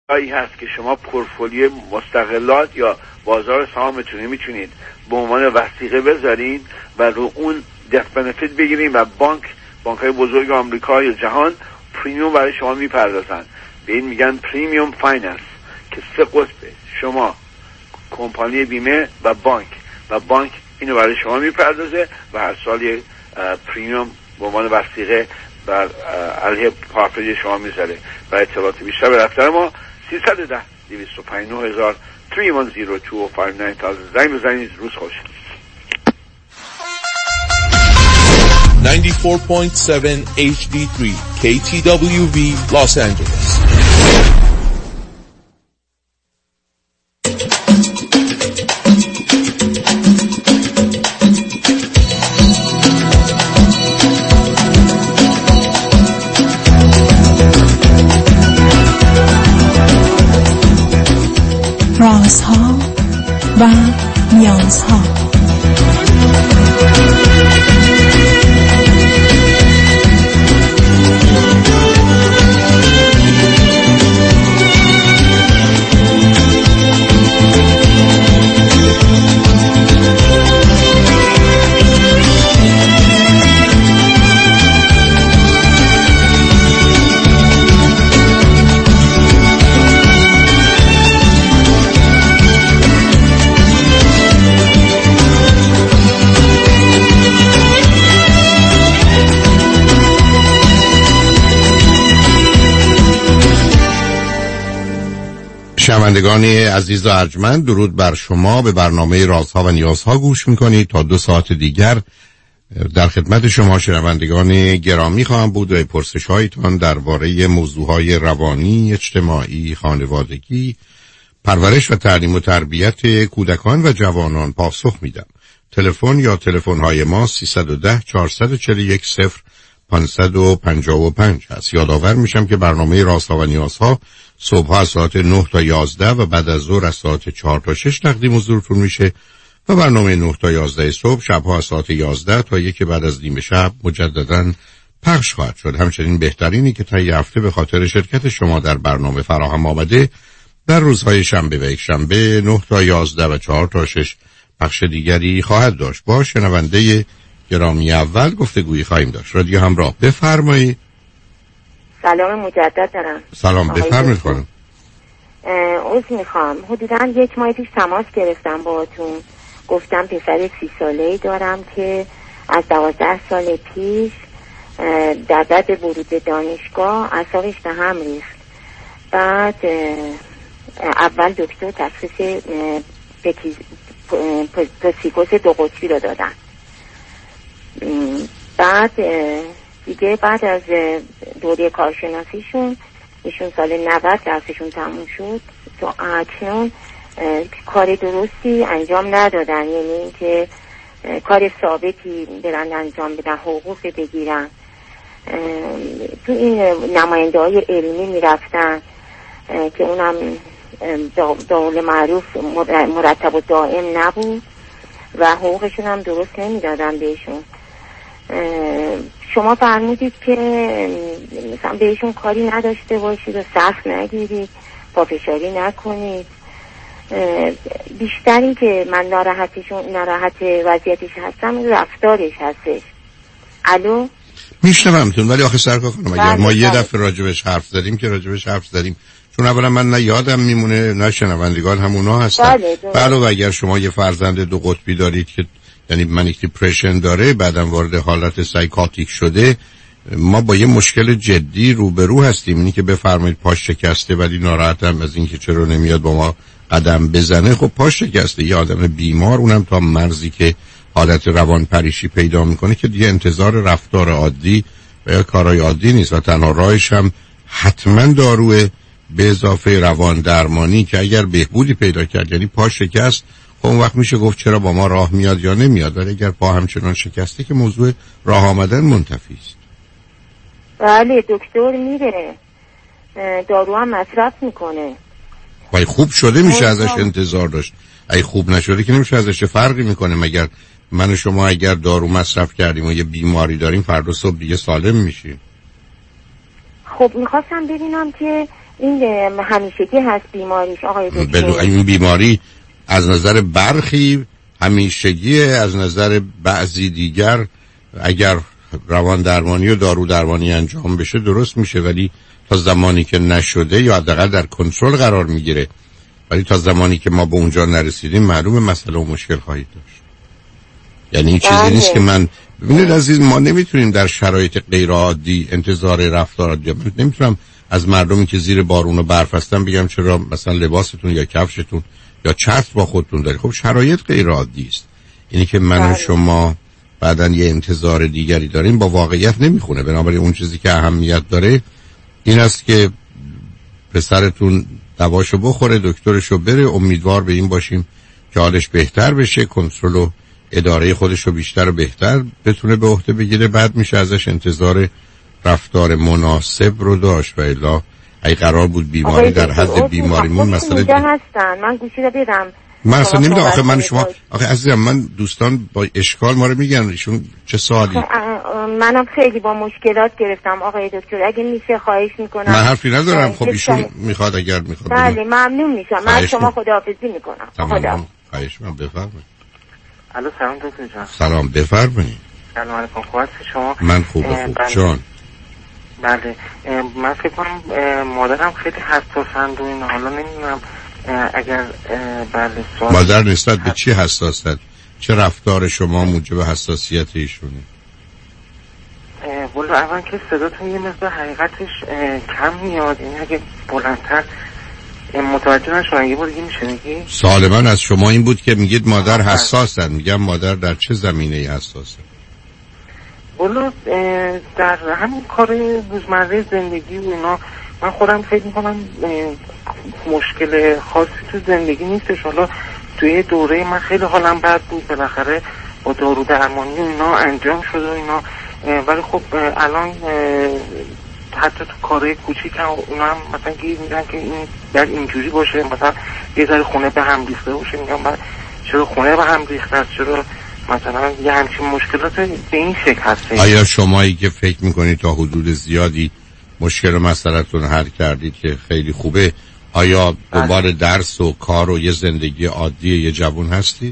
هایی هست که شما پورتفولیو مستقلات یا بازار سهامتون میتونید به عنوان وثیقه بذارین و رو اون دف بنفیت بگیرین و بانک‌های بزرگ آمریکا یا جهان پریمیوم برای شما میپردازن. به این میگن پریمیوم فایننس که سه قطبه، شما، کمپانی بیمه و بانک اینو برای شما میپردازه و هر سال یک پریمیوم به عنوان وثیقه بر علیه پورتفولیو شما میذاره. برای اطلاعات بیشتر به دفتر ما 310-259,000 310-259,000 زنگ بزنید. روز خوش. 94.7 HD3 KTWV Los Angeles. رازها و نیازها. شنوندگان عزیز و ارجمند، درود بر شما. به برنامه رازها و نیازها گوش میکنید. تا 2 ساعت دیگر در خدمت شما شنوندگان گرامی خواهم بود و پرسش هایتان درباره موضوعهای روانی، اجتماعی، خانوادگی، پرورش و تعلیم و تربیت کودکان و جوانان پاسخ میدم. تلفن یا تلفن های ما 310-441-0555 هست. یادآور میشم که برنامه رازها و نیازها صبح از ساعت 9 تا 11 و بعد از ظهر از ساعت 4 تا 6 تقدیم حضورتون میشه و برنامه 9 تا 11 صبح شبها از ساعت 11 تا 1 بعد از نیم شب مجدداً پخش خواهد شد. همچنین بهترینی که طی هفته به خاطر شرکت شما در برنامه فراهم آمده در روزهای شنبه و یک شنبه 9 تا 11 و 4 تا 6 پخش دیگری خواهد داشت. با شنونده گرامی اول گفتگویی خواهیم داشت. رادیو همراه، بفرمایید. سلام مجدد دارم. سلام، بفرمایید خانم. عذر میخوام، حدوداً 1 ماه پیش تماس گرفتم باهاتون، گفتم پسر 30 ساله‌ای دارم که از 12 سال پیش در بعد ورود به دانشگاه اعصابش به هم ریخت. بعد اول دکتر تشخیص پسیکوز 2 قطبی رو دادن. بعد دیگه بعد از دوره کارشناسیشون ایشون سال 90 درسشون تموم شد، تو اکنون کار درستی انجام ندادن، یعنی اینکه کار ثابتی برن انجام بدن، حقوق بگیرن. تو این نماینده های علمی میرفتن که اونم دول معروف مرتب و دائم نبود و حقوقشون هم درست نمیدادن بهشون. شما فرمودید که مثلا بهشون کاری نداشته باشید و سخت نگیرید، پافشاری نکنید. بیشتری که من ناراحت وضعیتش هستم رفتارش هستش. الو میشنومتون، ولی آخه سرکار خانم اگر ما یه دفعه راجبش حرف زدیم که راجبش حرف زدیم، چون اولا من نه یادم میمونه نه شنوندگان همونا هستن. بله و اگر شما یه فرزند 2 قطبی دارید که یعنی منیک دیپرشن داره، بعدم وارد حالت سایکاتیک شده، ما با یه مشکل جدی روبرو هستیم. اینی که بفرمایید پاش شکسته ولی ناراحتم از اینکه چرا نمیاد با ما قدم بزنه. خب پاش شکسته، یه آدم بیمار، اونم تا مرزی که حالت روان پریشی پیدا میکنه که دیگه انتظار رفتار عادی و یا کارهای عادی نیست و تنها راهش هم حتما داروه به اضافه روان درمانی که اگر بهبودی پیدا کرد، یعنی پا شکست، خب اون وقت میشه گفت چرا با ما راه میاد یا نمیاد. ولی اگر پا همچنان شکسته که موضوع راه آمدن منتفی است. بله دکتر میره، دارو هم مصرف میکنه. وای خوب شده میشه ازش انتظار داشت، اگه خوب نشده که نمیشه ازش فرقی میکنه. مگر من و شما اگر دارو مصرف کردیم و یه بیماری داریم فردا صبح دیگه سالم میشیم؟ خب میخواستم ببینم که این همیشگی هست بیماریش آقای دکتر؟ این بیماری از نظر برخی همیشگیه، از نظر بعضی دیگر اگر روان درمانی و دارو درمانی انجام بشه درست میشه، ولی تا زمانی که نشده یا حداقل در کنترل قرار میگیره، ولی تا زمانی که ما به اونجا نرسیدیم معلومه مسئله و مشکل خواهید داشت. یعنی این چیزی نیست که من ببینید عزیز، ما نمیتونیم در شرایط غیر عادی انتظار رفتار عادی، من نمیتونم از مردمی که زیر بارون و برف هستن بگم چرا مثلا لباستون یا کفشتون یا چتر با خودتون دارید. خب شرایط غیر عادی است. اینی که من و شما بعداً یه انتظار دیگری داریم با واقعیت نمیخونه. بنابراین اون چیزی که اهمیت داره این است که پسرتون دواشو بخوره، دکترشو بره، امیدوار به این باشیم که حالش بهتر بشه، کنترل و اداره خودشو بیشتر و بهتر بتونه به عهده بگیره. بعد میشه ازش انتظار رفتار مناسب رو داشت و الا ای قرار بود بیماری در حد بیماریمون مسئله هستن. من گوشی رو بدم من اصلا نمیدونم. آخه من شما عزیزم، من دوستان با اشکال ما رو میگن ایشون چه سوالی. منم خیلی با مشکلات گرفتم آقای دکتر، اگه میشه خواهش میکنم. من حرفی ندارم. خب ایشون میخواد، اگر میخواد بله ممنون میشم. من شما خداحافظی میکنم. خدا خواهش من بفرمایید. الو سلام دکتر جان. سلام بفرمایید. سلام علیکم. خوب شما؟ من خوب جان. بله من فکر کنم مادرم خیلی حساسند و این، حالا نمیدونم اگر بله سوال مادر نسبت به چی حساسند؟ چه رفتار شما موجب حساسیت ایشونه؟ والا اول که صداتون یه مقدار حقیقتش کم میاد، این اگه بلندتر متوجه نشدم یه بار دیگه میشه بگی؟ سوال من از شما این بود که میگید مادر حساسند. میگم مادر در چه زمینه حساسه؟ والا در همین کار روزمره زندگی و اینا. من خودم فکر میکنم مشکل خاصی تو زندگی نیستش. حالا توی دوره من خیلی حالم بد بود، بالاخره با دارو درمانی و اینا انجام شد و اینا، ولی خب الان حتی تو کارهای کوچیک هم اونا هم مثلا گیر میدن که این در اینجوری باشه، مثلا یه ذره خونه به هم ریخته باشه، میگم بعد چرا خونه به هم ریخته است، چرا مثلا یه همچین مشکلات به این شکل هسته. آیا شمایی که فکر میکنید تا حدود زیادی مشکل و مسئله‌تون حل کردید که خیلی خوبه، آیا دنبال درس و کار و یه زندگی عادی یه جوون هستید؟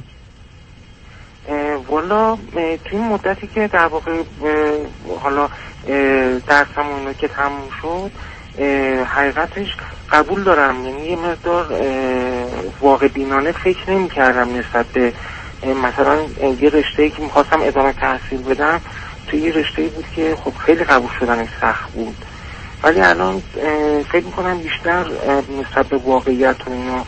والا تو این مدتی که در واقع حالا درسم اونو که تموم شد حقیقتش قبول دارم، یعنی یه مقدار واقع بینانه فکر نمی کردم نسبت به مثلا یه رشته‌ای که میخواستم ادامه تحصیل بدم، توی یه رشته‌ای بود که خب خیلی قبول شدنش سخت بود، ولی الان فکر میکنم بیشتر نسبت به واقعیت و اینا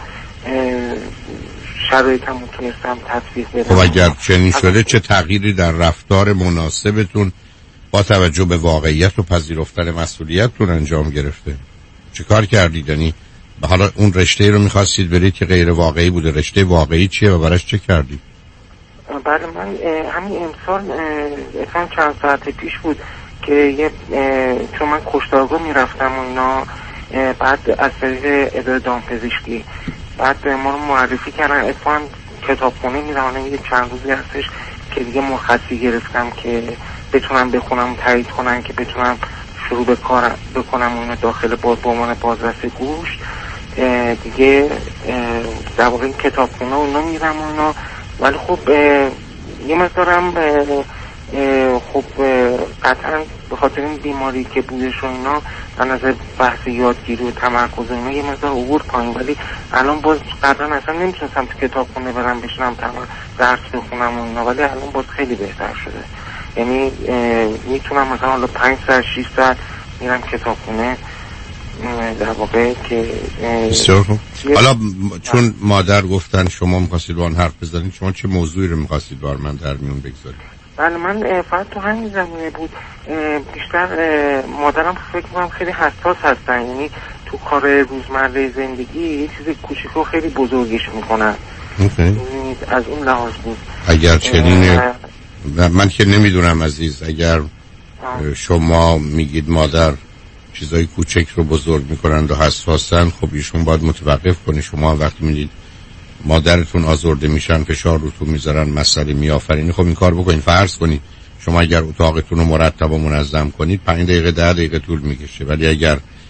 شرایطم تونستم تطبیق بدم. خب اگر چنین شده چه تغییری در رفتار مناسبتون با توجه به واقعیت و پذیرفتن مسئولیتتون انجام گرفته؟ چه کار کردید؟ یعنی حالا اون رشته رو میخواستید برید که غیر واقعی بوده، رشته واقعی چیه و براش چه کردید؟ بله من همین امسال چند ساعت پیش بود که یه چون من کشتارگاه میرفتم و اینا، بعد از طریق اداره دامپزشکی بعد ما رو معرفی کردن، اتفاقا کتابخونه میرم، یه چند روزی هستش که دیگه مرخصی گرفتم که بتونم بخونم و تایید کنن که بتونم شروع به کار بکنم و اینا داخل با عنوان بازرس گوش دیگه در واقع این کتابخونه و اینا میرم و اینا، ولی خب یه مقدارم خب قطعا به خاطر این بیماری که بودش و اینا در نظر بحث یادگیری و تمرکز و اینا یه مقدار عبور پایین، ولی الان باز قطعا اصلا نمیتونستم تو کتابخونه برم بشنم درس بخونم و اینا، ولی الان باز خیلی بهتر شده. یعنی میتونم مثلا حالا 5 ساعت 6 ساعت میرم کتابخونه در واقع که بسیار خوب. حالا چون مادر گفتن شما می‌خواستید با آن حرف بزنید، شما چه موضوعی رو می‌خواستید بار من در میون بگذارید؟ بله من فقط تو همین زمینه بود، بیشتر مادرم فکر کنم خیلی حساس هستن، یعنی تو کار روزمره زندگی یه چیز کوچیکو خیلی بزرگش میکنن. از اون لحاظ بود. اگر چنینه من که نمیدونم عزیز، اگر شما میگید مادر چیزای کوچک رو بزرگ میکنن و حساسن، خب ایشون باید متوقف کنی. شما وقتی میدید مادرتون آزرده میشن، فشار روتون میذارن، مسئله میآفرین، خب این کار بکنید. فرض کنید شما اگر اتاقتون رو مرتب و منظم کنید 5 دقیقه 10 دقیقه طول میکشه، ولی اگر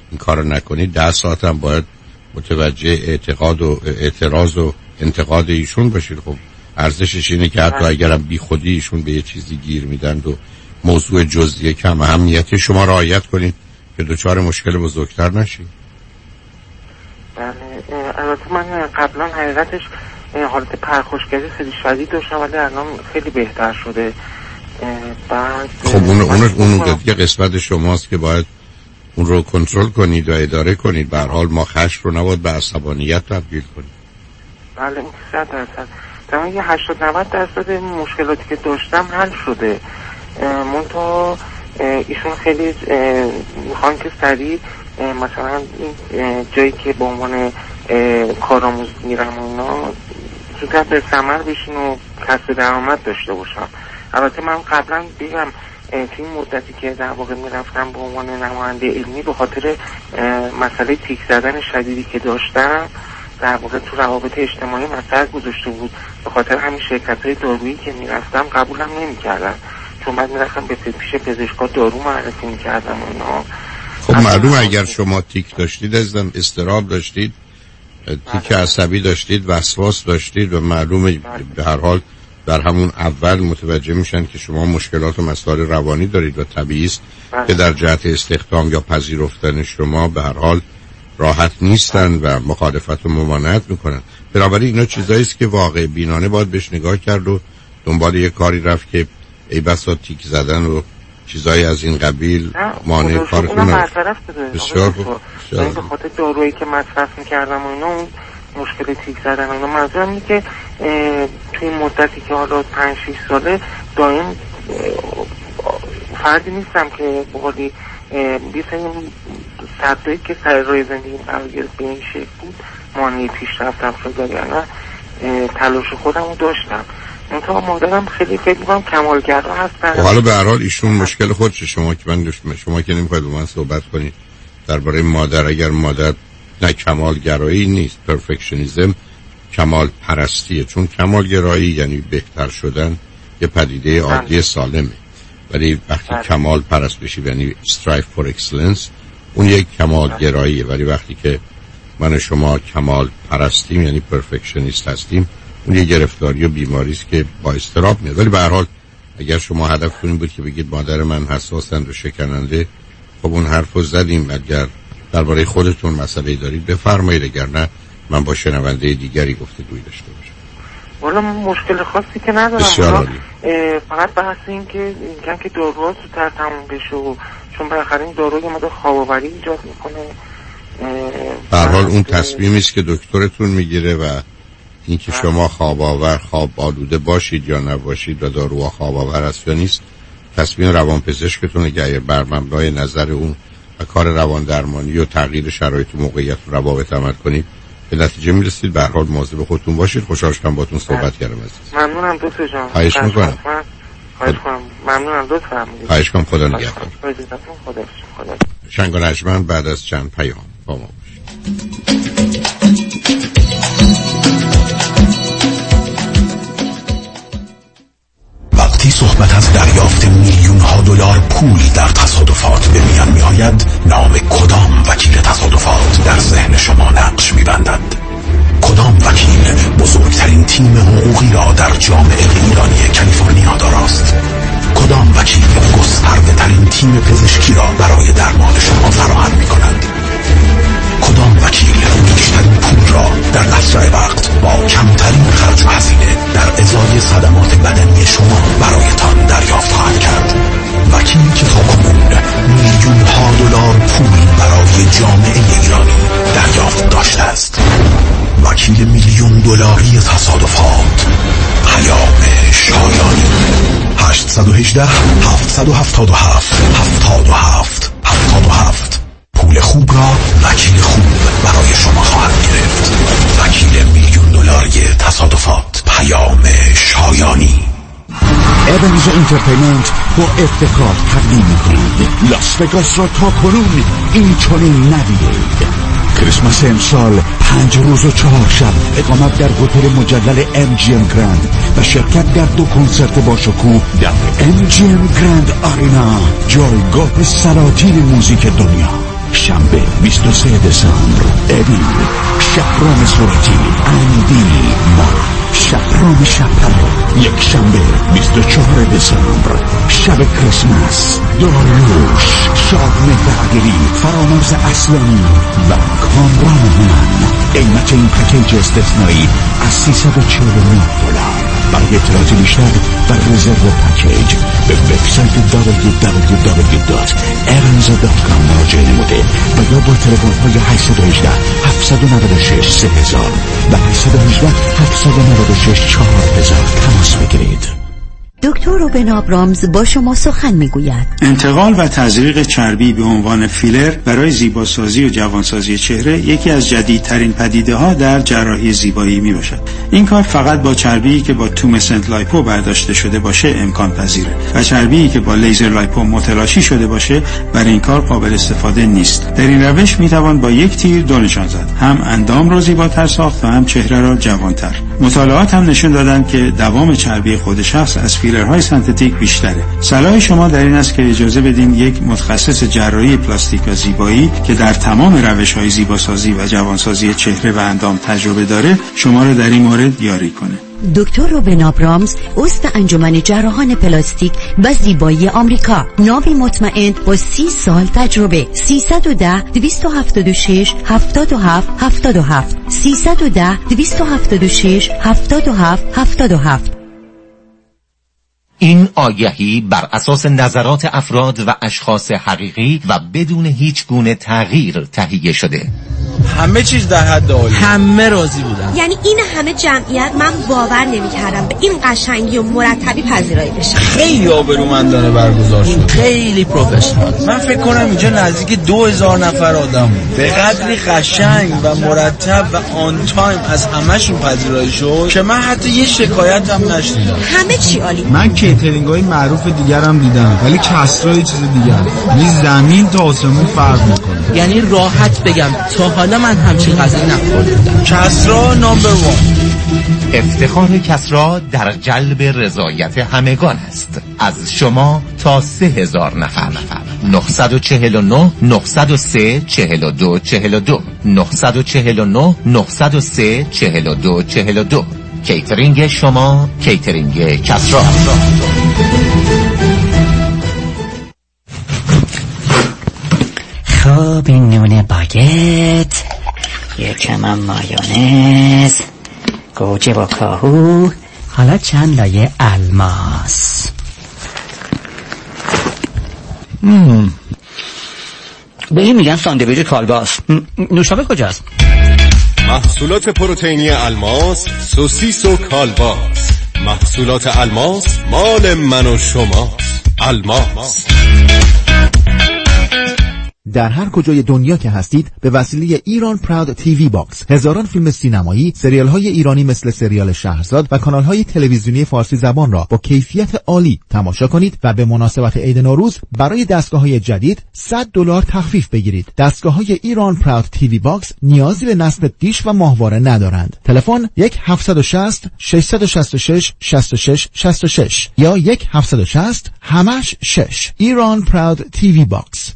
این کارو نکنید 10 ساعت هم باید متوجه اعتقاد و اعتراض و انتقاد ایشون باشید. خب ارزشش اینه که حتی اگرم بی خودی ایشون به یه چیزی گیر میدن و موضوع جزئی کم اهمیتی شما رعایت کنید که دچار مشکل بزرگتر نشید. بله البته من قبلا حقیقتش حالت پرخاشگری خیلی شدید داشتم ولی الان خیلی بهتر شده. بعد خب اون دیگه قسمت شماست که باید اون رو کنترل کنید و اداره کنید. به هر حال ما خشم رو نباید به عصبانیت تبدیل کنید. بله این 100% تمام یه 80-90% مشکلاتی که داشتم حل شده. منتها ایشون خیلی میخوان که سریع مثلا این جایی که به عنوان کارآموز میرم و اینا زودتر به ثمر بشین و کسب درآمد داشته باشم. البته من قبلا بگم توی این مدتی که در واقع میرفتم به عنوان نماینده علمی به خاطر مسئله تیک زدن شدیدی که داشتم در واقع تو روابط اجتماعی مسئله گذاشته بود. به خاطر همین شرکت‌های دارویی که میرفتم قبولم نمی‌کردن چون بعد میرفتم به پیش پزشکا دارو معرفی می‌کردم اینا. خب معلومه اگر شما تیک داشتید ازدم استراب داشتید تیک عصبی داشتید وسواس داشتید و معلومه به هر حال در همون اول متوجه میشن که شما مشکلات و مسائل روانی دارید و طبیعی است که در جهت استخدام یا پذیرفتن شما به هر حال راحت نیستن و مخالفت و ممانعت میکنن. بنابراین اینا چیزایی است که واقع بینانه باید بهش نگاه کرد و دنبال یه کاری رفت که ای بسا تیک زدن و چیزایی از این قبیل مانع کارتون نمیشه. بسیار خوب. به خاطر دارویی که مصرف میکردم و اینا اون مشکل تیک زدن اینا منظورم اینه که توی این مدتی که حالا 5-6 ساله دائم فردی نیستم که بقولی بیسنیم صدایی که سر روی زندگی قرار گرفت به این شکل بود مانعی پیشرفتم شده یعنی تلاش خودم رو داشتم. منطقه مادرم خیلی فکر میکنم کمالگرا هستن. حالا به هر حال ایشون مشکل خودشه. شما که من شما که نمیخواید با من صحبت کنید درباره مادر. اگر مادر نه کمالگرایی نیست پرفکشنیزم کمال پرستیه چون کمالگرایی یعنی بهتر شدن یه پدیده عادی سالمه ولی وقتی کمال پرست بشی یعنی strive for excellence اون یک کمال گراییه. ولی وقتی که من و شما کمال پرستیم یعنی پرفکشنیست هستیم اون یه گرفتاری و بیماری است که با اضطراب میاد. ولی به هر حال اگر شما هدفتون بود که بگید مادر من حساسند و شکننده خب اون حرفو زدیم. اگر درباره خودتون مسئله دارید بفرمایید اگر نه من با شنونده دیگری گفتگویی داشته باشم. والا مشکل خاصی که ندارم. بسیار عالی. فقط بحث این که میگن که داروها زودتر تموم بشه و چون بالاخره این دارو یه مقدار خواب‌آوری ایجاد میکنه. به هر حال اون تصمیمی است که دکترتون میگیره و اینکه شما خواب آلوده باشید یا نباشید و داروها خواب‌آور است یا نیست تصمیم روانپزشکتونه که اگر بر مبنای نظر اون و کار روان درمانی و تغییر شرایط و موقعیت و روابط عمل کنید به نتیجه میرسید. به هر حال مواظب خودتون باشید. خوشحال شدم باهاتون صحبت کردم عزیز. ممنونم دکتر جان. خواهش میکنم. ممنونم لطفا. خواهش کنم. خدا نگهدار. خدا. شنگ و نجمن بعد از چند پیام با ما باشید. وقتی صحبت از دریافت میلیون ها دلار پول در تصادفات به میان می آید نام کدام وکیل تصادفات در ذهن شما نقش می بندد؟ کدام وکیل بزرگترین تیم حقوقی را در جامعه ایرانی کالیفرنیا داراست؟ کدام وکیل گسترده ترین تیم پزشکی را برای درمان شما فراهم می کند؟ کدام وکیل بیشترین پول را در اسرع وقت با کمترین خرج و هزینه در ازای صدمات بدنی شما برایتان دریافت خواهد کرد؟ وکیلی که تاکنون میلیون ها دلار پول برای جامعه ایرانی دریافت داشته است. وکیل میلیون دلاری تصادفات پیام شایانی 818 777 77 77. پول خوب را وکیل خوب برای شما خواهد گرفت. وکیل میلیون دلاری تصادفات پیام شایانی. ایونز انترتینمنت با افتخار تقدیم می‌کند لاس وگاس را تا کنون این چنین ندیدید. کریسمس امسال 5 روز و 4 شب اقامت در هتل مجلل MGM گرند و شرکت در 2 کنسرت باشکوه در MGM گرند آرینا، جایگاه سلاطین موزیک دنیا. شنبه 23 دسامبر ابی شهرام صورتی اندی ما شهرام شپره. یک شنبه 24 دسامبر شب کریسمس داریوش شاد مهرگیری فرامرز اصلانی و کامران هنن. قیمت این پکیج استثنایی از $349. برای اطلاعات بیشتر و رزرو پکیج به وبسایت www.evans.com مراجعه نموده و یا با تلفن های 818 796 3000 و 818 796 4000 تماس بگیرید. دکتر روبن آبرامز با شما سخن میگوید. انتقال و تزریق چربی به عنوان فیلر برای زیباسازی و جوانسازی چهره یکی از جدیدترین پدیده‌ها در جراحی زیبایی میباشد. این کار فقط با چربی که با تومسنت لایپو برداشته شده باشه امکان پذیره و چربی که با لیزر لایپو متلاشی شده باشه برای این کار قابل استفاده نیست. در این روش میتوان با یک تیر دو نشان زد، هم اندام را زیباتر ساخت و هم چهره را جوانتر. مطالعات هم نشون دادن که دوام چربی خود شخص از فیلرهای سنتتیک بیشتره. صلاح شما در این است که اجازه بدین یک متخصص جراحی پلاستیک و زیبایی که در تمام روش‌های زیباسازی و جوانسازی چهره و اندام تجربه داره شما را در این مورد یاری کنه. دکتر روبن آبرامز عضو انجمن جراحان پلاستیک و زیبایی آمریکا، نامی مطمئن با 30 سال تجربه. 310 276 77 77 310 276 77 77. این آگهی بر اساس نظرات افراد و اشخاص حقیقی و بدون هیچ گونه تغییر تهیه شده. همه چیز در حد عالی، همه راضی بودن. یعنی این همه جمعیت، من باور نمی‌کردم به این قشنگی و مرتبی پذیرایی بشه. خیلی آبرومندانه برگزار شد، خیلی پروفشنال. من فکر کنم اینجا نزدیک 2000 نفر آدم بود. به قدری قشنگ و مرتب و آن تایم از همه‌شون پذیرایی شد که من حتی یه شکایت هم نشنیدم. همه چی عالی. من کیترینگ‌های معروف دیگرم دیدم ولی کسرا یه چیز دیگه، یه زمین تا آسمون فرق می‌کنه. یعنی راحت بگم تا حالا من همچین غذایی نخوردم. کسرا نمبر 1. افتخار کسرا در جلب رضایت همگان است. از شما تا 3000 نفر. 949 903 42 42 949 903 42 42. کیترینگ شما، کیترینگ کسرا. خب این نون باگت، یکم هم مایونز، گوجه با کاهو، حالا چند لایه الماس. به این میگن ساندویچ کالباس. نوشابه کجاست؟ محصولات پروتئینی الماس، سوسیس و کالباس. محصولات الماس مال من و شماست. الماس. در هر کجای دنیا که هستید به وسیله ایران پراود تیوی باکس هزاران فیلم سینمایی، سریال های ایرانی مثل سریال شهرزاد و کانال های تلویزیونی فارسی زبان را با کیفیت عالی تماشا کنید و به مناسبت عید نوروز برای دستگاه های جدید $100 تخفیف بگیرید. دستگاه های ایران پراود تیوی باکس نیازی به نصب دیش و ماهواره ندارند. تلفن 1-760 666 66 66 یا 1-760 همش 6. ایران پراود تیوی باکس.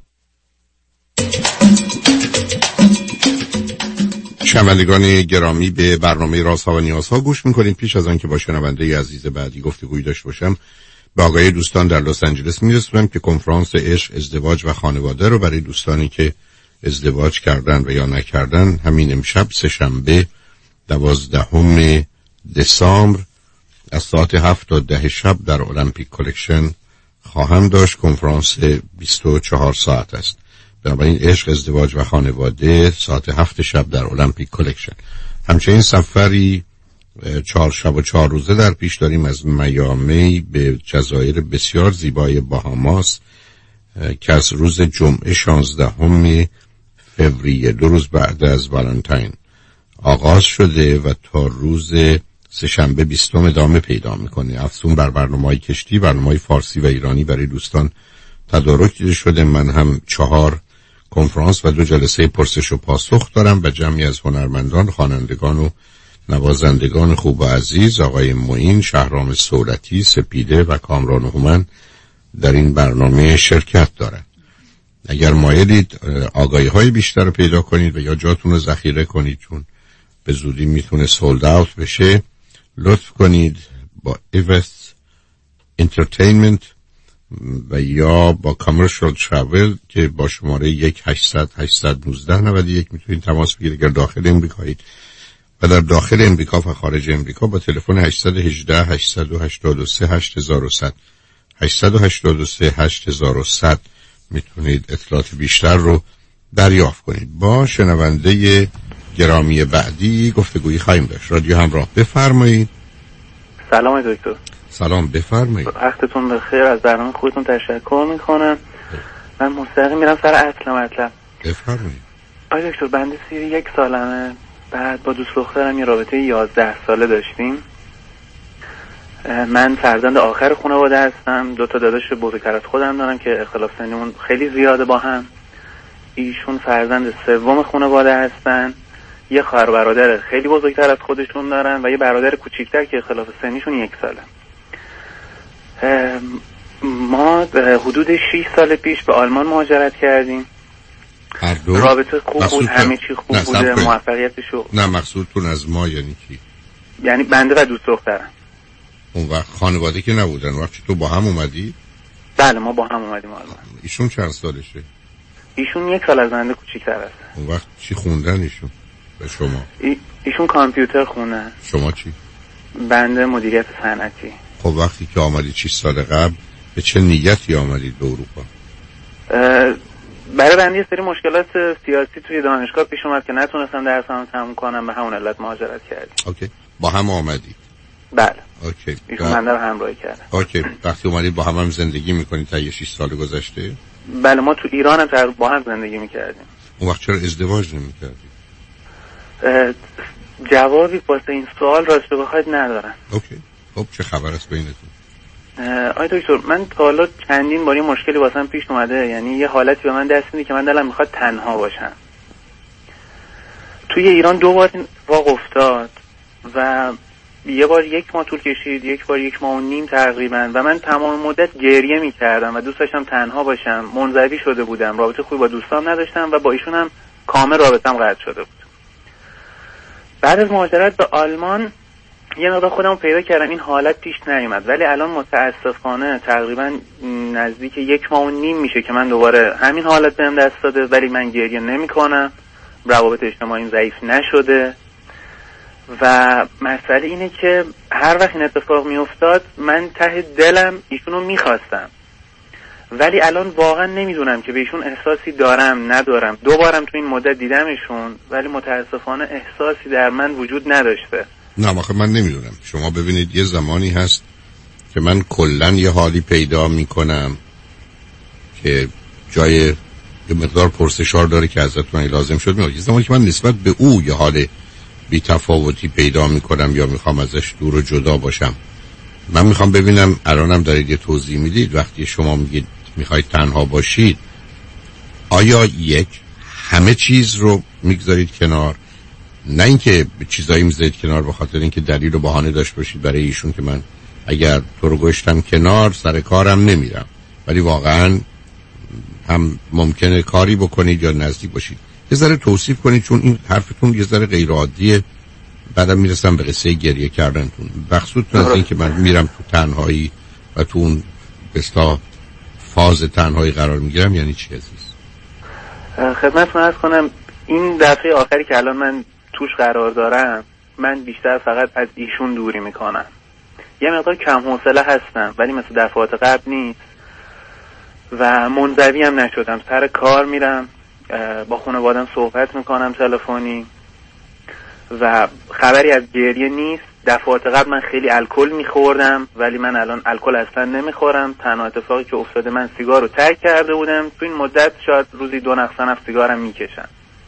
شنوندگان گرامی، به برنامه رازها و نیازها گوش میکنید. پیش از آن که با شنونده عزیز بعدی گفتگویی داشته باشم، به آقای دوستان در لس آنجلس میرسونم که کنفرانس عشق، ازدواج و خانواده رو برای دوستانی که ازدواج کردن و یا نکردن همین امشب سه‌شنبه 12 دسامبر از ساعت 7 تا 10 شب در المپیک کلکشن خواهم داشت. کنفرانس 24 ساعت است. بنابراین عشق، ازدواج و خانواده ساعت 7 شب در المپیک کلکشن. همچنین سفری 4 شب و 4 روزه در پیش داریم از میامی به جزایر بسیار زیبای باهاماس که از روز جمعه 16 فوریه، 2 روز بعد از والنتاین آغاز شده و تا روز سه‌شنبه 20 ادامه پیدا میکنه. افزون بر برنامه‌های کشتی، برنامه‌های فارسی و ایرانی برای دوستان تدارک دیده شده. من هم 4 کنفرانس و 2 جلسه پرسش و پاسخ دارم و جمعی از هنرمندان، خوانندگان و نوازندگان خوب و عزیز، آقای معین، شهرام صورتی، سپیده و کامران هومن در این برنامه شرکت دارند. اگر مایلید آگاهی های بیشتر رو پیدا کنید و یا جاتون رو ذخیره کنید چون به زودی میتونه سولد اوت بشه، لطف کنید با ایوست انترتینمنت و یا با کامرشال ترافل که با شماره 1-800-819-91 میتونید تماس بگیرید اگر داخل امریکایید، و در داخل امریکا و خارج امریکا با تلفن 818-883-8100 883-8100 میتونید اطلاعات بیشتر رو دریافت کنید. با شنونده گرامی بعدی گفتگویی خواهیم داشت. رادیو همراه، بفرمایید. سلام دکتر. سلام، بفرمایید. وقتتون بخیر. از برنامه خودتون تشکر میکنم. من مستقیم میرم سر اصل مطلب. بفرمایید. آقای دکتر، بنده 31 سالمه. بعد با دوست دخترم یه رابطه 11 ساله داشتیم. من فرزند آخر خانواده هستم. 2 تا داداش بزرگتر از خودم دارم که اختلاف سنیمون خیلی زیاده با هم. ایشون فرزند سوم خانواده هستن. یه خواهر برادر خیلی بزرگتر از خودشون دارن و یه برادر کوچیکتر که اختلاف سنیشون 1 ساله. ما حدود 6 سال پیش به آلمان مهاجرت کردیم. رابطه خوب بود، همه چی خوب بوده، موفقیتش شد. نه، مقصودتون از ما یعنی کی؟ یعنی بنده و دوست دخترم. اون وقت خانواده که نبودن، وقتی تو با هم اومدی؟ بله، ما با هم اومدیم آلمان. ایشون چند سالشه؟ ایشون 1 سال از بنده کوچیک‌تر است. اون وقت چی خوندن ایشون؟ به شما؟ ایشون کامپیوتر خوندن. شما چی؟ بنده مدیریت صنعتی. خب وقتی که آمدید 6 سال قبل به چه نیتی آمدید به اروپا؟ برای بنده یه سری مشکلات سیاسی توی دانشگاه پیش اومد که نتونستم درسمو تموم کنم، به همون علت مهاجرت کردیم. اوکی. با هم آمدید؟ بله. اوکی. ایشون بنده رو همراهی کردن. اوکی. وقتی اومدید با هم زندگی میکنید تا 6 سال گذشته؟ بله، ما تو ایران هم با هم زندگی میکردیم. اون وقت چرا ازدواج نمیکردید؟ جوابی واسه این سوال راست بخواید ندارم. اوکی. خب چه خبر است بینتون؟ آی دکتر، من تا حالا چندین بار یه مشکلی واسم پیش اومده، یعنی یه حالتی به من دست میده که من دلم میخواد تنها باشم. توی ایران 2 بار این اتفاق افتاد و یه بار 1 ماه طول کشید، 1 بار 1.5 ماه تقریبا، و من تمام مدت گریه میکردم و دوست داشتم تنها باشم. منزوی شده بودم، رابطه خوبی با دوستام نداشتم و با ایشون هم کامل رابطم قطع شده بود. بعد از مهاجرت به آلمان یه مقدار خودم پیدا کردم، این حالت پیش نیومد، ولی الان متاسفانه تقریبا نزدیک 1.5 ماه میشه که من دوباره همین حالت بهم دست داده، ولی من گریه نمی‌کنم، روابط اجتماعیم ضعیف نشده و مسئله اینه که هر وقت این اتفاق میافتاد من ته دلم ایشونو میخواستم، ولی الان واقعا نمیدونم که به ایشون احساسی دارم ندارم. 2 بارم تو این مدت دیدمشون ولی متاسفانه احساسی در من وجود نداشته. نه آخه من نمیدونم. شما ببینید یه زمانی هست که من کلن یه حالی پیدا میکنم که جای یه مقدار پرسشار داره که ازتون لازم شد میاد. یه زمانی که من نسبت به او یه حال بی تفاوتی پیدا میکنم یا میخوام ازش دور و جدا باشم. من میخوام ببینم الانم دارید یه توضیح میدید وقتی شما میگید میخواید تنها باشید، آیا همه چیز رو میگذارید کنار، نه اینکه چیزایی میذارید کنار به خاطر اینکه دلیل و بهانه داشت باشید برای ایشون که من اگر تو رو گشتم کنار سر کارم نمیرم، ولی واقعا هم ممکنه کاری بکنید یا نزدیک باشید. یه ذره توصیف کنید چون این حرفتون یه ذره غیر عادیه. بعدم میرسم به قصه گریه کردنتون. مقصودتون از این که من میرم تو تنهایی و تو اون بستا فاز تنهایی قرار میگیرم یعنی چی عزیز؟ خدمتتون عرض کنم این دفعه آخری که الان من توش قرار دارم من بیشتر فقط از ایشون دوری میکنم. یه مقدار کم حوصله هستم ولی مثل دفعات قبل نیست و منزوی هم نشدم. سر کار میرم، با خانواده‌ام صحبت میکنم تلفنی و خبری از گریه نیست. دفعات قبل من خیلی الکل میخوردم ولی من الان الکل اصلا نمیخورم. تنها اتفاقی که افتاده من سیگار رو ترک کرده بودم. تو این مدت شاید روزی 2 نفس سیگارم میکشم.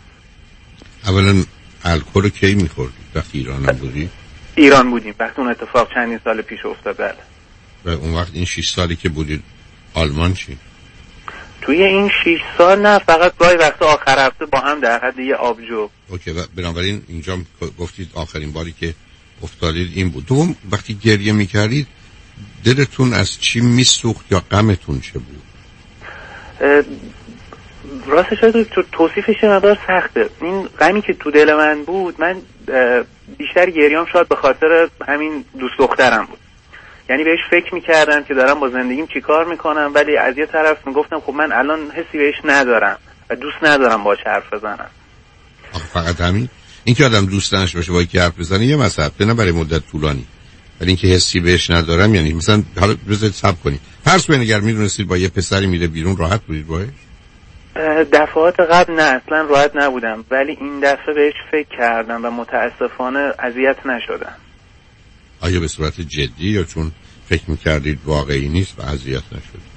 اولا الکل رو کی میخوردی؟ وقتی ایران بودی؟ ایران بودیم وقتی اون اتفاق چندین سال پیش افتاد. بله. و اون وقت این 6 سالی که بودید آلمان چی؟ توی این 6 سال نه، فقط گاهی وقتا آخر هفته با هم در حد یه آبجو. اوکی. و بنابراین اینجا گفتید آخرین باری که افتادید این بود. دوم وقتی گریه میکردید دلتون از چی میسوخت یا غمتون چه بود؟ راستش تو توصیفش مقدار سخته. این غمی که تو دل من بود، من بیشتر گریام شاید به خاطر همین دوست دخترم بود. یعنی بهش فکر میکردم که دارم با زندگیم چی کار میکنم، ولی از یه طرف میگفتم خب من الان حسی بهش ندارم و دوست ندارم باهاش حرف بزنم. فقط همین؟ این که آدم دوست داشته باشه با یکی حرف بزنه یه مسئله، نه برای مدت طولانی. ولی اینکه حسی بهش ندارم یعنی مثلا حالا بذارید صبر کنید. فرض کنید اگر میدونستید با یه پسری میره بیرون راحت بودید باهاش؟ دفعات قبل نه، اصلا راحت نبودم، ولی این دفعه بهش فکر کردم و متاسفانه اذیت نشدم. آیا به صورت جدی یا چون فکر میکردید واقعی نیست و اذیت نشد؟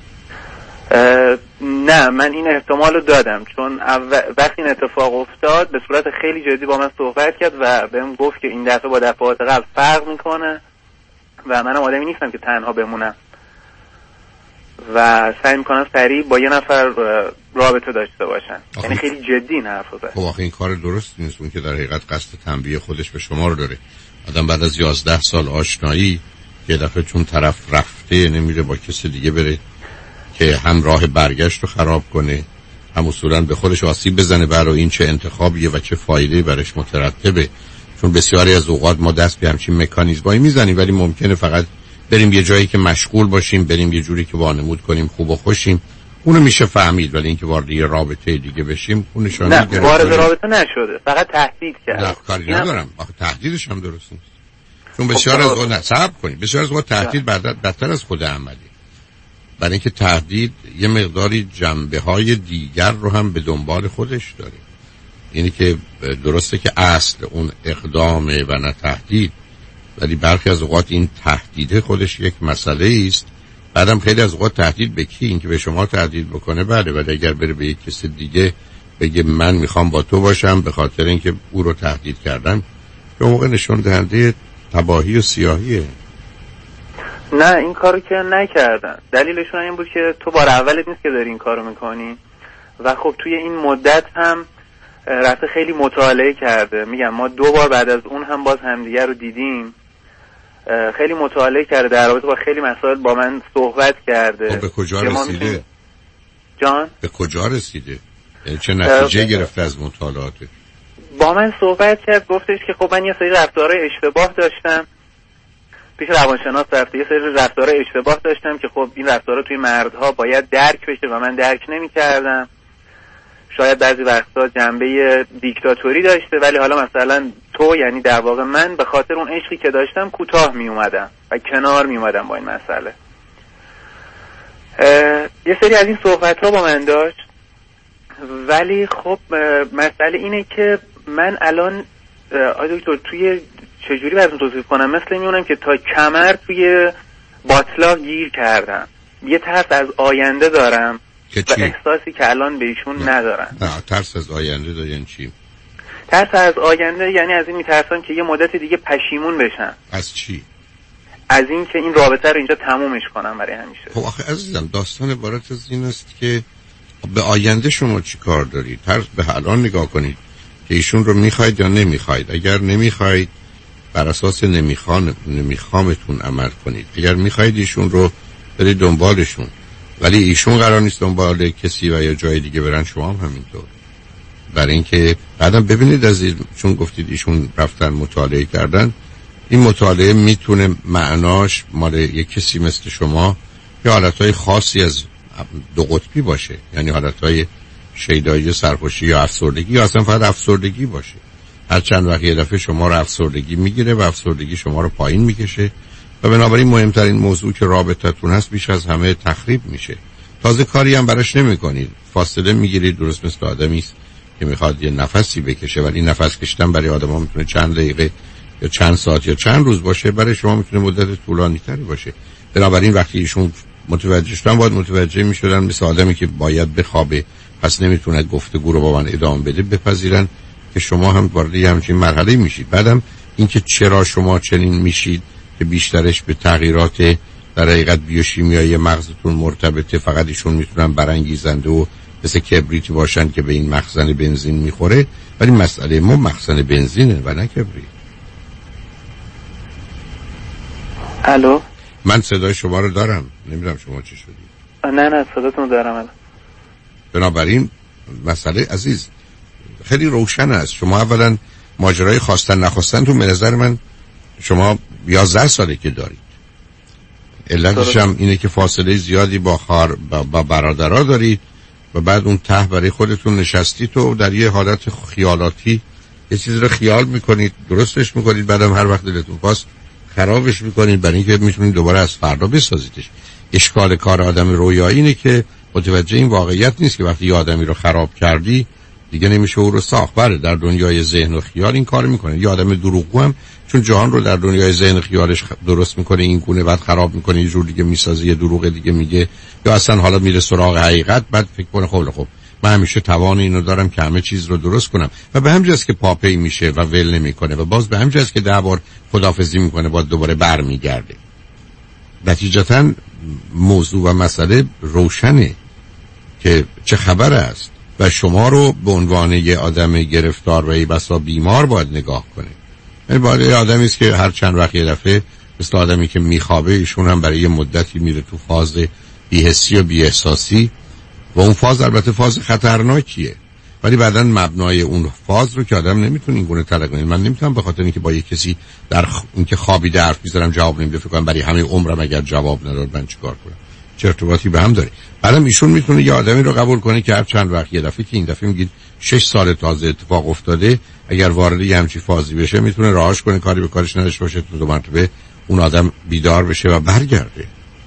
نه، من این احتمال رو دادم، چون وقتی این اتفاق افتاد به صورت خیلی جدی با من صحبت کرد و بهم گفت که این دفعه با دفعات قبل فرق میکنه و منم آدمی نیستم که تنها بمونم و سعی میکنم سریع با یه نفر رابطه داشته باشن. یعنی خیلی جدی این حرف رو زد. خب آخه این کار درست نیست. اون که در حقیقت قصد تنبیه خودش به شما رو داره. آدم بعد از 11 سال آشنایی یه دفعه چون طرف رفته نمیره با کسی دیگه بره که هم راه برگشت رو خراب کنه، هم اصولاً به خودش آسیب بزنه. برای این چه انتخابیه و چه فایده‌ای برش مترتبه. چون بسیاری از اوقات ما دست به همچین مکانیزمایی میزنیم ولی ممکنه فقط بریم یه جایی که مشغول باشیم، بریم یه جوری که وانمود کنیم خوب و خوشیم، اونو میشه فهمید. ولی اینکه وارد یه رابطه دیگه بشیم اون نشانه نه، وارد رابطه نشده، فقط تهدید کرد. نه کاری ندارم، آخه تهدیدش هم درست نیست. چون بسیار از اوقات صبر کنید، بسیار از اوقات تهدید بدتر از خود عملی. برای اینکه تهدید یه مقداری جنبه‌های دیگر رو هم به دنبال خودش داره. یعنی که درسته که اصل اون اقدامه و نه تهدید، ولی برخی از اوقات این تهدید خودش یک مسئله است. بعدم خیلی از اوقات تهدید به کی؟ این که به شما تهدید بکنه بله، ولی اگر بره به یک کسی دیگه بگه من میخوام با تو باشم به خاطر اینکه او رو تهدید کردم، به موقع نشون دهنده تباهی و سیاهیه. نه این کارو که نکردن. دلیلشون این بود که تو بار اولت نیست که داری این کارو میکنی و خب توی این مدت هم رفته خیلی مطالعه کرده. میگم ما 2 بار بعد از اون هم باز همدیگه رو دیدیم، خیلی مطالعه کرده، در رابطه با خیلی مسائل با من صحبت کرده. به کجا رسیده؟ جان؟ به کجا رسیده؟ یعنی چه نتیجه گرفته از مطالعاته؟ با من صحبت کرد، گفتش که خب من یه سری رفتارهای اشتباه داشتم، پیش روانشناس رفته، یه سری رفتارهای اشتباه داشتم که خب این رفتارها توی مردها باید درک بشه و من درک نمی‌کردم. شاید بعضی وقتا جنبه دیکتاتوری داشته، ولی حالا مثلا تو، یعنی در واقع من به خاطر اون عشقی که داشتم کوتاه می اومدم و کنار می اومدم با این مسئله. یه سری از این صحبت ها با من داشت، ولی خب مسئله اینه که من الان دکتر توی چجوری براتون توصیف کنم، مثل میمونم که تا کمر توی باطلاق گیر کردم. یه ترس از آینده دارم و احساسی که الان به ایشون ندارم. نه ترس از آینده داری یعنی چی؟ ترس از آینده یعنی از این میترسم که یه مدت دیگه پشیمون بشم. از چی؟ از این که این رابطه رو اینجا تمومش کنم برای همیشه. خب آخه عزیزم داستان عبارت از این است که به آینده شما چی کار دارید؟ ترس به الان نگاه کنید که ایشون رو میخواید یا نمیخواید. اگر نمیخواید بر اساس نمیخوامتون عمل کنید. اگر میخواید ایشون رو برید دنبالشون، ولی ایشون قرار نیست دنبال کسی و یا جای دیگه برن، شما هم همینطور. برای اینکه بعدم ببینید عزیز، چون گفتید ایشون رفتن مطالعه کردن، این مطالعه میتونه معناش مال یک کسی مثل شما یا حالتهای خاصی از 2 قطبی باشه، یعنی حالتهای شیدایی، سرخوشی یا افسردگی، یا اصلا فقط افسردگی باشه. هر چند وقت یه دفعه شما رو افسردگی میگیره و افسردگی شما رو پایین میکشه و بنابراین مهمترین موضوع که رابطتون هست بیش از همه تخریب میشه. تازه کاری هم براش نمیکنید، فاصله میگیرید، درست مثل آدمی است که میخواد یه نفسی بکشه، ولی نفس کشیدن برای آدم‌ها میتونه چند دقیقه یا چند ساعت یا چند روز باشه، برای شما میتونه مدت طولانی‌تری باشه. بنابراین وقتی ایشون متوجه شدن باید متوجه میشدن مثل آدمی که باید بخوابه پس نمیتونه گفتگو رو با من ادامه بده، بپذیرن که شما هم وارد همچین مرحله میشید. بعدم اینکه چرا شما چنین میشید که بیشترش به تغییرات در حقیقت بیوشیمیایی مغزتون مرتبطه، فقط ایشون میتونن برانگیزنده و مثل کبریتی باشن که به این مخزن بنزین میخوره، ولی مسئله ما مخزن بنزینه و نه کبریت. الو، من صدای شما رو دارم، نمیدونم شما چی شدی. نه صداتون دارم الان. بنابراین مسئله عزیز خیلی روشن است. شما اولا ماجرای خواستن نخواستن تو به نظر من شما 11 ساله که دارید. علتش هم اینه که فاصله زیادی با برادرها دارید و بعد اون ته برای خودتون نشستید و در یه حالت خیالاتی یه چیزی رو خیال میکنید، درستش میکنید، بعدم هر وقت دلتون خواست خرابش میکنید برای اینکه میتونید دوباره از فردا بسازیدش. اشکال کار آدم رویایی اینه که متوجه این واقعیت نیست که وقتی یه آدمی رو خراب کردی دیگه نمیشه او رو ساخت. بله در دنیای ذهن و خیال این کار میکنه. یه آدم دروغگو هم چون جهان رو در دنیای ذهن و خیالش درست میکنه این گونه بعد خراب میکنه، یه جور دیگه میسازه، یه دروغ دیگه میگه، یا اصلا حالا میره سراغ حقیقت بعد فکر کنه خب من همیشه توان اینو دارم که همه چیز رو درست کنم و به همین جاست که پاپی میشه و ول نمیکنه و باز به همین جاست که 10 بار خداحافظی میکنه بعد دوباره برمیگرده. نتیجتا موضوع و مسئله روشنه که چه خبر است و شما رو به عنوان یه آدم گرفتار و بسا بیمار باید نگاه کنه. یعنی باید یه آدمی است که هر چند وقت یه دفعه مثل آدمی که میخوابه ایشون هم برای یه مدتی میره تو فاز بی‌حسی و بی‌احساسی و اون فاز البته فاز خطرناکیه ولی بعداً مبنای اون فاز رو که آدم نمیتونه این گونه تلقی کنه. من نمیتونم به خاطر اینکه با یه کسی در اینکه خوابیده حرف میزنم جواب نمیده فکر کنم برای همه عمرم اگر جواب نداد من چیکار کنم. چه ارتباطی به هم داره؟ بعدم ایشون میتونه یه آدمی رو قبول کنه که هر چند وقت یه دفعه که این دفعه میگید 6 سال تازه اتفاق افتاده اگر وارد یه همچین فازی بشه میتونه راهش کنه کاری به کارش نداشته باشه تو 2 مرتبه اون آدم بیدار بشه و برگرده.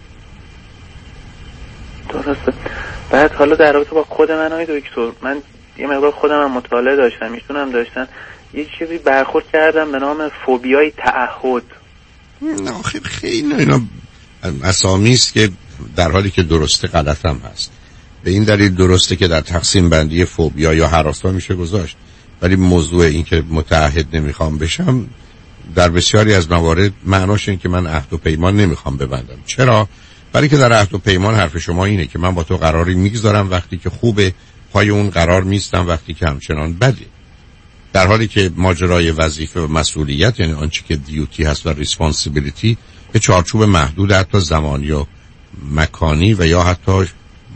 درسته. بعد حالا در رابطه با خود من آقای دکتر من یه مقدار خودم هم مطالعه داشتم ایشون هم داشتن یه چیزی برخورد کردم به نام فوبیای تعهد. نه خیلی اینا اسامی است که در حالی که درسته غلط هم هست. به این دلیل درسته که در تقسیم بندی فوبیا یا هراس‌ها میشه گذاشت ولی موضوع این که متعهد نمیخوام بشم در بسیاری از موارد معناش این که من عهد و پیمان نمیخوام ببندم. چرا؟ برای که در عهد و پیمان حرف شما اینه که من با تو قراری میگذارم وقتی که خوبه پای اون قرار میستم وقتی که همچنان بده. در حالی که ماجرای وظیفه و مسئولیت یعنی آنچه که دیوتی هست و ریسپانسیبیلیتی یه چارچوب محدود حتی زمانی و مکانی و یا حتی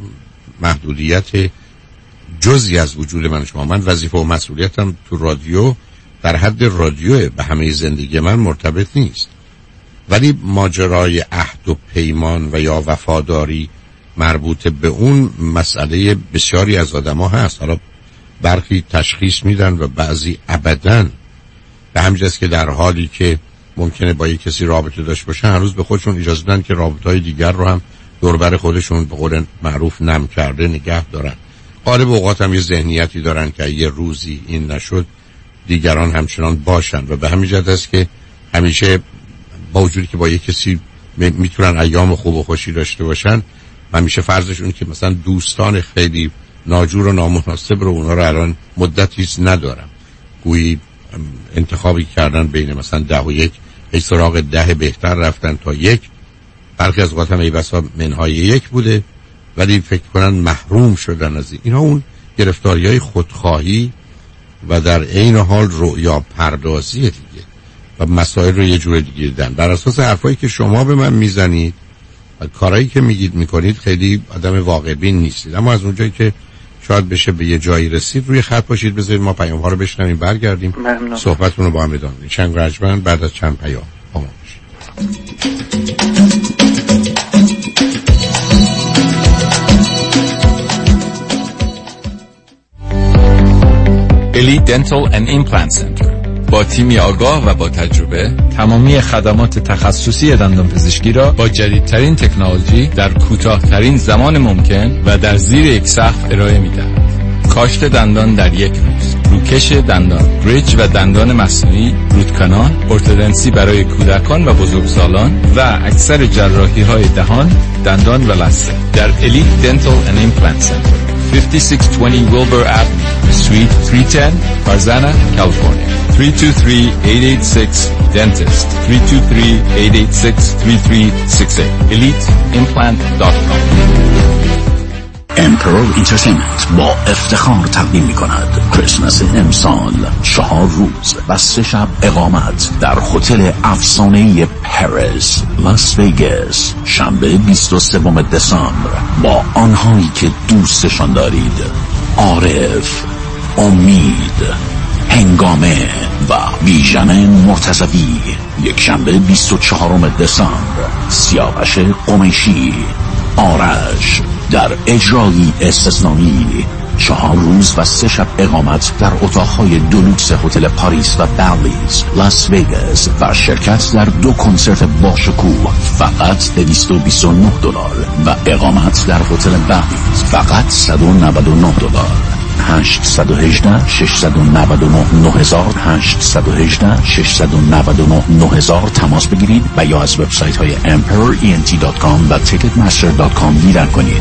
محدودیت جزئی از وجود من شما. من وظیفه و مسئولیتم تو رادیو در حد رادیو به همه زندگی من مرتبط نیست ولی ماجرای عهد و پیمان و یا وفاداری مربوط به اون مسئله بسیاری از آدم‌ها هست. حالا برخی تشخیص میدن و بعضی ابداً به همین جاست که در حالی که ممکنه با یک کسی رابطه داشته باشن هر روز به خودشون اجازه بدن که رابطه‌های دیگر رو هم دور بر خودشون به قول معروف نم کرده نگه دارن. غالب اوقات هم یه ذهنیتی دارن که یه روزی این نشد دیگران همچنان باشن و به همین جهت است که همیشه با وجودی که با یک کسی میتونن ایام خوب و خوشی داشته باشن همیشه فرضشون که مثلا دوستان خیلی ناجور و نامناسب رو اونا رو الان مدتی ندارم گویی انتخابی کردن بین مثلا 10 و 1 هیچ سراغ 10 بهتر رفتن تا 1 برخی از اوقات هم ای بسا منهای 1 بوده ولی فکر کنن محروم شدن از اینا اون گرفتاری‌های خودخواهی و در عین حال رؤیا پردازی دیگه و مسائل رو یه جور دیگه دیدن. بر اساس حرفایی که شما به من میزنید و کارهایی که میکنید خیلی آدم واقع بین نیستید اما از اونجایی که شاید بشه به یه جایی رسید روی خط باشید بذارید ما پیام‌ها رو بشنویم برگردیم صحبتمون رو با هم ادامه بدیم. چند رجمن بعد از چند پیام با ما باشید. الیت دنتال اند ایمپلنت سنتر با تیمی آگاه و با تجربه تمامی خدمات تخصصی دندانپزشکی را با جدیدترین تکنولوژی در کوتاه‌ترین زمان ممکن و در زیر یک سقف ارائه می‌دهد. کاشت دندان در 1 روز، روکش دندان، بریج و دندان مصنوعی، روت کانال، ارتودنسی برای کودکان و بزرگسالان و اکثر جراحی‌های دهان، دندان و لثه در الیت دنتال اند ایمپلنت سنتر 5620 Wilbur Avenue, Suite 310, Tarzana, California. 323-886-DENTIST. 323-886-3368. EliteImplant.com. امپرور اینترتینمنت با افتخار تقدیم می کند کریسمس امسال 4 روز و 3 شب اقامت در هتل افسانه‌ای پاریس لاس ویگاس شنبه 23 دسامبر با آنهایی که دوستشان دارید. عارف، امید، هنگامه و بیژن مرتضوی. یک شنبه 24 دسامبر، سیاوش قمیشی، آرش در اجرایی استثنایی 4 روز و 3 شب اقامت در اتاقهای دولوکس هتل پاریس و بالیز لاس ویگاس و شرکت در 2 کنسرت باشکوه فقط $229 و اقامت در هتل بالیز فقط $199. 818 699 9000 818 699 9000 تماس بگیرید و یا از وبسایت های emperorent.com و ticketmaster.com دیدن کنید.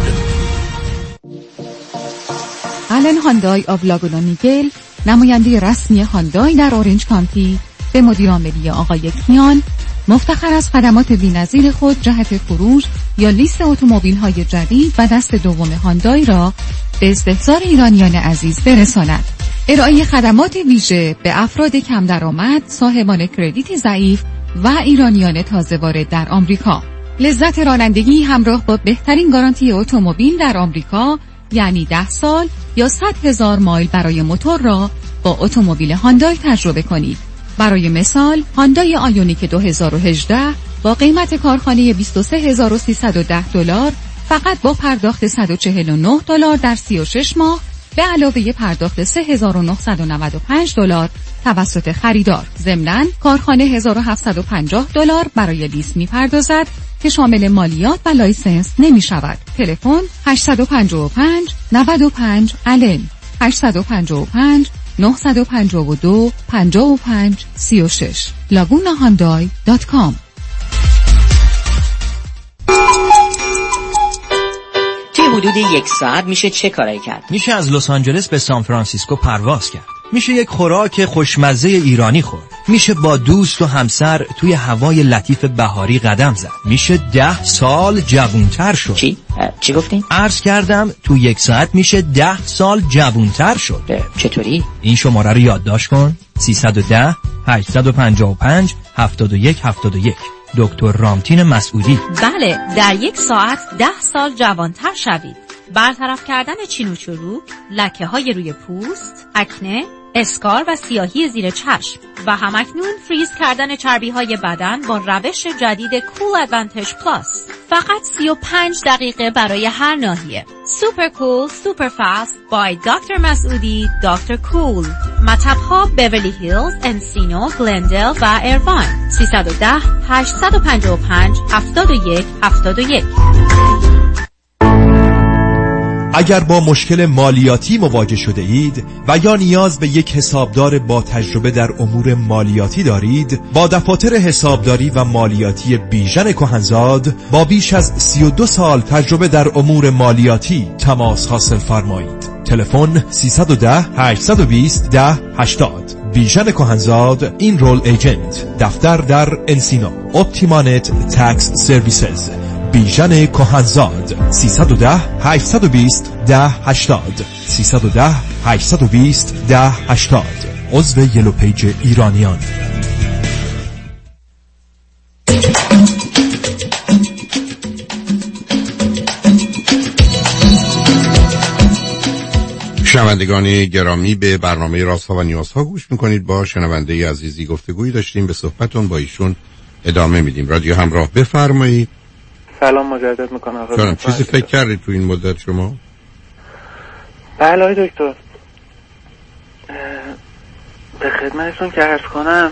آلن هاندای آف لاگونا نیگل، نماینده رسمی هاندای در اورنج کانتی، به مدیر عاملی آقای کیان مفتخر از خدمات بی‌نظیر خود جهت فروش یا لیست اتومبیل‌های جدید و دست دوم هاندای را به استحضار ایرانیان عزیز برساند. ارائه خدمات ویژه به افراد کم درآمد، صاحبان کردیت ضعیف و ایرانیان تازه وارد در آمریکا. لذت رانندگی همراه با بهترین گارانتی اتومبیل در آمریکا، یعنی 10 سال یا 100,000 مایل برای موتور را با اتومبیل هاندای تجربه کنید. برای مثال، هاندای آیونیک 2018 با قیمت کارخانه $23310 فقط با پرداخت $149 در 36 ماه به علاوه پرداخت $3995 توسط خریدار. ضمناً کارخانه $1750 برای لیست می‌پردازد که شامل مالیات و لایسنس نمی‌شود. تلفن 855 95 آلن 855 952 55 36 lagunahandai.com. توی حدود 1 ساعت میشه چه کارایی کرد؟ میشه از لس آنجلس به سان فرانسیسکو پرواز کرد. میشه یک خوراک خوشمزه ایرانی خورد. میشه با دوست و همسر توی هوای لطیف بهاری قدم زد. میشه 10 سال جوانتر شد. چی گفتین؟ عرض کردم تو 1 ساعت میشه 10 سال جوانتر شد. چطوری؟ این شماره رو یادداشت کن: 310 855 7171. دکتر رامتین مسعودی. بله، در 1 ساعت 10 سال جوانتر شوید. برطرف کردن چین و چروک، لکه های روی پوست، اکنه، اسکار و سیاهی زیر چشم و همکنون فریز کردن چربی های بدن با روش جدید کول ادوانتج پلاس. فقط 35 دقیقه برای هر ناحیه. سوپر کول، سوپر فاست بای دکتر مسعودی، دکتر کول. مطب‌ها بیورلی هیلز، انسینو، گلندل و ایروان. 310 855 7171. اگر با مشکل مالیاتی مواجه شده اید و یا نیاز به یک حسابدار با تجربه در امور مالیاتی دارید، با دفاتر حسابداری و مالیاتی بیژن کهنزاد با بیش از 32 سال تجربه در امور مالیاتی تماس حاصل فرمایید. تلفن 310 820 1080. بیژن کهنزاد، این رول ایجنت، دفتر در انسینو. اپتیمانت تکس سرویسز. بیژن کهنزاد، 310 820 1080. 310 820 1080. عضو یلو پیج ایرانیان. شنوندگان گرامی، به برنامه رازها و نیازها گوش میکنید. با شنونده عزیزی گفتگویی داشتیم، به صحبتون با ایشون ادامه میدیم. رادیو همراه، بفرمایید. سلام مجدد میکنم. سلام. چیزی فکر کردید تو این مدت شما؟ بله آقای دکتر، به خدمتتون که عرض کنم،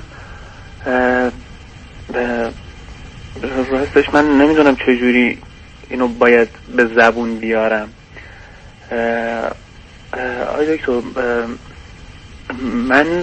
راستش من نمیدونم چجوری اینو باید به زبون بیارم. آقای دکتر، من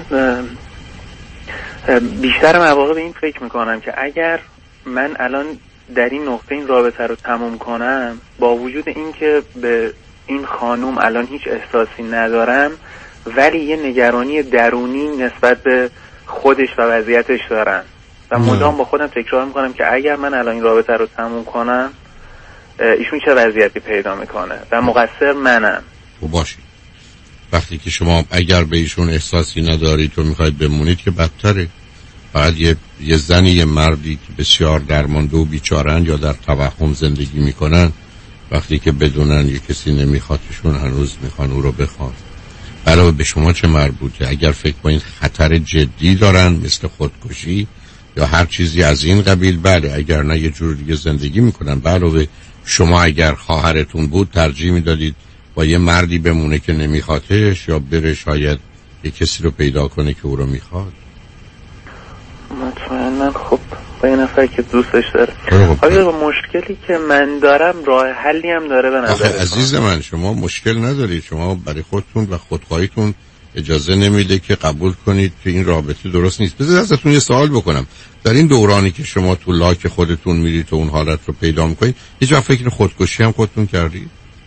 بیشتر مواقع به این فکر میکنم که اگر من الان در این نقطه این رابطه رو تموم کنم، با وجود این که به این خانوم الان هیچ احساسی ندارم، ولی یه نگرانی درونی نسبت به خودش و وضعیتش دارم و مدام با خودم تکرار میکنم که اگر من الان این رابطه رو تموم کنم، ایشون چه وضعیتی پیدا میکنه و مقصر منم. باشید وقتی که شما اگر به ایشون احساسی ندارید و میخواید بمونید که بدتره. بعد یه زنی، یه مردی که بسیار درمانده و بیچارن یا در توهم زندگی میکنن وقتی که بدونن یه کسی نمیخوادشون هنوز میخوان او رو بخوان. علاوه به شما چه مربوطه؟ اگر فکر کنید خطر جدی دارن مثل خودکشی یا هر چیزی از این قبیل، بله. اگر نه یه جور دیگه زندگی میکنن. علاوه شما اگر خواهرتون بود ترجیح میدادید با یه مردی بمونه که نمیخوادش یا بره شاید یه کسی رو پیدا کنه که او رو میخواد؟ مطمئناً خب با یه نفر که دوستش داره. آیا با مشکلی که من دارم راه حلی هم داره به نظر؟ عزیز من شما مشکل ندارید. شما برای خودتون و خودخواهیتون اجازه نمیده که قبول کنید که این رابطه درست نیست. بذارید ازتون یه سوال بکنم. در این دورانی که شما تو لاک خودتون میرید و اون حالت رو پیدا میکنید، هیچ وقت فکر خودکشی هم خودتون کردید؟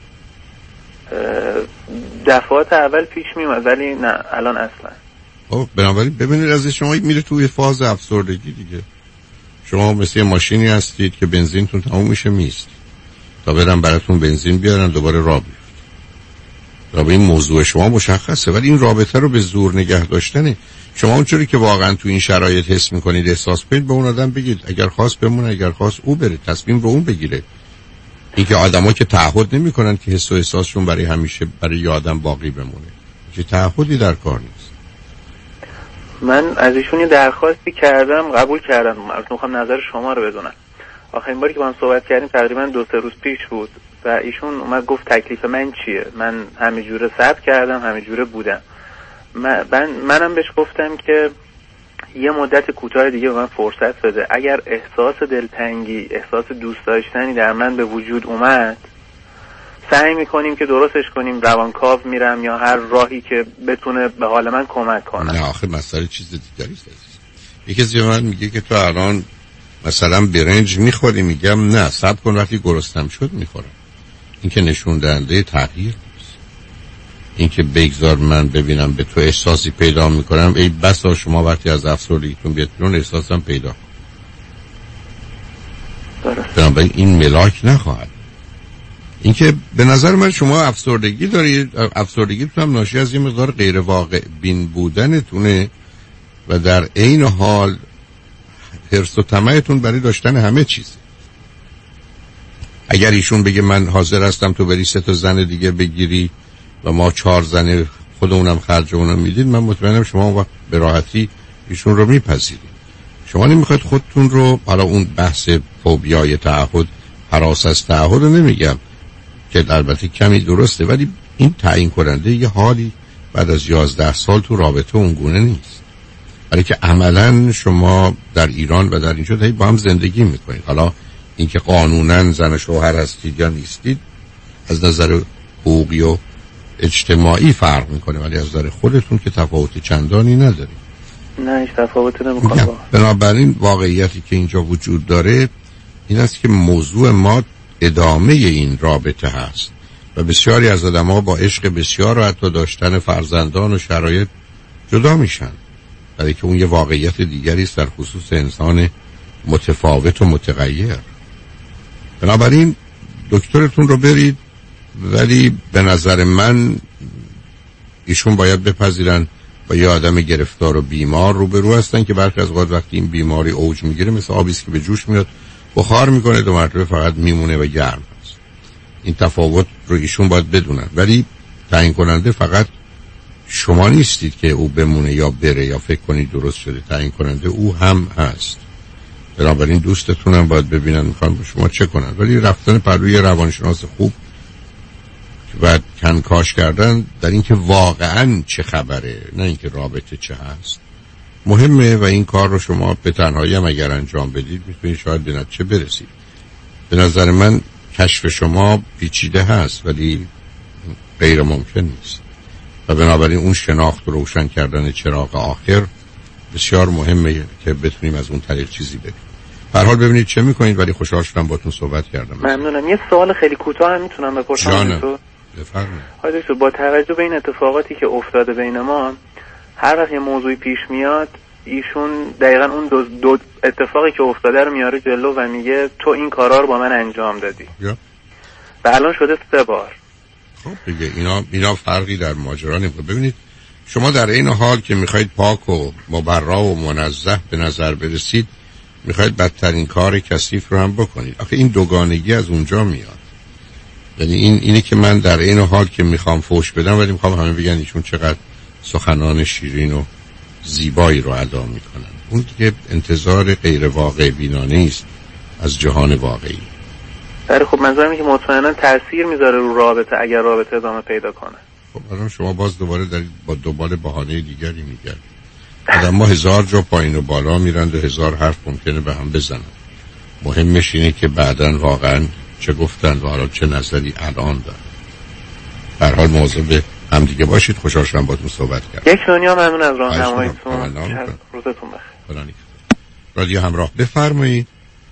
دفعات اول پیش میومد ولی نه الان اصلا. خب بنابراین ببینید از شما میره توی فاز افسردگی دیگه. شما مثل ماشینی هستید که بنزینتون تموم میشه میست تا برن براتون بنزین بیارن دوباره راه بیفت. رابطه این موضوع شما مشخصه، ولی این رابطه رو به زور نگه داشتنه. شما اونجوری که واقعا تو این شرایط حس میکنید احساس کنید به اون آدم بگید اگر خواست بمونه، اگر خواست او بره، تصمیم رو اون بگیره. اینکه آدما که تعهد نمیکنن که حس و احساسشون برای همیشه برای یه آدم باقی بمونه، که تعهدی در کار نیست. من از ایشون یه درخواستی کردم، قبول کردم. میخوام نظر شما رو بدونم. آخرین باری که با هم صحبت کردیم تقریبا 2-3 روز پیش بود و ایشون اومد گفت تکلیف من چیه. من همینجوره صبر کردم، همینجوره بودم. منم بهش گفتم که یه مدت کوتاه دیگه به من فرصت بده. اگر احساس دلتنگی، احساس دوست داشتنی در من به وجود اومد، سعی میکنیم که درستش کنیم. روانکاو میرم یا هر راهی که بتونه به حال من کمک کنه. نه آخه مسئله چیز دیگری است. یکی از من میگه که تو الان مثلا برنج میخوری، میگم نه صبر کن وقتی گرسنم شد میخورم. این که نشون دهنده تغییر نیست. این که بگذار من ببینم به تو احساسی پیدا میکنم، ای بسا شما وقتی از افسردگیتون بیاد بیرون احساسم پیدا کنم. این ملاک نخواهد. اینکه به نظر من شما افسردگی دارید، افسردگیتون هم ناشی از یه مقدار غیر واقع بین بودنتونه و در عین حال حرص و طمعتون برای داشتن همه چیز. اگر ایشون بگه من حاضر هستم تو بری 3 زن دیگه بگیری و ما 4 زن خودمونم خرج اونم میدید، من مطمئنم شما وقت به راحتی ایشون رو میپذیرید. شما نمیخواید خودتون رو، حالا اون بحث فوبیای تعهد، هراس از تعهد رو نمیگم که البته کمی درسته، ولی این تعیین کننده یه حالی بعد از 11 سال تو رابطه اونگونه نیست. برای که عملا شما در ایران و در اینجا با هم زندگی میکنید. حالا اینکه قانونا زن و شوهر هستید یا نیستید از نظر حقوقی و اجتماعی فرق میکنه، ولی از نظر خودتون که تفاوت چندانی ندارید. نه هیچ تفاوتی نمیکنه. بنابراین واقعیتی که اینجا وجود داره این است که موضوع ما ادامه این رابطه هست و بسیاری از آدم‌ها با عشق بسیار و حتی داشتن فرزندان و شرایط جدا میشن، برای که اون یه واقعیت دیگری است در خصوص انسان متفاوت و متغیر. بنابراین دکترتون رو برید، ولی به نظر من ایشون باید بپذیرن با یه آدم گرفتار و بیمار روبرو هستن که برخی از اوقات وقتی این بیماری اوج میگیره مثل آبی است که به جوش میاد، بخار میکنه، 2 مرتبه فقط میمونه و گرم هست. این تفاوت رو ایشون باید بدونن، ولی تعیین کننده فقط شما نیستید که او بمونه یا بره یا فکر کنید درست شده. تعیین کننده او هم هست. بنابراین دوستتون هم باید ببینن میخوان با شما چه کنن، ولی رفتن پروی روانشناس خوب و کنکاش کردن در اینکه واقعا چه خبره، نه اینکه رابطه چه هست، مهمه. و این کار رو شما به تنهایی هم اگر انجام بدید میتونید شاید به نتیجه برسید. به نظر من کشف شما پیچیده هست ولی غیر ممکن نیست و بنابراین اون شناخت و روشن کردن چراغ آخر بسیار مهمه که بتونیم از اون طریق چیزی بگیم. به هر حال ببینید چه میکنید، ولی خوشحال شدم باهاتون صحبت کردم. ممنونم. یه سوال خیلی کوتاه هم میتونم بپرسم؟ بفرمایید. با توجه به این اتفاقاتی که افتاده بین ما، هر وقت یه موضوعی پیش میاد ایشون دقیقاً اون دو اتفاقی که افتاده رو میاره جلو و میگه تو این کارا رو با من انجام دادی و الان شده 3 بار. خب دیگه اینا فرقی در ماجرا نمیکنه. ببینید شما در این حال که میخواید پاک و مبرا و منزه به نظر برسید، میخواید بدترین کار کثیف رو هم بکنید. آخه این دوگانگی از اونجا میاد. یعنی اینه که من در این حال که میخوام فوش بدم ولی میخوام همه بگن ایشون چقدر سخنان شیرین و زیبایی رو ادا میکنن. اون که انتظار غیر واقع بینانه است از جهان واقعی. بله خب منظورم اینه که مطمئنا تاثیر میذاره رو رابطه اگر رابطه ادامه پیدا کنه. خب الان شما باز دوباره دارید با دنبال بهانه دیگری میگردید. آدم ما 1000 جا پایین و بالا میرن و 1000 حرف ممکنه به هم بزنن. مهمش اینه که بعداً واقعاً چه گفتن و حالا چه نظری الان دارن. به هر حال مواظب هم دیگه باشید. خوشحال شدم باهاتون صحبت کردم. یک دنیا ممنون از راهنماییتون. روزتون بخیر. رادیو همراه بفرمایید.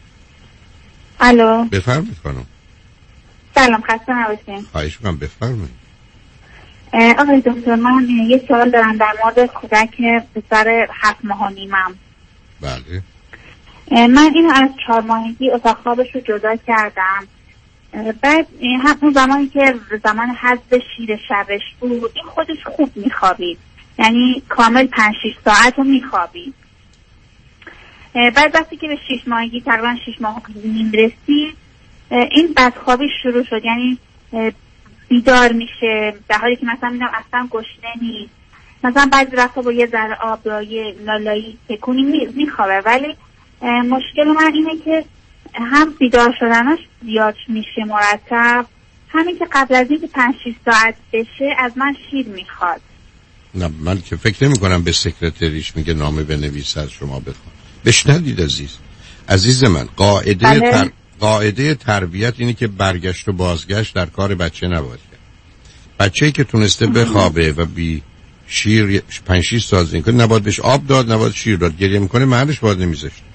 الو بفرمایید خانم. سلام خسته نباشین. خواهش می‌کنم بفرمایید. آقای دکتر من یه سوال دارم در مورد کودک پسر 7 ماه و نیمم. بله. من اینو از 4 ماهگی اتاق خوابش رو جدا کردم. بعد همون زمانی که زمان حذف شیر شبش بود این خودش خوب میخوابید، یعنی کامل 5-6 ساعت رو میخوابید. بعد وقتی که به 6 ماهگی تقریبا 6 ماه و نیم رسید این بدخوابی شروع شد، یعنی بیدار میشه در حالی که مثلا میدونم اصلا گشنه نیست، مثلا بعضی وقتا با یه ذره آب یا یه لالایی تکونی میخوابه. ولی مشکل من اینه که هم بیدار شدنش زیاد میشه مرتب، همین که قبل از اینکه 5-6 ساعت بشه از من شیر میخواد. نه من که فکر نمی کنم به سکرتریش میگه نامه بنویس از شما بخوام. بشنوید عزیز من قاعده تربیت اینه که برگشت و بازگشت در کار بچه نباید کرد. بچه‌ای که تونسته بخوابه و بی شیر 5-6 ساعت این کنه نباید بهش آب داد، نباید شیر داد. گریه میکنه محلش باید نمیذاشت.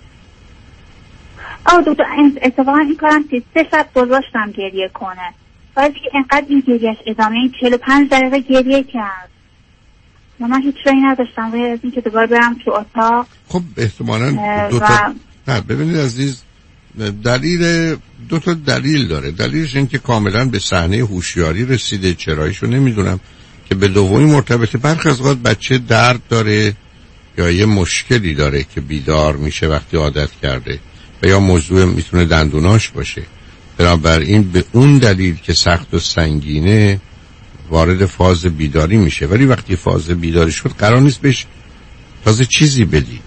دکتر اتفاقا این کارم که 3 شب گذاشتم گریه کنه، ولی دیگه اینقدر این گریهش ادامه این 45 دقیقه گریه کرد. من هیچ رایی نداشتم غیر از این که دوباره برم تو اتاق. خب احتمالاً نه ببینید عزیز، دو تا دلیل داره. دلیلش این که کاملا به صحنه هوشیاری رسیده، چراییشو نمیدونم، که به دومی مرتبطه. برخی از اوقات بچه درد داره یا یه مشکلی داره که بیدار میشه وقتی عادت کرده و یا موضوع میتونه دندوناش باشه. بنابراین به اون دلیل که سخت و سنگینه وارد فاز بیداری میشه، ولی وقتی فاز بیداری شد قرار نیست بهش تازه چیزی بدی.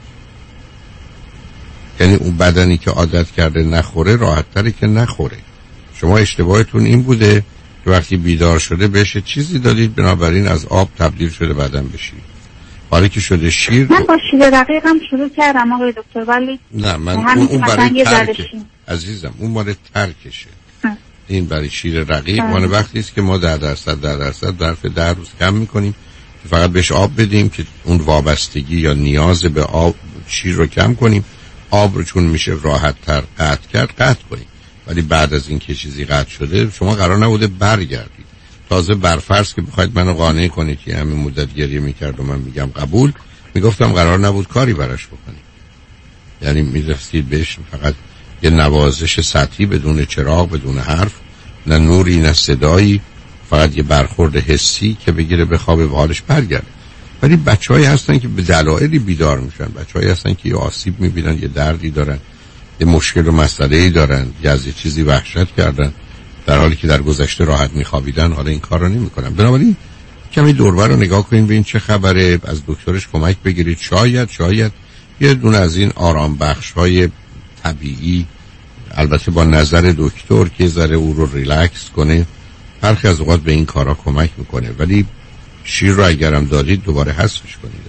یعنی اون بدنی که عادت کرده نخوره راحت تره که نخوره. شما اشتباهتون این بوده که وقتی بیدار شده بهش چیزی دادید، بنابراین از آب تبدیل شده بعدن بشید. حالا که شده شیر من با شیر رقیق هم شروع کردم آقای دکتر، ولی نه من اون برای ترک عزیزم، اون برای ترکشه. این برای شیر رقیق مال وقتی است که ما 10% ظرف 10 روز کم میکنیم که فقط بهش آب بدیم که اون وابستگی یا نیاز به آب شیر رو کم کنیم. آب رو چون میشه راحت تر قطع کنیم. ولی بعد از این که چیزی قطع شده شما قرار نبوده برگردید. تازه برفرض که بخواید منو قانع کنید که همین مدت گریه میکرد و من میگم قبول، میگفتم قرار نبود کاری براش بکنید. یعنی میرسید بهش فقط یه نوازش سطحی بدون چراغ، بدون حرف، نه نوری نه صدایی، فقط یه برخورد حسی که بگیره به خواب و حالش برگرده. ولی بچه‌هایی هستن که به دلایلی بیدار میشن، بچه‌هایی هستن که یه آسیب میبینن، یه دردی دارن، یه مشکل و مسئله‌ای دارن، یا از یه چیزی وحشت کردن در حالی که در گذشته راحت میخوابیدن، حالا این کار رو نمی‌کنن. بنابراین کمی دوربر رو نگاه کنین ببین چه خبره، از دکترش کمک بگیرید. شاید یه دونه از این آرام بخش‌های طبیعی، البته با نظر دکتر که ذره او رو ریلکس کنه، برخی از اوقات به این کارا کمک میکنه. ولی شیر رو اگرم دادید دوباره حذفش کنید.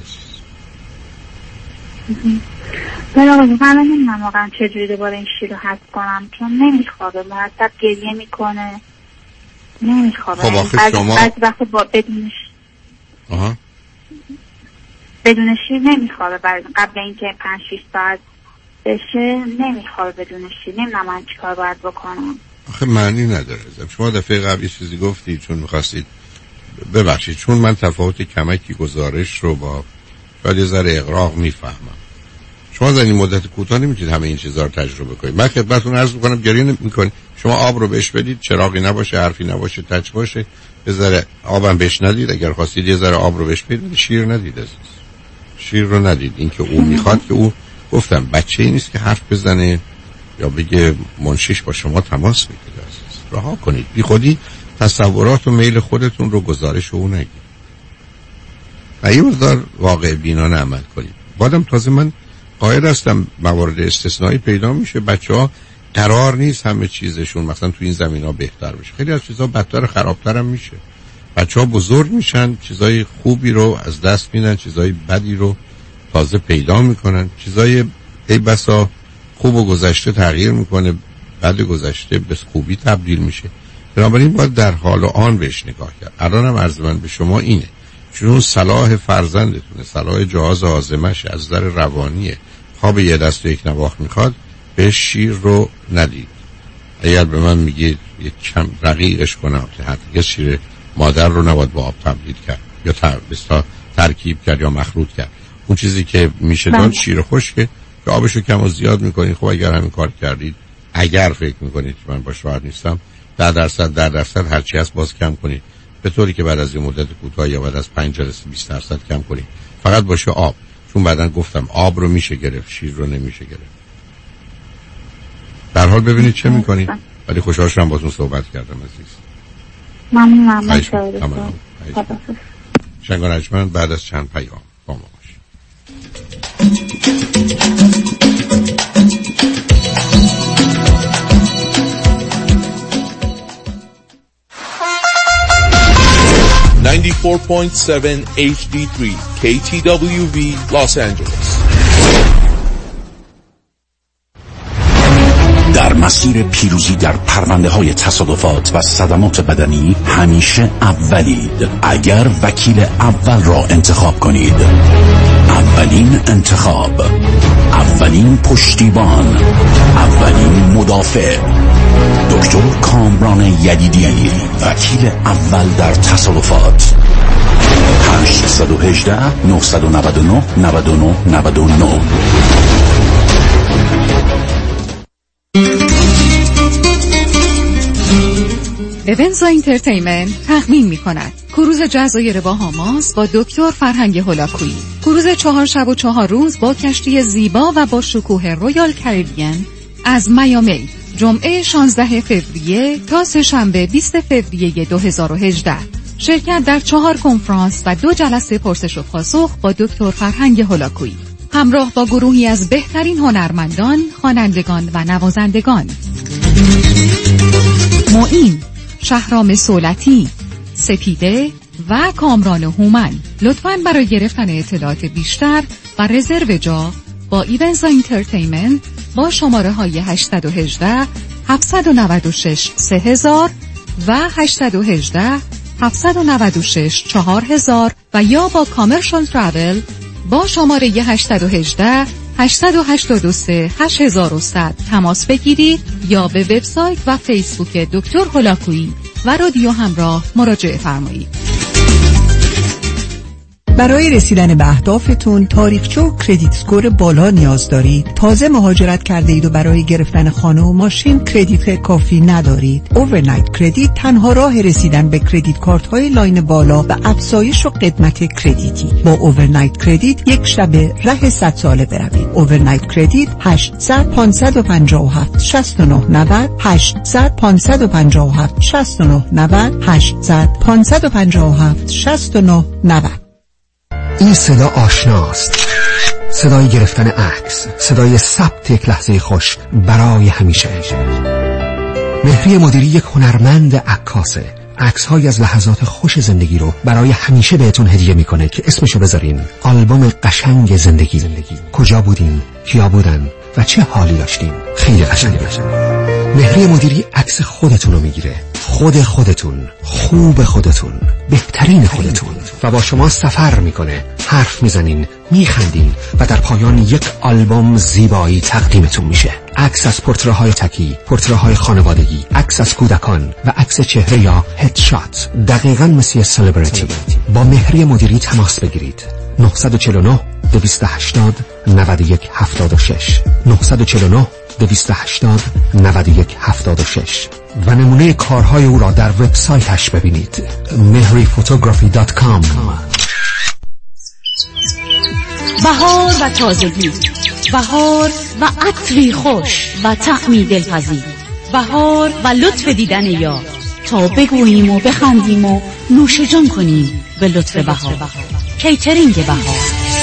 من نمیدونم واقعا چجوری دوباره این شیر رو حذف کنم، چون نمیخوابه، مرتب گریه میکنه، نمیخوابه. خب آخه شما بعضی وقت با بدون شیر نمیخوابه، قبل اینکه 5-6 ساعت بشه نمیخوابه بدون شیر. نمیدونم من چیکار باید بکنم. آخه معنی نداره. شما دفعه قبل چیزی گفتید چون میخواستید، ببخشید چون من تفاوت کمکی گزارش رو با شاید یه ذره اغراق میفهمم. شما در این مدت کوتاه نمیتونید همه این چیزا رو تجربه کنید. من خدمتتون عرض میکنم گریه نمیکنید، شما آب رو بهش بدید، چراغی نباشه، حرفی نباشه، تچ باشه، یه ذره آبم بهش ندید. اگر خواستید یه ذره آب رو بهش بدید، شیر ندید عزیز، شیر رو ندید. این که او میخواد که او، گفتم بچه‌ای نیست که حرف بزنه یا بگه منشیش با شما تماس بگیره عزیز. رها کنید. بی خودی تصورات و میل خودتون رو گزارش او نگید و یه مقدار واقع بینانه عمل کنید. بعدم تازه من قائل هستم موارد استثنایی پیدا میشه. بچه‌ها قرار نیست همه چیزشون مثلا تو این زمینا بهتر بشه، خیلی از چیزا بدتر خرابتر هم میشه. بچه‌ها بزرگ میشن، چیزای خوبی رو از دست میدن، چیزای بدی رو تازه پیدا میکنن، چیزای ای بسا خوب و گذشته تغییر میکنه، بعد گذشته به خوبی تبدیل میشه. بنابراین باید در حال آن بهش نگاه کرد. الانم عرض من به شما اینه، چون صلاح فرزندتونه، صلاح جهاز هاضمه‌ش از نظر روانیه، خواب یه دست و یک نواخت میخواد، به شیر رو ندید. اگر به من میگید یک کم رقیقش کنم که حتی شیر مادر رو نباید با آب تبدیل کرد یا ترکیب کرد یا مخلوط کرد. اون چیزی که میشه داد شیر خشکه که آبشو کم و زیاد میکنید. خب اگر همین کار کردید، اگر فکر میکنید من با شوهر نیستم 10% هرچی هست باز کم کنید، به طوری که بعد از این مدت کوتاه یا بعد از 5 جلسه 20% کم کنید، فقط باشه آب. چون بعدن گفتم آب رو میشه گرفت، شیر رو نمیشه گرفت. در حال ببینید چه میکنید. ولی خوشحال شدم باهاتون صحبت کردم عزیز. ممنونم. شنگ و نجمن بعد از چند پیام با ما باشید. $94.7 HD3 KTWV Los Angeles. در مسیر پیروزی در پرونده‌های تصادفات و صدمات بدنی همیشه اولید. اگر وکیل اول را انتخاب کنید، اولین انتخاب، اولین پشتیبان، اولین مدافع، دکتر کامران یدیدی، وکیل اول در تصادفات. 818 999 99 99. ایونز انترتینمنت تقدیم می‌کند کروز جزایر باهاماس با دکتر فرهنگ هولاکویی. کروز 4 شب و 4 روز با کشتی زیبا و با شکوه رویال کریبیان از میامی، جمعه 16 فوریه تا سه‌شنبه 20 فوریه 2018. شرکت در 4 کنفرانس و 2 جلسه پرسش و پاسخ با دکتر فرهنگ هولاکویی، همراه با گروهی از بهترین هنرمندان، خوانندگان و نوازندگان. معین، شهرام سولتی، سپیده و کامران هومن. لطفاً برای گرفتن اطلاعات بیشتر و رزرو جا با ایونز انترتینمنت با شماره های 818 796 3000 و 818 796 4000 و یا با کامرشال ترافل با شماره 818 883 8100 تماس بگیرید یا به وبسایت و فیسبوک دکتر هولاکویی و رادیو همراه مراجعه فرمایید. برای رسیدن به اهدافتون تاریخچه و کردیت اسکور بالا نیاز دارید. تازه مهاجرت کرده اید و برای گرفتن خانه و ماشین کردیت کافی ندارید. اوورنایت کردیت تنها راه رسیدن به کردیت کارت های لاین بالا و افزایش و قدمت کردیتی. با اوورنایت کردیت یک شب ره 100 ساله بروید. اوورنایت کردیت 800 557 69 90 800 557 69 90 800 557 69 90. این صدا آشناست، صدای گرفتن عکس، صدای ثبت یک لحظه خوش برای همیشه. مهری مدیری یک هنرمند عکاسه. عکس‌های از لحظات خوش زندگی رو برای همیشه بهتون هدیه میکنه که اسمشو بذارین آلبوم قشنگ زندگی. کجا بودین، کیا بودن و چه حالی داشتین. خیلی قشنگه. مهری مدیری عکس خودتون رو میگیره، خودتون، خوب خودتون، بهترین خودتون، و با شما سفر میکنه. حرف میزنین، میخندین و در پایان یک آلبوم زیبایی تقدیمتون میشه. عکس از پورتره‌های تکی، پورتره‌های خانوادگی، عکس از کودکان و عکس چهره یا هدشات، دقیقاً مثل سلبریتی. با مهری مدیری تماس بگیرید. 949 280 91 76 949 280 91 76 و نمونه کارهای او را در وبسایتش ببینید mehriphotography.com. بهار و تازگی، بهار و عطری خوش و طعمی دلپذیر، بهار و لطف دیدن یار، تا بگوییم و بخندیم و نوش جان کنیم به لطف بهار. کیترینگ بهار،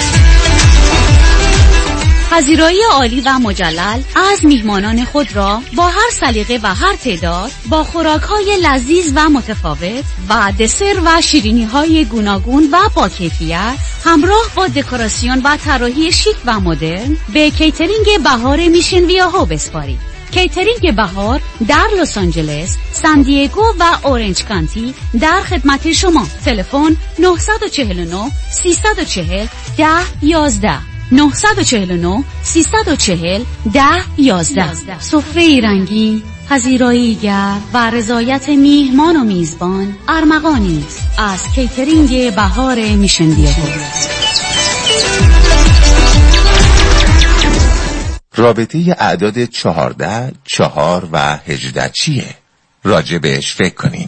پذیرایی عالی و مجلل از میهمانان خود را با هر سلیقه و هر تعداد، با خوراک‌های لذیذ و متفاوت و دسر و شیرینی‌های گوناگون و با کیفیت، همراه با دکوراسیون و طراحی شیک و مدرن به کیترینگ بهار میشن ویاهو بسپارید. کیترینگ بهار در لس آنجلس، سان دیگو و اورنج کانتی در خدمت شما. تلفن 949 340 1011 949 340 1011. سفره رنگین، پذیرایی گرم و رضایت میهمان و میزبان ارمغانی است از کیترینگ بهار میشن ویاهو. رابطه اعداد 14، 4 و 18 چیه؟ راجع بهش فکر کنین.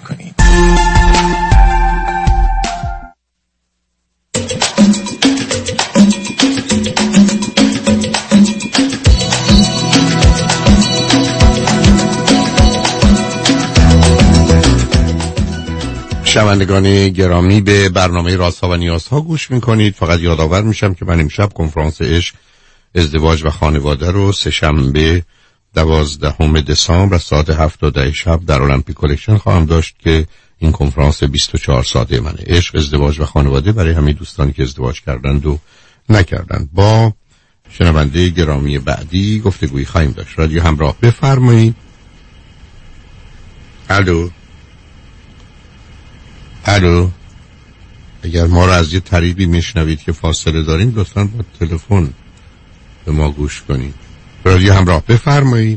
شنوندگان گرامی، به برنامه رازها و نیازها گوش میکنید. فقط یادآور میشم که من امشب کنفرانس عشق، ازدواج و خانواده رو سه‌شنبه 12 دسامبر از ساعت 7 تا 10 شب در المپیک کلکشن خواهم داشت که این کنفرانس 24 ساعته منه. عشق، ازدواج و خانواده برای همه دوستانی که ازدواج کردند و نکردند. با شنونده گرامی بعدی گفتگویی خواهیم داشت. رادیو همراه، بفرمایید. الو. اگر ما رو از یه طریقی میشنوید که فاصله داریم، لطفاً با تلفن به ما گوش کنید. رادیو همراه، بفرمایید.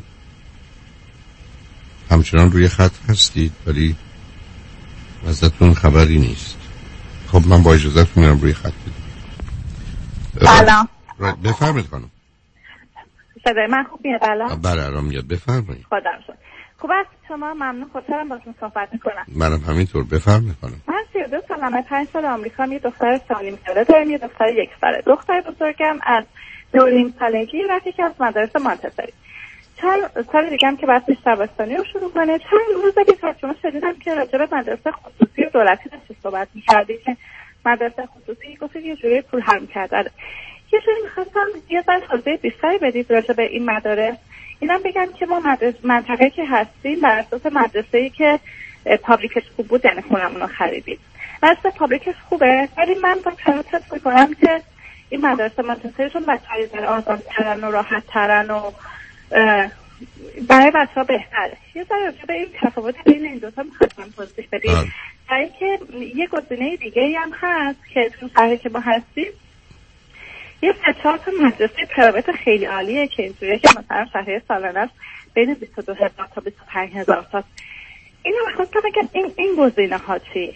همچنان روی خط هستید ولی ازتون خبری نیست. خب من با اجازهتون میرم روی خط بدیم. سلام. بفرمایید خانم. صدای من خوب میاد الان؟ بله الان میاد، بفرمایید. خدا رو شکر. خوب است شما؟ ممنون، خوشحالم باهاتون صحبت میکنم. منم همینطور، بفرمایید خانم. من 32 سالمه، 5 سال آمریکا، یه دختر سالیم ساله دارم، یه دختر 1 ساله. دختر بزرگم از 2.5 سالگی رفت یکی از مدارس مانتسری. چند سال دیگه هم که بعد دبستانی رو شروع کنه. چند روز که ترجمه شدیدم که راجع به مدرسه خصوصی و دولتی داشت صحبت می‌کردی که مدرسه خصوصی گفت یه جوری پول حرام کرده. یه جوری می‌خواستم یه ذره توضیح بیشتری بدید راجع به این مدارس. اینم بگم که ما منطقه که هستیم بر اساس مدرسه‌ای که پابلیکش خوب بود، یعنی خونمون رو خریدیم. مدرسه پابلیکش خوبه، ولی من با کارات می‌کنم که این مدرسه منتسریشون بچه‌های در آزادترن و راحت‌ترن و برای بچه‌ها بهتره. یه ذره راجع به این تفاوت بین این دوتا می‌خواستم توضیح بدید. در اینکه یه گزینه دیگه‌ای هم هست که تو شهری که ما هستیم یه 3-4 تا مدرسه پرایوت خیلی عالیه که اینجوریه که مثلا شهریه سالانه است بین 22,000 تا 25,000 تا. اینو می‌خواستم بگم این گزینه ها چی؟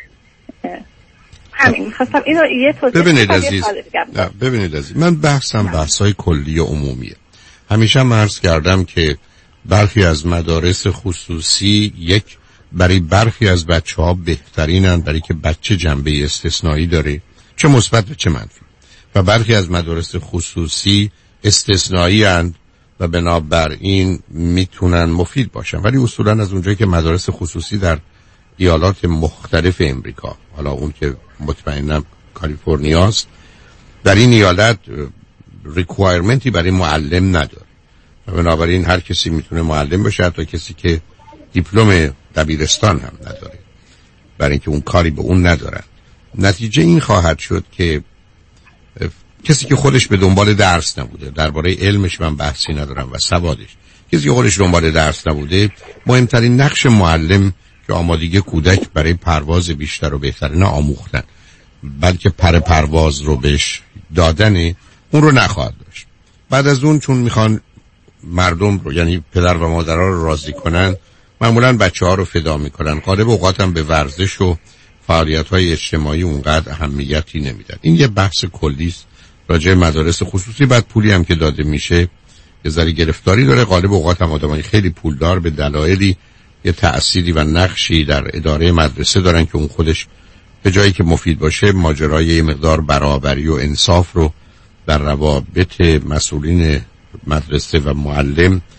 همین می‌خواستم اینو یه توضیح بدم. ببینید عزیز، من بحثای کلی و عمومیه. همیشه عرض کردم که برخی از مدارس خصوصی برای برخی از بچه‌ها بهترینن، برای که بچه جنبه استثنایی داره، چه مثبت و چه منفی. و برخی از مدارس خصوصی استثنایی اند و بنابراین میتونن مفید باشن. ولی اصولا از اونجایی که مدارس خصوصی در ایالات مختلف امریکا، حالا اون که مطمئنم کالیفرنیاست، در این ایالت ریکوایرمنتی برای معلم نداره و بنابراین هر کسی میتونه معلم باشه، حتی کسی که دیپلم دبیرستان هم نداره، برای اینکه اون کاری به اون ندارن. نتیجه این خواهد شد که کسی که خودش به دنبال درس نبوده، درباره علمش من بحثی ندارم و سوادش، کسی که خودش دنبال درس نبوده، مهمترین نقش معلم که آمادگی کودک برای پرواز بیشتر و بهتر نه آموختن، بلکه پرواز رو بهش دادن، اون رو نخواهد داشت. بعد از اون چون میخوان مردم رو، یعنی پدر و مادرها رو راضی کنن، معمولا بچه‌ها رو فدا میکنن. غالب اوقات هم به ورزش و فعالیت‌های اجتماعی اونقدر اهمیتی نمیدن. این یه بحث کلی است راجع به مدارس خصوصی. بعد پولی هم که داده میشه یه ذره گرفتاری داره. غالب اوقات هم آدمای خیلی پولدار به دلایلی یه تأثیری و نقشی در اداره مدرسه دارن که اون خودش به جایی که مفید باشه، ماجرای یه مقدار برابری و انصاف رو در روابط مسئولین مدرسه و معلم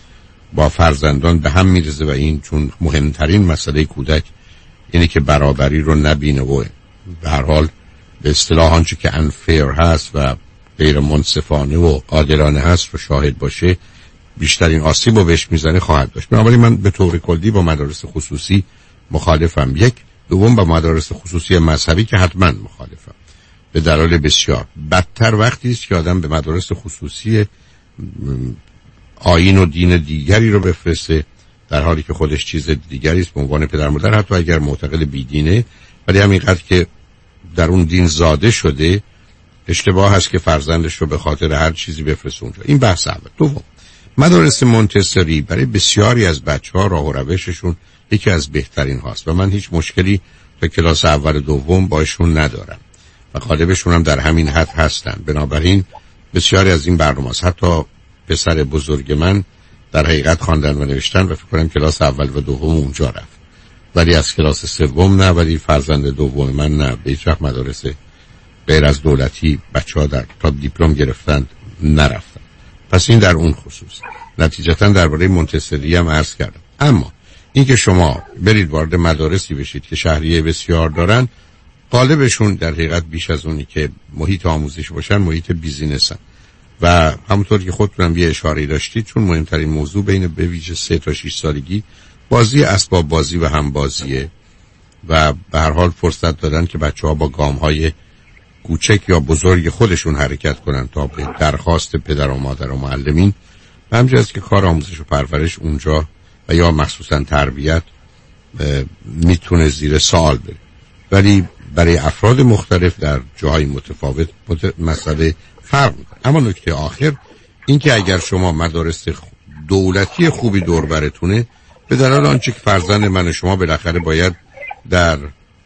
با فرزندان به هم میرزه و این چون مهمترین مسئله کودک اینه که برابری رو نبینه و به هر حال به اصطلاح آنچه که انفیر هست و غیر منصفانه و عادلانه هست رو شاهد باشه بیشترین آسیب رو بهش میزنه خواهد داشت. بنابراین من به طور کلی با مدارس خصوصی مخالفم. یک. دوم با مدارس خصوصی مذهبی که حتما مخالفم به دلایل بسیار. بدتر وقتی است که آدم به مدارس خصوصی آیین و دین دیگری رو بفرسته در حالی که خودش چیز دیگری است. به عنوان پدر مادر حتی اگر معتقد بیدینه ولی همینقدر که در اون دین زاده شده اشتباه هست که فرزندش رو به خاطر هر چیزی بفرسته اونجا. این بحث اول. دوم، مدارس مونتسوری برای بسیاری از بچه‌ها راه و روششون یکی از بهترین هاست و من هیچ مشکلی تا کلاس اول و دوم باشون ندارم و غالبشون هم در همین حد هستن. بنابراین بسیاری از این برنامه‌ها حتی پسر بزرگ من در حقیقت خواندن و نوشتن و فکر کنم کلاس اول و دوم اونجا رفت ولی از کلاس سوم نه، ولی فرزند دوم من نه. به هیچ وقت مدارس غیر از دولتی بچه‌ها در تا دیپلم گرفتن نرفتن. پس این در اون خصوص. نتیجتا درباره مونتسوری هم عرض کردم. اما اینکه شما برید وارد مدارسی بشید که شهریه بسیار دارن، غالبشون در حقیقت بیش از اونی که محیط آموزش باشن محیط بیزینسن و همونطور که خودتونم یه اشاره‌ای داشتید چون مهمترین موضوع بین به ویژه 3 تا 6 سالگی بازی اسباب بازی و همبازیه و به هر حال فرصت دادن که بچه‌ها با گام‌های کوچک یا بزرگ خودشون حرکت کنن تا به درخواست پدر و مادر و معلمین و همچنین که کار آموزش و پرورش اونجا و یا مخصوصا تربیت میتونه زیر سوال بره. ولی برای افراد مختلف در جاهای متفاوت مسئله فرق میکنه. اما نکته آخر این که اگر شما مدارس دولتی خوبی دور برتونه به دلیل آنچه که فرزند من و شما بالاخره باید در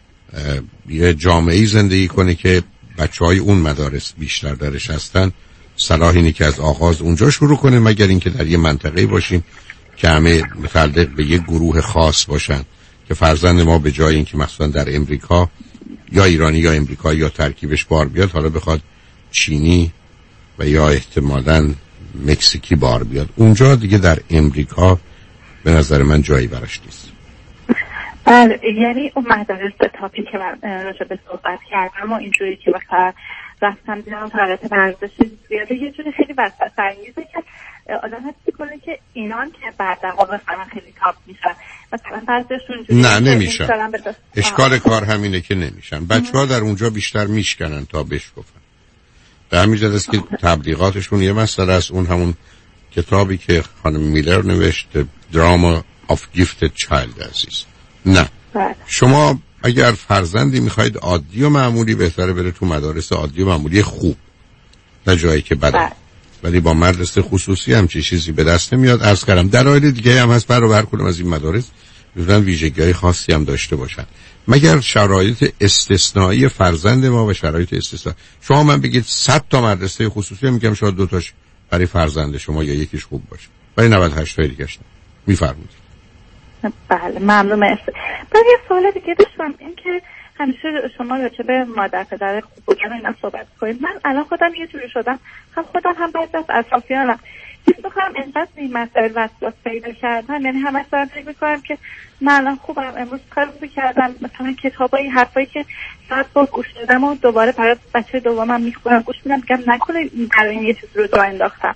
یه جامعه‌ای زندگی کنه که بچه‌های اون مدارس بیشتر درش هستن، صلاح اینه که از آغاز اونجا شروع کنه مگر اینکه در یه منطقه‌ای باشیم که همه متعلق به یه گروه خاص باشن که فرزند ما به جای اینکه مثلا در امریکا یا ایرانی یا امریکایی یا ترکیبش بار بیاد حالا بخواد چینی و یا احتمالاً مکزیکی بار بیاد. اونجا دیگه در امریکا به نظر من جایی براش نیست. بله، یعنی اون مدارس تاپی که من راجع به صحبت کردم و اینجوری که مثلا رفتم دیدم طرف ورزش زیاده یه جوری خیلی وسط فرمیزه که آدم حس کنه که اینان که بعد مثلا خیلی تاپ میشن مثلا بعضیشون نه نمیشن. اشکال کار همینه که نمیشن. بچه‌ها در اونجا بیشتر میشکنن تا بشکفن. به همین جهت است که تبلیغاتشون یه مسئله است. اون همون کتابی که خانم میلر نوشت دراما of gifted child عزیز. نه شما اگر فرزندی میخواید عادی و معمولی بهتره بره تو مدارس عادی و معمولی خوب نه جایی که بده. ولی با مدرسه خصوصی هم چیزی به دست نمیاد. عرض کردم دلایل دیگه هم هست برای هر کدوم از این مدارس میتونن ویژگی‌های خاصی هم داشته باشن مگر شرایط استثنایی فرزند ما و شرایط استثنایی. شما من بگید 100 تا مدرسه خصوصی هم میگم شاید 2 تاش برای فرزند شما یا یکیش خوب باشه ولی 98 تا دیگه نه. میفرمایید. بله ممنون. مرسی. بعد یه سوال دیگه داشتم این که همیشه شما راجع به مادر پدر خوب بودن اینا صحبت کنید. من الان خودم یه جوری شدم خودم هم بعضی از اطرافیانم حس می‌کنم اینقدر این مسائل وسواس پیدا کردن، یعنی همش دارم فکر می‌کنم که من الان خوبم امروز کار خوبی کردم مثلا کتابای حرفایی که 100 بار گوش دادم و دوباره برای بچه دومم میخونم گوش میدم میگم نکنه برای این یه چیز رو جا انداختم.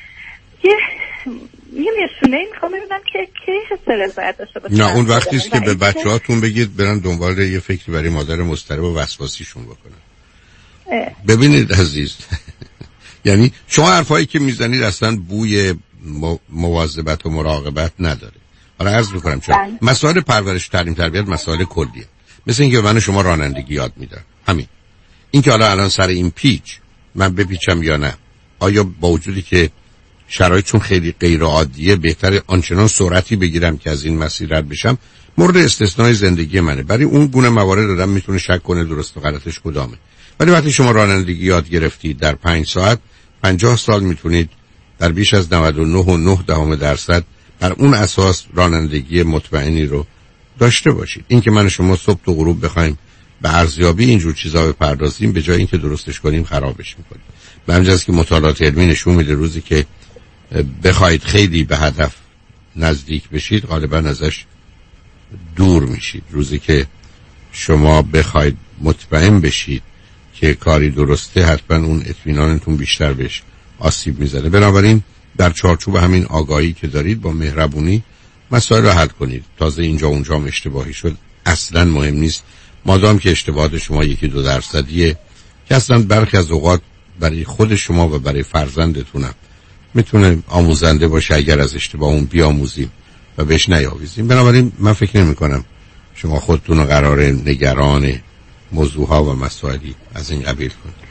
یه نشونه میخوام ببینم که حس رضایت داشته باشه. نه اون وقتی است که به بچه‌هاتون بگید برن دنبال یه فکری برای مادر مضطرب و وسواسیشون بکنن. ببینید عزیز یعنی شما حرفایی که میزنید اصلا بوی مواظبت و مراقبت نداره. حالا عرض میکنم چون مسائل پرورش تعلیم تربیت مسائل کلیه. مثل اینکه من شما رانندگی یاد میدم همین. اینکه حالا الان سر این پیچ من بپیچم یا نه، آیا با وجودی که شرایطشون خیلی غیر عادیه بهتره آنچنان سرعتی بگیرم که از این مسیر رد بشم، مورد استثنای زندگی منه. برای اون گونه موارد آدم میتونه شک کنه درست و غلطش کدامه. ولی وقتی شما رانندگی یاد گرفتید در 5 ساعت 50 سال میتونید در بیش از 99.9% بر اون اساس رانندگی مطمئنی رو داشته باشید. این که من شما صبح تا غروب بخوایم به ارزیابی اینجور چیزا بپردازیم به جای اینکه درستش کنیم خرابش میکنیم. به همین جهت که مطالعات علمی نشون میده روزی که بخواید خیلی به هدف نزدیک بشید غالبا ازش دور میشید. روزی که شما بخواید مطمئن بشید که کاری درسته حتما اون اطمینانتون بیشتر بهش آسیب میزنه. بنابراین در چارچوب همین آگاهی که دارید با مهربونی مسائل رو حل کنید. تازه اینجا اونجا هم اشتباهی شد اصلا مهم نیست، مادام که اشتباهات شما 1-2% که اصلا برخی از اوقات برای خود شما و برای فرزندتونم میتونه آموزنده باشه اگر از اشتباه اون بیاموزیم و بهش نیاویزیم. بنابراین من فکر نمی کنم شما خودتون رو قرار نگران موضوعها و مسائلی از این قبیل کنید.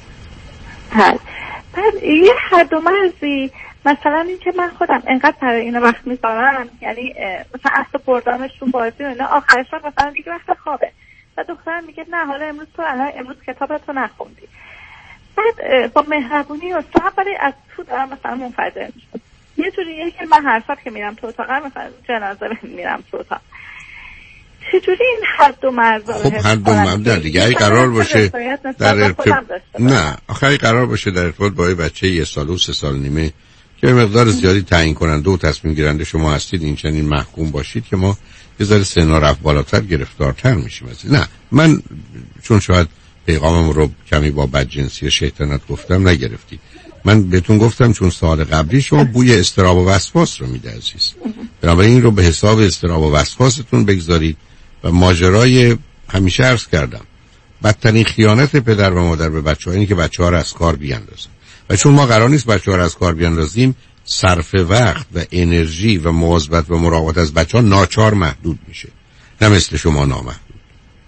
بعد یه حد و مرزی، مثلا این که من خودم انقدر برای اینا وقت میذارم، یعنی مثلا اصلا بردامشون بازی و اینا، آخرش مثلا دیگه وقت خوابه و دخترم میگه نه حالا امروز کتابتو نخوندی. بعد با مهربونی و صبر برای از تو دارم مثلا منفجر میشم. یه جوریه که من هر شب که میرم تو اتاق مثلا جنازه میرم تو اتاق. چجوری این حد و مرز رو حد و مرز دیگه ای قرار باشه در نه آخری قرار باشه در ارتباط با بچه 1 سال و 3 سال نیمه که مقدار زیادی تعیین کننده و تصمیم گیرنده شما هستید، این چنین محکوم باشید که ما یه ذره سن رفت بالاتر گرفتارتر میشیم. نه من چون شاید پیغامم رو کمی با بدجنسی و شیطنت گفتم نگرفتی، من بهتون گفتم چون سال قبلی شما بوی اضطراب و وسواس رو میده عزیز، بنابراین این رو به حساب اضطراب و وسواستون بگذارید. و ماجرای همیشه عرض کردم بدترین خیانت پدر و مادر به بچه‌ها اینه که بچه‌ها رو از کار بیاندازن و چون ما قرار نیست بچه‌ها رو از کار بیاندازیم صرف وقت و انرژی و مواظبت و مراقبت از بچه‌ها ناچار محدود میشه، نه مثل شما نامحدود.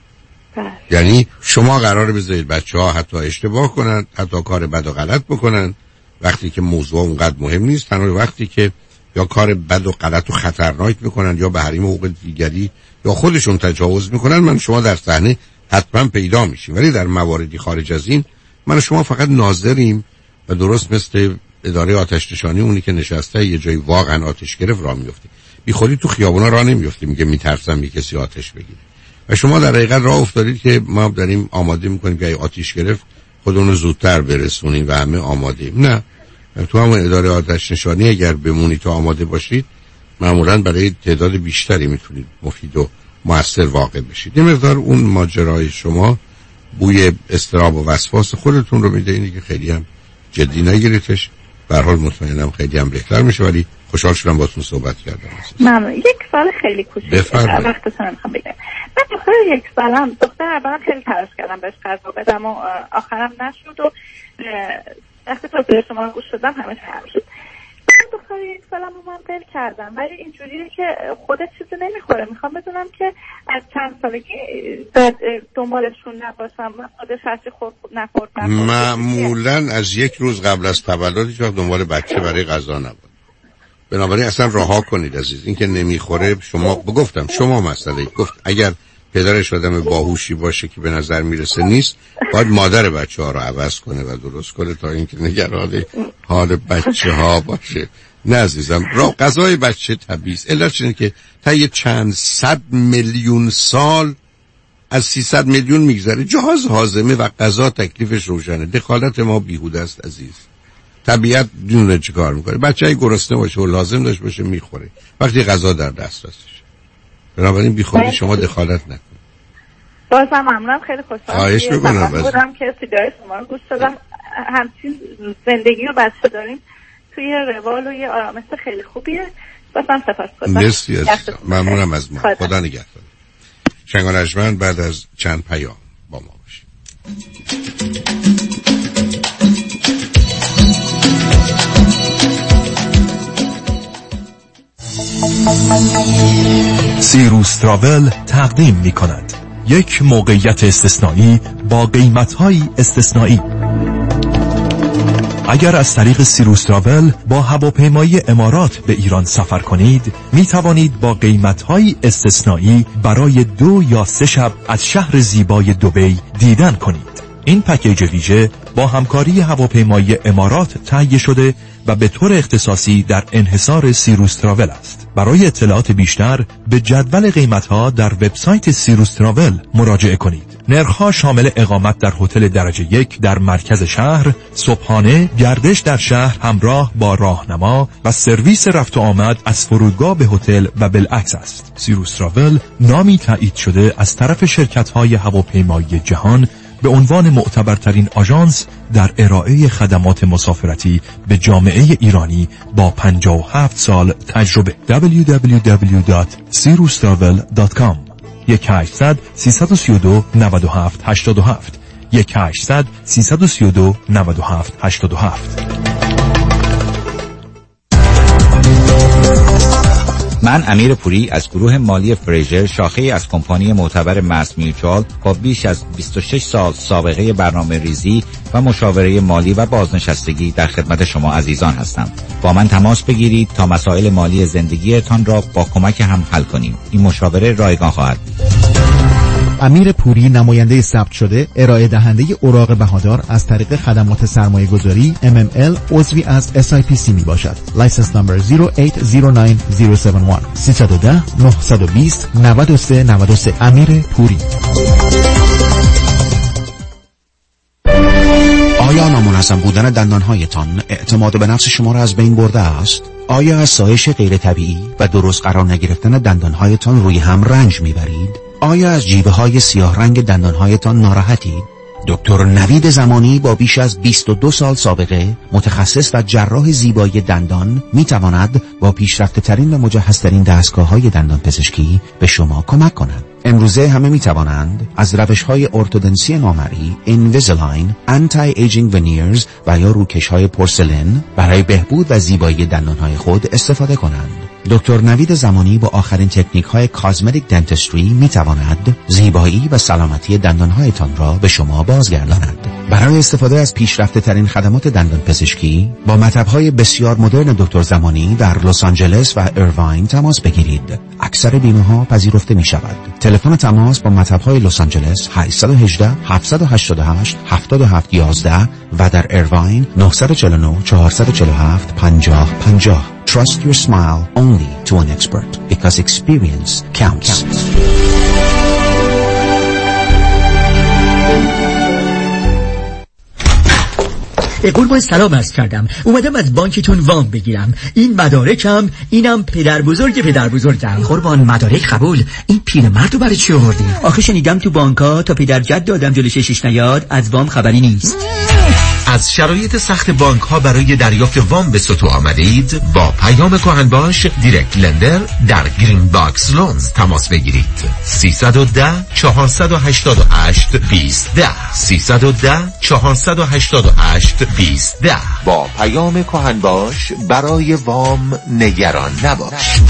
یعنی شما قراره بذارید بچه‌ها حتی اشتباه کنن، حتی کار بد و غلط بکنن وقتی که موضوع اونقدر مهم نیست، تنها وقتی که یا کار بد و غلط و خطرناک میکنن یا به حریم حقوق دیگری یا خودشون تجاوز میکنن من شما در صحنه حتما پیدا میشیم. ولی در مواردی خارج از این من شما فقط ناظریم و درست مثل اداره آتش نشانی اونی که نشسته یه جایی واقعا آتش گرفت راه میفته، بی خودی تو خیابونا راه نمیفته میگه میترسم یه کسی آتش بگیره. و شما در حقیقت راه افتادید که ما داریم آماده میکنیم که آتش گرفت خودمون رو زودتر برسونیم و همه آماده‌ایم. نه، تو همون اداره آتش نشانی اگر بمونید تا آماده باشید معمولاً برای تعداد بیشتری میتونید مفید و مؤثر واقع بشید. یه مقدار اون ماجرای شما بوی اضطراب و وسواس خودتون رو میده، اینی که خیلی هم جدی نگیریدش. به هر حال مطمئنم خیلی هم بهتر میشه. ولی خوشحال شدم باهاتون صحبت کردم. ممنون. یک سوال خیلی کوچیک وقتتون نمیخوام بگم. من دختر 1 سالم دختر اولا خیلی تلاش کردم بهش غذا بدم و آخرم نشد و وقتی توضیح شما رو گوش دادم همه تمام شد. من دختر 1 سالم رو من دل کردم ولی اینجوریه که خودت چیزی نمیخوره. میخوام بدونم که از چند سالگی دنبالشون نباشم، خودش هرچی خود نخوردم. معمولا از 1 روز قبل از تولد هیچ وقت دنبال بچه برای غذا نبود. بنابراین اصلا رها کنید عزیز. این که نمیخوره شما بگفتم شما مسئله گفت اگر پدرش آدم باهوشی باشه که به نظر میرسه نیست، باید مادر بچه ها رو عوض کنه و درست کنه تا اینکه نگران حال بچه ها باشه. نه عزیزم، غذای بچه طبیعی است. علتش اینه که تا یه چند 100 میلیون سال از 300 میلیون میگذره. جهاز هاضمه و غذا تکلیفش روشنه. دخالت ما بیهوده است عزیز. طبیعت دونه چه کار میکنه. بچه گرسنه باشه و لازم داشته باشه میخوره وقتی غذا در دسترسشه. بنابراین بیخودی شما دخالت نکنید. بازم ممنونم، خیلی خوشحالم. خواهش میکنم. بودم که صدای شما رو گوش دادم. همچین زندگی رو بسته داریم توی روال و یه آرامش خیلی خوبیه. بازم سپاسگزارم. مرسی عزیزم. ممنونم از ما. خدا نگهدار. شنگانجمن بعد از چند پیام با ما باشید. سیروس تراول تقدیم می کند یک موقعیت استثنایی با قیمت‌های استثنایی. اگر از طریق سیروس تراول با هواپیمای امارات به ایران سفر کنید می توانید با قیمت‌های استثنایی برای 2 یا 3 شب از شهر زیبای دبی دیدن کنید. این پکیج ویژه با همکاری هواپیمایی امارات تهیه شده و به طور اختصاصی در انحصار سیروس تراول است. برای اطلاعات بیشتر به جدول قیمت‌ها در وبسایت سیروس تراول مراجعه کنید. نرخ‌ها شامل اقامت در هتل درجه 1 در مرکز شهر، صبحانه، گردش در شهر همراه با راهنما و سرویس رفت و آمد از فرودگاه به هتل و بالعکس است. سیروس تراول نامی تایید شده از طرف شرکت‌های هواپیمایی جهان به عنوان معتبرترین آژانس در ارائه خدمات مسافرتی به جامعه ایرانی با 57 سال تجربه. www.sirustravel.com 1-800-332-9787 1-800-332-9787. من امیر پوری از گروه مالی فریزر، شاخه از کمپانی معتبر ماس میوچوال با بیش از 26 سال سابقه برنامه ریزی و مشاوره مالی و بازنشستگی در خدمت شما عزیزان هستم. با من تماس بگیرید تا مسائل مالی زندگیتان را با کمک هم حل کنیم. این مشاوره رایگان خواهد بود. امیر پوری، نماینده ثبت شده، ارائه دهنده اوراق بهادار از طریق خدمات سرمایه گذاری MML، عضوی از SIPC می باشد. لایسنس نمبر 0809071 310-920-9393. امیر پوری. آیا نامنظم بودن دندانهایتان اعتماد به نفس شما را از بین برده است؟ آیا از سایش غیر طبیعی و درست قرار نگرفتن دندانهایتان روی هم رنج میبرید؟ آیا از جیوه های سیاه رنگ دندانهایتان ناراحتید؟ دکتر نوید زمانی با بیش از 22 سال سابقه، متخصص و جراح زیبایی دندان، میتواند با پیشرفته ترین و مجهزترین دستگاه‌های دندان پزشکی به شما کمک کند. امروزه همه میتوانند از روش‌های ارتودنسی نامرئی، اینویزیلاین، آنتی ایجینگ ونیرز و یا روکش‌های پورسلین برای بهبود و زیبایی دندانهای خود استفاده کنند. دکتر نوید زمانی با آخرین تکنیک‌های کاسمتیک دنتستری میتواند زیبایی و سلامتی دندانهایتان را به شما بازگرداند. برای استفاده از پیشرفته ترین خدمات دندان پزشکی با مطب‌های بسیار مدرن دکتر زمانی در لس آنجلس و ایرواین تماس بگیرید. اکثر بیمه‌ها پذیرفته می‌شود. تلفن تماس با مطب‌های لس آنجلس 818 788 7711 و در ایرواین 949 447 5050. Trust your smile only to an expert because experience counts. قربان سلام عرض کردم. اومدم از بانکتون وام بگیرم. این مدارکم، اینم پدر بزرگم. قربان مدارک قبول. این پیرمردو برای چی آوردی؟ آخه شنیدم تو بانکا تا پدر جد دادم جلوش شش نیاد از وام خبری نیست. از شرایط سخت بانک ها برای دریافت وام به سطوح آمدید؟ با پیام کهن باش دیرکت لندر در گرین باکس لونز تماس بگیرید. 310 488 2010 310 488 2010. با پیام کهن باش برای وام نگران نباش.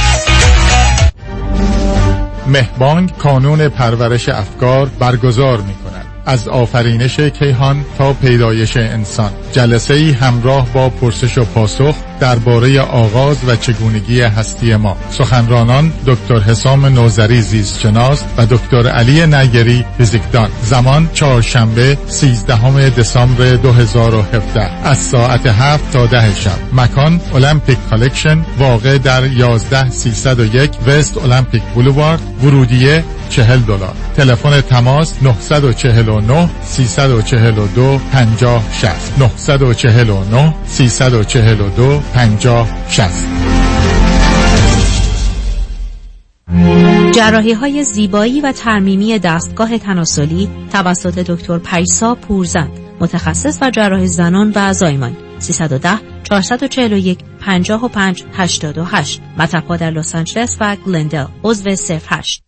مهبانک کانون پرورش افکار برگزار می‌کند. از آفرینش کیهان تا پیدایش انسان، جلسه‌ای همراه با پرسش و پاسخ درباره آغاز و چگونگی هستی ما. سخنرانان دکتر حسام نوذری زیستشناس و دکتر علی نیگری فیزیکدان. زمان چهارشنبه 13 دسامبر 2017 از ساعت 7 تا 10 شب. مکان المپیک کالکشن واقع در 11301 وست المپیک بولوارد. ورودیه $40. تلفن تماس 949 342 5060 949 342 5060. جراحی‌های زیبایی و ترمیمی دستگاه تناسلی توسط دکتر پیسا پورزند، متخصص و جراح زنان و زایمان. 310 441 55 88. مطب‌ها در لس آنجلس و گلندل. عضو 08.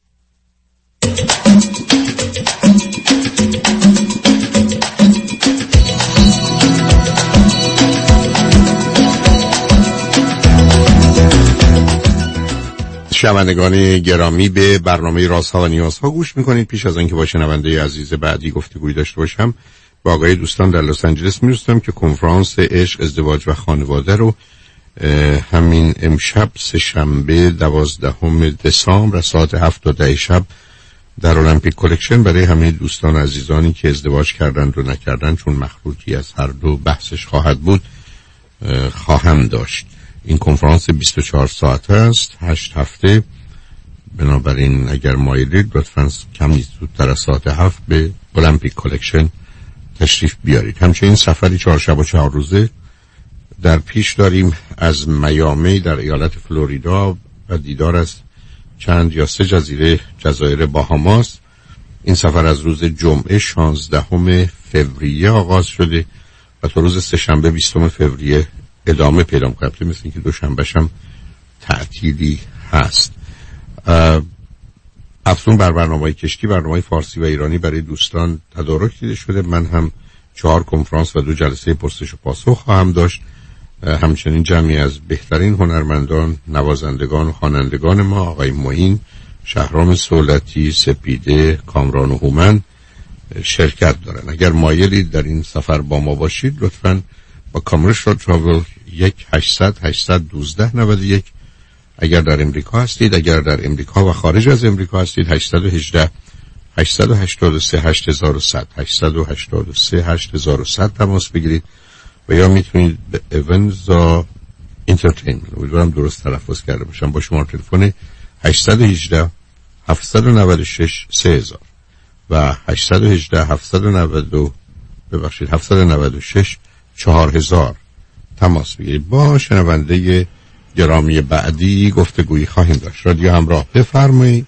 شنوندگان گرامی، به برنامه رازها و نیازها گوش میکنید. پیش از آنکه با شنونده عزیز بعدی گفتگوی داشته باشم، با آقای دوستان در لس آنجلس میرسم که کنفرانس عشق، ازدواج و خانواده رو همین امشب سه‌شنبه 12 دسامبر ساعت 7 تا 10 شب در المپیک کلکشن برای همه دوستان عزیزانی که ازدواج کردند و نکردند، چون مخلوطی از هر دو بحثش خواهد بود، خواهم داشت. این کنفرانس 24 ساعته است، 8 هفته. بنابراین اگر مایلید لطفاً کمی زودتر از ساعت 7 به المپیک کلکشن تشریف بیارید. همچنین سفری 4 شب و 4 روزه در پیش داریم از میامی در ایالت فلوریدا و دیدار از چند یا 3 جزیره جزایر باهاماس. این سفر از روز جمعه 16 فوریه آغاز شده و تا روز سه‌شنبه 20 فوریه ادامه پیدا می‌کنه. مثل اینکه دوشنبه هم تعطیلی هست. افزون بر برنامه‌های کشتی، برنامه‌های فارسی و ایرانی برای دوستان تدارک دیده شده. من هم 4 کنفرانس و 2 جلسه پرسش و پاسخ خواهم داشت. همچنین جمعی از بهترین هنرمندان، نوازندگان و خوانندگان ما، آقای معین، شهرام سولتی، سپیده، کامران و هومن شرکت دارن. اگر مایلید در این سفر با ما باشید لطفاً با کامرشال تراول 1-800-812-91. اگر در امریکا هستید، اگر در امریکا و خارج از امریکا هستید 818-883-8100 883-8100 تماس بگیرید و یا میتونید به ایونزا انترتینمنت، امیدوارم درست تلفظ کرده باشم، با شماره تلفن 818-796-3000 و 818-796-4000 تماس بگیرید. با شنونده گرامی بعدی گفتگویی خواهیم داشت. رادیو همراه، بفرمایید.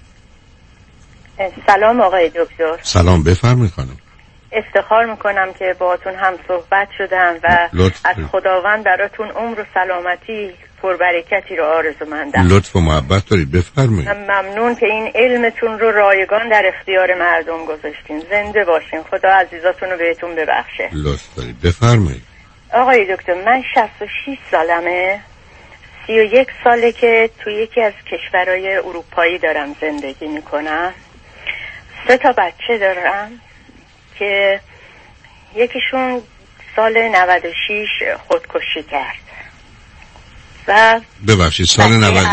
سلام آقای دکتر. سلام، بفرمایید خانم. افتخار میکنم که باهاتون هم صحبت شدم و از خداوند براتون عمر و سلامتی پربرکتی رو آرزومندم. لطف و محبت دارید، بفرمایید. ممنون که این علمتون رو رایگان در اختیار مردم گذاشتین. زنده باشین، خدا عزیزاتون رو بهتون ببخشه. لطف دارید، بفرمایید. آقای دکتر، من 66 سالمه، 31 ساله که توی یکی از کشورهای اروپایی دارم زندگی میکنم. 3 تا بچه دارم که یکیشون سال 96 خودکشی کرد و ببخشید سال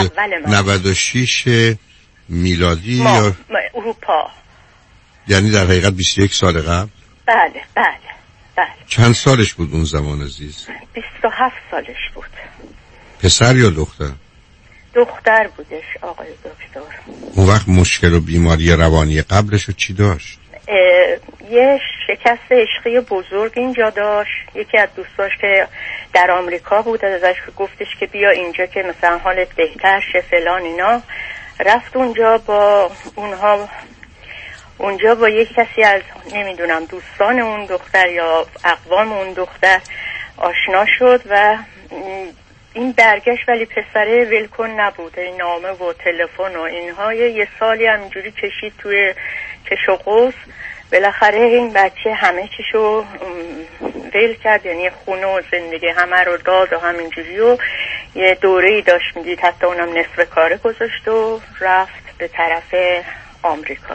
96 میلادی یا اروپا، یعنی در حقیقت 21 سال قبل؟ بله. چند سالش بود اون زمان عزیز؟ 27 سالش بود. پسر یا دختر؟ دختر بودش آقای دکتر. اون وقت مشکل و بیماری روانی قبلش رو چی داشت؟ یه شکست عشقی بزرگ اینجا داشت. یکی از دوستاش که در آمریکا بود ازش گفتش که بیا اینجا که مثلا حالت بهتر شه فلان اینا. رفت اونجا با اونها، اونجا با یک کسی از نمیدونم دوستان اون دختر یا اقوام اون دختر آشنا شد و این برگشت، ولی پسره ولکن نبود. این نامه و تلفن و اینها یه سالی همینجوری کشید توی کش و قوس. بالاخره این بچه همه چیشو ول کرد، یعنی خونه و زندگی همه رو داد و همینجوری و یه دوره‌ای داشت میدید، حتی اونم نصف کاره گذاشت و رفت به طرف آمریکا.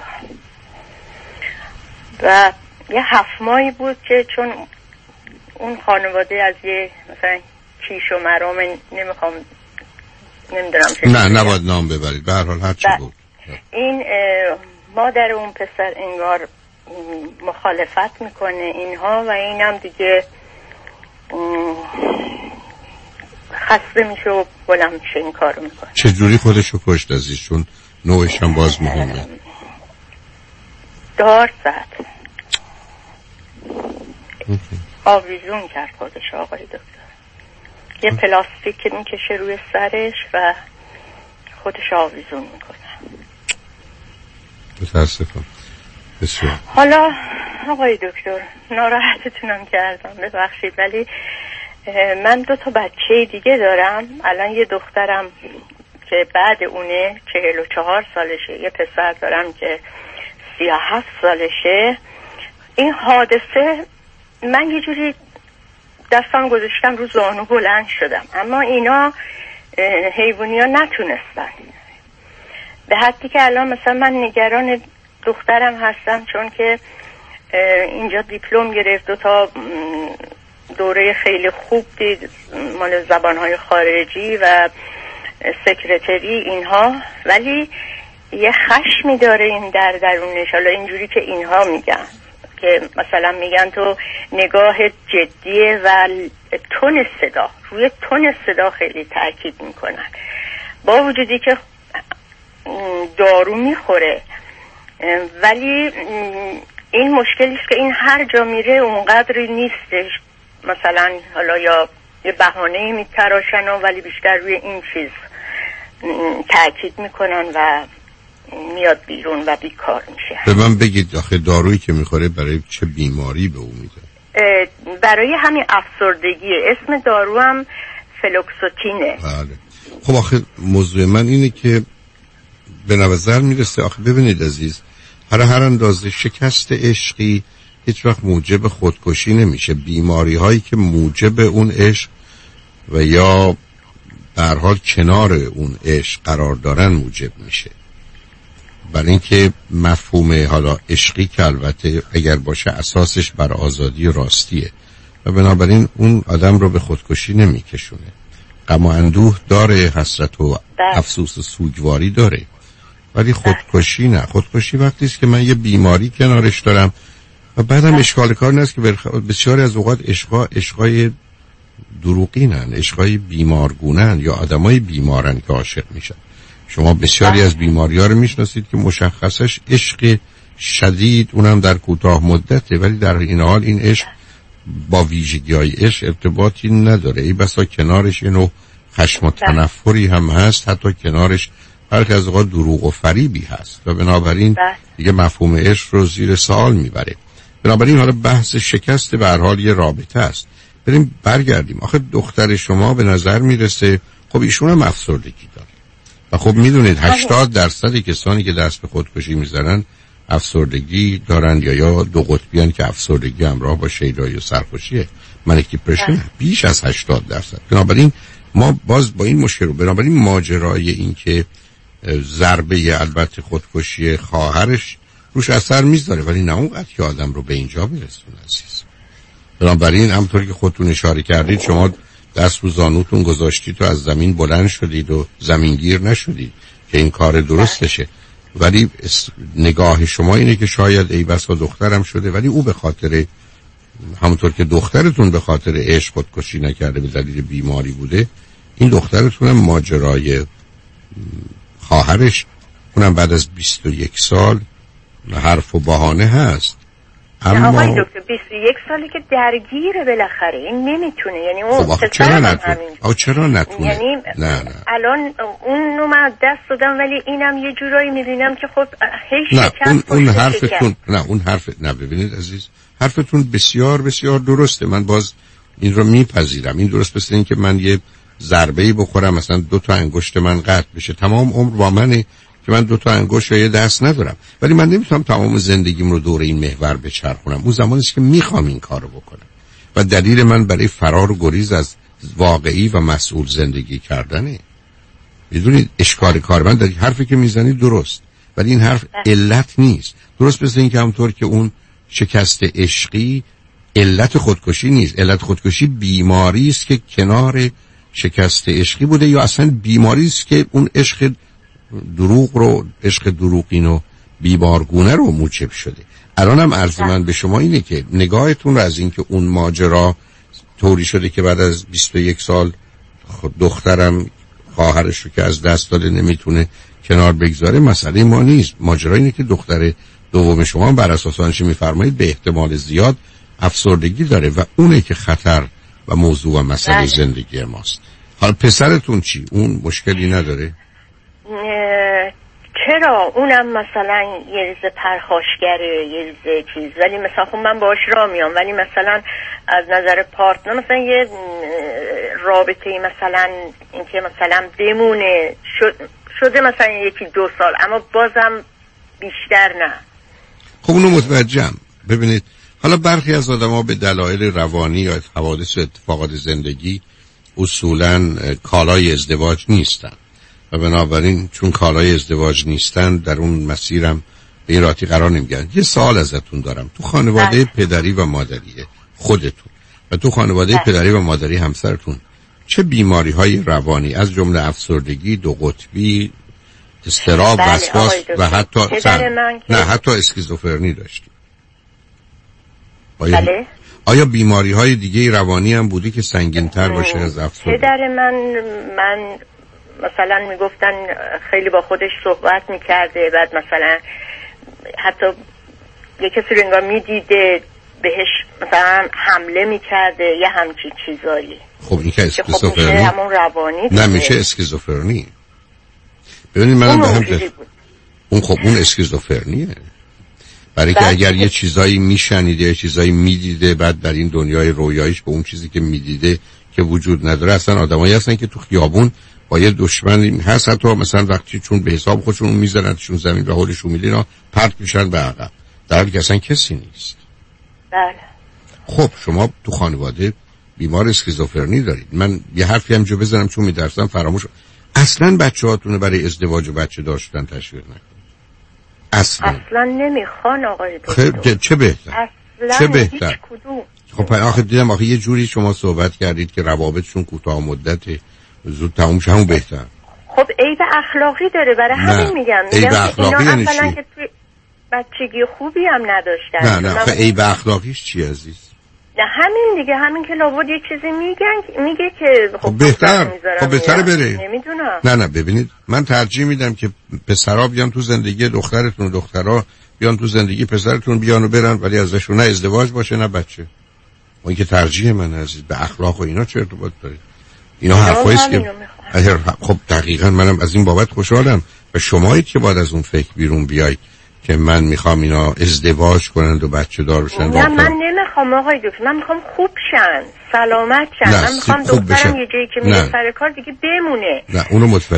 و یه 7 ماهی بود که چون اون خانواده از یه مثلا کیش و مرام نمیدونم نه نباید نام ببرید، به هر حال هر چی بود. این مادر اون پسر انگار مخالفت میکنه اینها و اینم دیگه خسته میشه و بلند میشه این کارو میکنه. چجوری خودشو کشت عزیزشون؟ نوعش هم باز مهمه. دار زد، آویزون کرد خودش آقای دکتر. یه پلاستیک که میکشه روی سرش و خودش آویزون میکنه. متاسفم. بسیار. حالا آقای دکتر ناراحتتونم کردم، ببخشید، ولی من 2 تا بچه دیگه دارم. الان یه دخترم که بعد اونه 44 سالشه، یه پسر دارم که 37 سالشه. این حادثه من یه جوری دستم گذاشتم رو زانو بلند شدم، اما اینا حیوانی ها نتونستن، به حدی که الان مثلا من نگران دخترم هستم، چون که اینجا دیپلم گرفت، 2 تا دوره خیلی خوب دید مال زبانهای خارجی و سکرتری اینها، ولی یه خشمی داره این در درونش. حالا اینجوری که اینها میگن که مثلا میگن تو نگاهت جدیه و تون صدا، روی تون صدا خیلی تاکید میکنن، با وجودی که دارو میخوره، ولی این مشکلی است که این هر جا میره اونقدری نیستش. مثلا حالا یا یه بهانه‌ای میتراشن ولی بیشتر روی این چیز تاکید میکنن و میاد بیرون و بیکار میشه. به من بگید آخه دارویی که میخوره برای چه بیماری به اون میده؟ برای همین افسردگی. اسم دارو هم فلوکسوتینه. بله. خب آخه موضوع من اینه که به نظر میرسه آخه ببینید عزیز، هر اندازه شکست عشقی هیچ وقت موجب خودکشی نمیشه. بیماری هایی که موجب اون عشق و یا به هر حال کنار اون عشق قرار دارن موجب میشه. برای اینکه مفهوم حالا عشقی که البته اگر باشه اساسش بر آزادی و راستیه و بنابراین اون آدم رو به خودکشی نمیکشونه. غم و اندوه داره، حسرت و افسوس و سوگواری داره، ولی خودکشی نه. خودکشی وقتی است که من یه بیماری کنارش دارم و بعدم اشکال کار نیست که بسیاری از اوقات عشقای دروغینن، عشقای بیمارگونن یا آدمای بیمارن که عاشق میشن. شما بسیاری از بیماری‌ها رو میشناسید که مشخصش عشق شدید، اونم در کوتاه مدته، ولی در این حال این عشق با ویژگی‌های عشق ارتباطی نداره. ای بسا کنارش یه نوع خشم و تنفری هم هست، حتی کنارش برخی از اوقات دروغ و فریبی هست و بنابراین دیگه مفهوم عشق رو زیر سوال میبره. بنابراین حالا بحث شکست به هر حال یه رابطه است. بریم برگردیم. آخه دختر شما به نظر میرسه خب ایشون هم افسردگی داره و خب میدونید 80% کسانی که دست به خودکشی میزنن افسردگی دارن یا دو قطبیان که افسردگی همراه با شیدایی و سرخوشیه، منیک دیپرشن بیش از 80%. بنابراین ما باز با این مشکل رو، بنابراین ماجرای این که ضربه البته خودکشی خواهرش روش اثر میذاره، ولی نه اونقدر که آدم رو به اینجا برسونه عزیز. بنابراین همطور که خودتون اشاره کردید شما دست رو زانوتون گذاشتید و از زمین بلند شدید و زمینگیر نشدید که این کار درستشه، ولی نگاه شما اینه که شاید ای بسا دخترم شده ولی او به خاطر همونطور که دخترتون به خاطر عشق خودکشی نکرده به دلیل بیماری بوده، این دخترتون هم ماجرای خواهرش اونم بعد از 21 سال حرف و بهانه هست. اما آقای دکتر 21 سالی که درگیره بالاخره، این نمیتونه، یعنی اون خب چرا نتونه؟ یعنی نه. الان اون رو من دست دادم ولی اینم یه جورایی میبینم که خب اون حرفتون اون حرف نه ببینید عزیز، حرفتون بسیار بسیار درسته، من باز این رو میپذیرم. این درست مثل این که من یه ضربه‌ای بخورم مثلا 2 تا انگشت من قطع بشه، تمام عمر با منه که من 2 تا انگشت یا یه دست ندارم، ولی من نمیتونم تمام زندگیم رو دور این محور بچرخونم. اون زمانی است که میخوام این کارو بکنم و دلیل من برای فرار و گریز از واقعی و مسئول زندگی کردنه. میدونید اشکال کار من در حرفی که میزنید درست، ولی این حرف علت نیست. درست مثل این که همونطور که اون شکست عشقی علت خودکشی نیست، علت خودکشی بیماری است که کنار شکست عشقی بوده یا اصلا بیماری است که اون عشق دروغین و بیمارگونه رو موجب شده. الانم عرض من به شما اینه که نگاهتون رو از این که اون ماجرا طوری شده که بعد از 21 سال دخترم خواهرش رو که از دست داده نمیتونه کنار بگذاره، مسئله ما نیست. ماجرا اینه که دختر دوم شما بر اساس آنچه میفرمایید به احتمال زیاد افسردگی داره و اونه که خطر و موضوع و مسئله زندگی ماست. حالا پسرتون چی؟ اون مشکلی نداره؟ چرا؟ اونم مثلا یه ریز پرخاشگره، یه ریز چیز، ولی مثلا خب من باهاش راه میام، ولی مثلا از نظر پارتنر مثلا یه رابطه‌ای مثلا اینکه مثلا بمونه شده مثلا 1-2 سال، اما بازم بیشتر نه. خب اونو متوجهم. ببینید حالا برخی از آدم‌ها به دلایل روانی یا حوادث و اتفاقات زندگی اصولاً کالای ازدواج نیستن و بنابراین چون کالای ازدواج نیستن در اون مسیرم به این راحتی قرار نمیگیرن. یه سوال ازتون دارم، تو خانواده پدری و مادری خودتون و تو خانواده پدری و مادری همسرتون چه بیماری‌های روانی از جمله افسردگی، 2 قطبی، اضطراب، وسواس و حتی نه حتی اسکیزوفرنی داشتی. بله. آیا بیماری های دیگه روانی هم بودی که سنگین تر باشه از افسردگی؟ پدر من مثلا میگفتن خیلی با خودش صحبت میکرده، بعد مثلا حتی یه کسی رو انگار میدیده بهش مثلا حمله میکرده یه همچین چیزایی. خب این که اسکیزوفرنی همون روانی نه میشه اسکیزوفرنی. ببینید منم به هم اون اسکیزوفرنیه. برای که اگر یه چیزایی میشنیده یه چیزایی میدیده، بعد در این دنیای رویاییش به اون چیزی که میدیده که وجود نداره. اصلا آدمایی هستن که تو خیابون با یه دشمن هست، حتی مثلا وقتی چون به حساب خودشون میذارنشون زمین به حالشون میلینا پرت میشن به عقب، در حالی که اصلا کسی نیست. بله. خب شما تو خانواده بیمار اسکیزوفرنی دارید. من یه حرفی هم جو بزنم چون میترسم فراموش. اصلا بچه‌هاتون برای ازدواج و بچه داشتن تشویق نکنید. اصلا نمیخوان آقای دکتر. خب چه بهتر؟ چه بهتر؟ خب آخه دیدم آخه یه جوری شما صحبت کردید که روابطشون کوتاه مدته، زود تموم شه، همون بهتر. خب عیب اخلاقی داره، برای همین میگم عیب اخلاقی یعنی چی؟ که توی بچگی خوبی هم نداشتن. نه خب عیب اخلاقیش چی عزیز؟ نه همین دیگه، همین که لابد یه چیزی میگه که خب بهتره بره. نمیدونم. نه ببینید من ترجیح میدم که پسرا بیان تو زندگی دخترتون و دخترها بیان تو زندگی پسرتون، بیان و برن، ولی ازشون نه ازدواج باشه نه بچه. اون که ترجیح من عزیز. به اخلاق و اینا چه ارتباط داره؟ اینا حرفایی است که خب دقیقاً منم از این بابت خوشحالم و شمایید که بعد از اون فکر بیرون بیاید که من میخوام اینا ازدواج کنند و بچه دار بشن. نه من نمیخوام آقای دکتر، من میخوام خوب شن، سلامت شن. من میخوام دخترم یه جایی که میره سر کار دیگه بمونه. نه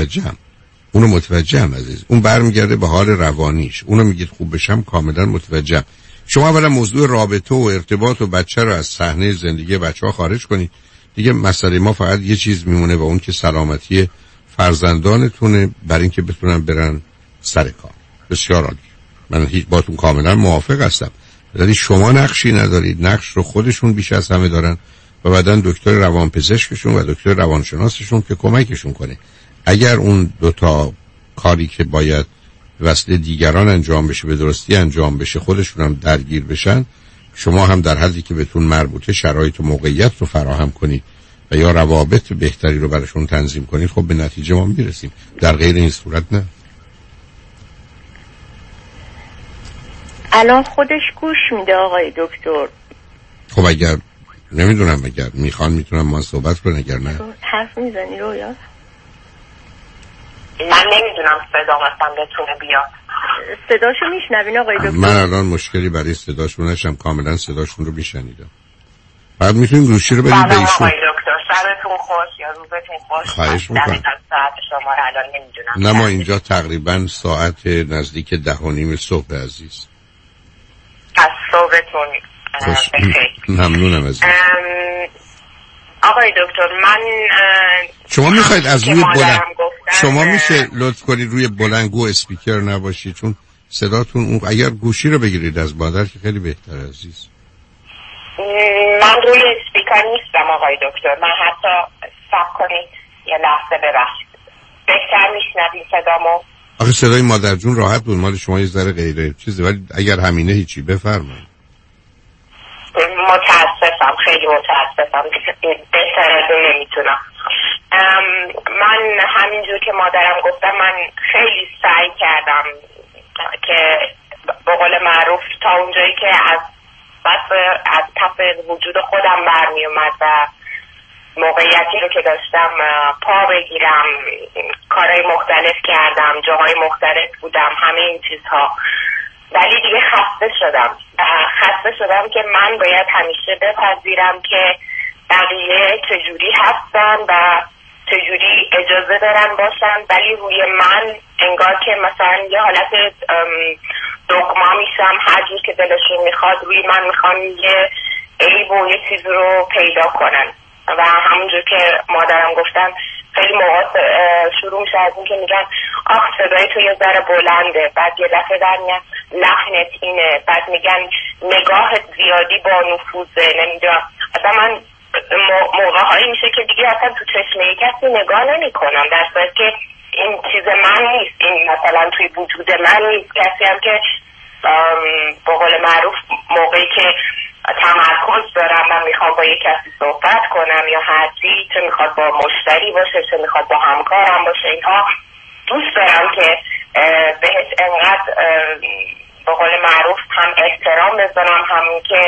اونو متوجهم عزیز. اون برمیگرده به حال روانیش. اونو میگید خوب بشم، کاملا متوجهم. شما اولا موضوع رابطه و ارتباط و بچه رو از صحنه زندگی بچه‌ها خارج کنید. دیگه مسئله ما فقط یه چیز میمونه و اون که سلامتی فرزندانتونه، برای اینکه بتونن برن سر کار. بسیار عالی. من باتون کاملا موافق هستم. ولی شما نقشی ندارید، نقش رو خودشون بیش از همه دارن و بعدن دکتر روانپزشکشون و دکتر روانشناسشون که کمکشون کنه. اگر اون دوتا کاری که باید وسیله دیگران انجام بشه به درستی انجام بشه، خودشون هم درگیر بشن، شما هم در حدی که بهتون مربوطه شرایط و موقعیت رو فراهم کنید و یا روابط بهتری رو براشون تنظیم کنید، خب به نتیجه ما میرسیم. در غیر این صورت نه. الان خودش گوش میده آقای دکتر. خب اگر نمیدونم، اگر میخوان میتونم ما صحبت کنم، اگر نه حرف میزنی رویا؟ من نمیدونم صدا مثلا بتونه بیاد. صداشو میشنوین آقای دکتر؟ من الان مشکلی برای صداشون نشم، کاملا صداشون رو میشنیدم. بعد میتونید گوشی رو بدید به ایشون. آقای دکتر شبتون خوش یا روزتون خوش. خواهش میکنم. ساعت شما رو الان نمیدونم. نه ما اینجا تقریبا ساعت نزدیک 10:30 صبح عزیز. از صبحتون ممنونم از آقای دکتر. من شما میخواید از روی بلند شما میشه لطف کنید روی بلندگو اسپیکر نباشید، چون صداتون اون اگر گوشی رو بگیرید از مادر که خیلی بهتر عزیز. من روی اسپیکر نیستم آقای دکتر. من حتی صبر کنید یه لحظه ببخشید. بهتر میشنوید صدامو؟ آخه صدای مادر جون راحت بود، مال شما یه ذره غیره چیزی، ولی اگر همینه هیچی. بفرمایید. متاسفم، خیلی متاسفم. بهتر از اون نمیتونم. من همینجور که مادرم گفتم من خیلی سعی کردم که به قول معروف تا اونجایی که از تف وجود خودم برمی اومد و موقعیتی رو که داشتم پا بگیرم، کارهای مختلف کردم، جاهای مختلف بودم، همه این چیزها. ولی دیگه خسته شدم که من باید همیشه بپذیرم که بقیه چجوری هستن و چجوری اجازه دارن باشن، ولی روی من انگار که مثلا یه حالت دگما میشم، هر جور که دلشون میخواد روی من میخوان یه عیب و یه چیز رو پیدا کنن. و همونجور که مادرم گفتن خیلی موقع شروع میشه از این که میگن آخ صدای تو یه ذره بلنده، بعد یه دفعه در میگن لحنت اینه، بعد میگن نگاهت زیادی با نفوذه، نمیدونم. اصلا من موقع هایی میشه که دیگه اصلا تو چشمه کسی نگاه نمی کنم، در صورت که این چیز من نیست، این مثلا توی وجود من نیست. کسی هم که به قول معروف موقعی که تمرکز دارم من میخوام با یک کسی صحبت کنم یا هرچی، چه میخواد با مشتری باشه چه میخواد با همکارم باشه، اینها دوست دارم که بهش انقدر به قول معروف هم احترام بذارم، هم که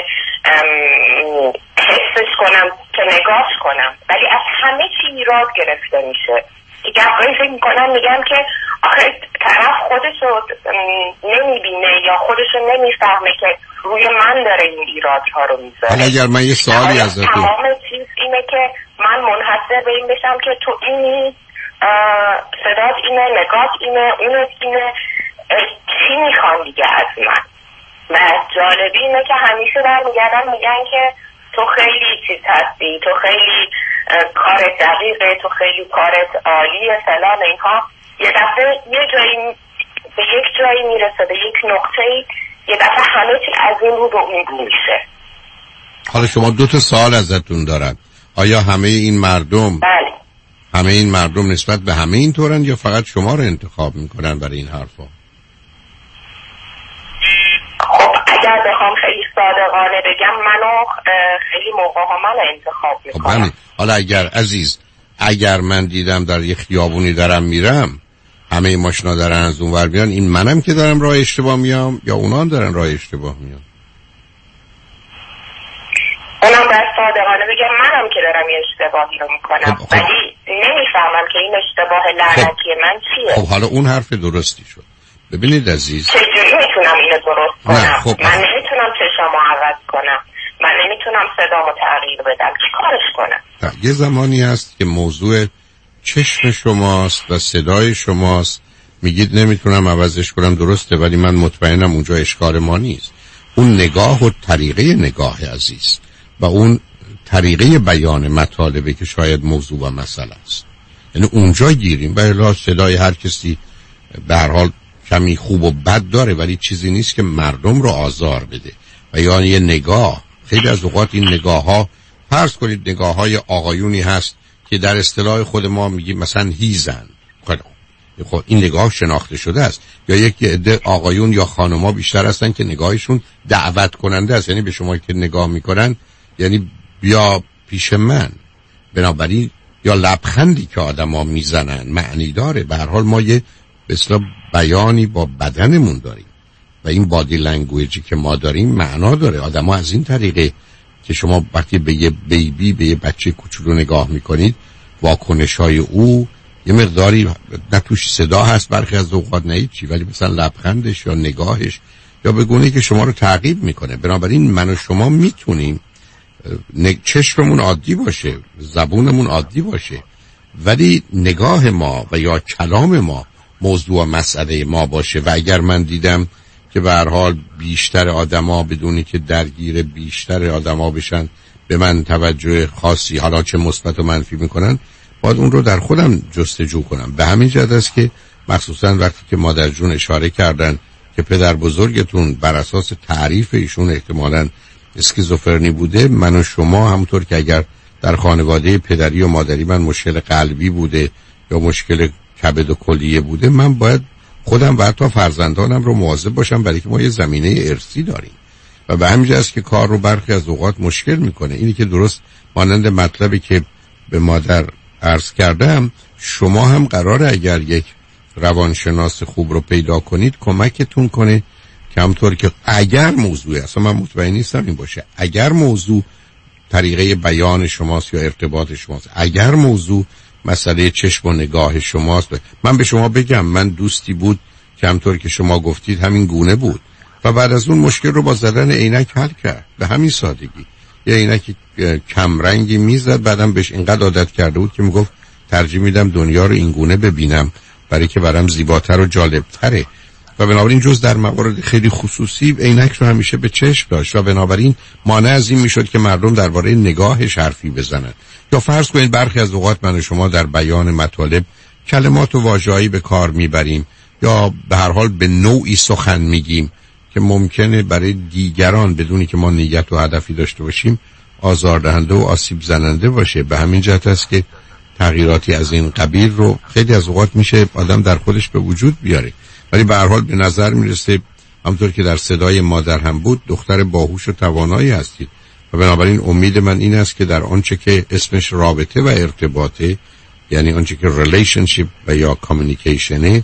حسش کنم که نگاش کنم. ولی از همه چی ایراد گرفته میشه. دیگه گاهی فکر میکنم میگم که آخه طرف خودشو نمیبینه یا خودشو نمیفهمه که روی من داره این ایرادها رو میذاره. حالا اگر من یه سوالی ازتون، تمام چیز اینه که من منحصر به این بشم که تو اینی، صدات اینه، نگات اینه، اونت اینه، چی میخوان دیگه از من. و جالبی اینه که همیشه برمیگردن میگن که تو خیلی چیز هستی، تو خیلی کارت دقیقه، تو خیلی کارت عالیه فلان اینها. یه دفعه یه جایی به یک جایی میرسه، به یک نقطه‌ای یه دفعه همه چی از این رو به اون رو میشه. حالا شما 2 سوال ازتون دارم. آیا همه این مردم بله. همه این مردم نسبت به همه این طورن یا فقط شما رو انتخاب میکنن برای این حرفا؟ خب اگر بخوام خیلی صادقانه بگم منو خیلی موقع‌ها من انتخاب میکنم. خب حالا اگر عزیز، اگر من دیدم در یه خیابونی دارم میرم همه ماشینا دارن از اون ور بیان، این منم که دارم راه اشتباه میام یا اونا دارن راه اشتباه میان؟ اونم باید صادقانه بگم منم که دارم یه اشتباهی رو میکنم. خب. ولی نمیفهمم که این اشتباه لعنتی من چیه. خب حالا اون حرف درستی شد. ببینید عزیز، چجوری میتونم اینو درست کنم؟ خب. من نمیتونم چشامو عوض کنم، من نمیتونم صدامو تغییر بدم، چی کارش کنم؟ یه زمانی هست که موضوع چشم شماست و صدای شماست، میگید نمیتونم عوضش کنم، درسته، ولی من مطمئنم اونجا اشکال ما نیست. اون نگاه و طریقه نگاه عزیز و اون طریقه بیان مطالبه که شاید موضوع و مسئله است. یعنی اونجا گیریم. و الا صدای هر کسی به هر حال کمی خوب و بد داره، ولی چیزی نیست که مردم رو آزار بده. و یعنی یه نگاه، خیلی از اوقات این نگاه ها، فرض کنید نگاه های آقایونی هست که در اصطلاح خود ما میگیم مثلا هیزن، خب این نگاه شناخته شده است. یا یک عده آقایون یا خانوما بیشتر هستن که نگاهشون دعوت کننده است، یعنی به شما که نگاه میکنن یعنی بیا پیش من. بنابراین یا لبخندی که آدما میزنن معنی داره. به هر حال ما یه به اصطلاح بیانی با بدنمون داریم و این بادی لنگویجی که ما داریم معنا داره. آدما از این طریقه که شما وقتی به یه بیبی، به یه بچه کوچولو نگاه میکنید، واکنش‌های او یه مقداری نه توش صدا هست، برخی از اوقات نه هیچی، ولی مثلا لبخندش یا نگاهش یا به گونه‌ای که شما رو تعقیب میکنه. بنابراین من و شما میتونیم چشممون عادی باشه، زبونمون عادی باشه، ولی نگاه ما و یا کلام ما موضوع و مسئله ما باشه. و اگر من دیدم که به هر حال بیشتر آدما بدونی که درگیر بیشتر آدما بشن به من توجه خاصی، حالا چه مثبت و منفی میکنن، باید اون رو در خودم جستجو کنم. به همین جهت است که مخصوصا وقتی که مادر جون اشاره کردن که پدر بزرگتون بر اساس تعریف ایشون احتمالاً اسکیزوفرنی بوده، من و شما همونطور که اگر در خانواده پدری و مادری من مشکل قلبی بوده یا مشکل کبد و کلیه بوده، من باید خودم و حتی فرزندانم رو مواظب باشم، برای که ما یه زمینه ارثی داریم و به همین جهت است که کار رو برخی از اوقات مشکل میکنه. اینی که درست مانند مطلبی که به مادر عرض کردم، شما هم قراره اگر یک روانشناس خوب رو پیدا کنید کمکتون کنه که همطور که اگر موضوع، اصلا من مطمئن نیستم این باشه، اگر موضوع طریقه بیان شماست یا ارتباط شماست، اگر موضوع مسئله چشم و نگاه شماست، من به شما بگم من دوستی بود که همطور که شما گفتید همین گونه بود و بعد از اون مشکل رو با زدن عینک حل کرد. به همین سادگی. یه عینک کم رنگی میزد، بعدم بهش اینقدر عادت کرده بود که میگفت ترجیح میدم دنیا رو این گونه ببینم برای که برام زیباتر و جالبتره. و بنابراین جز در موارد خیلی خصوصی عینک رو همیشه به چشم داشت و بنابراین مانع از این میشد که مردم درباره نگاهش حرفی بزنن. یا فرض کنید برخی از اوقات من و شما در بیان مطالب کلمات و واژه‌ای به کار میبریم یا به هر حال به نوعی سخن میگیم که ممکنه برای دیگران بدونی که ما نیت و هدفی داشته باشیم آزاردهنده و آسیب زننده باشه. به همین جهت است که تغییراتی از این قبیل رو خیلی از اوقات میشه آدم در خودش به وجود بیاره. ولی به هر حال به نظر میرسه همونطور که در صدای مادر هم بود دختر باهوش و توانایی هستید و بنابراین امید من این است که در آنچه که اسمش رابطه و ارتباطه، یعنی آنچه که ریلیشنشیپ و یا کامیونیکیشنه،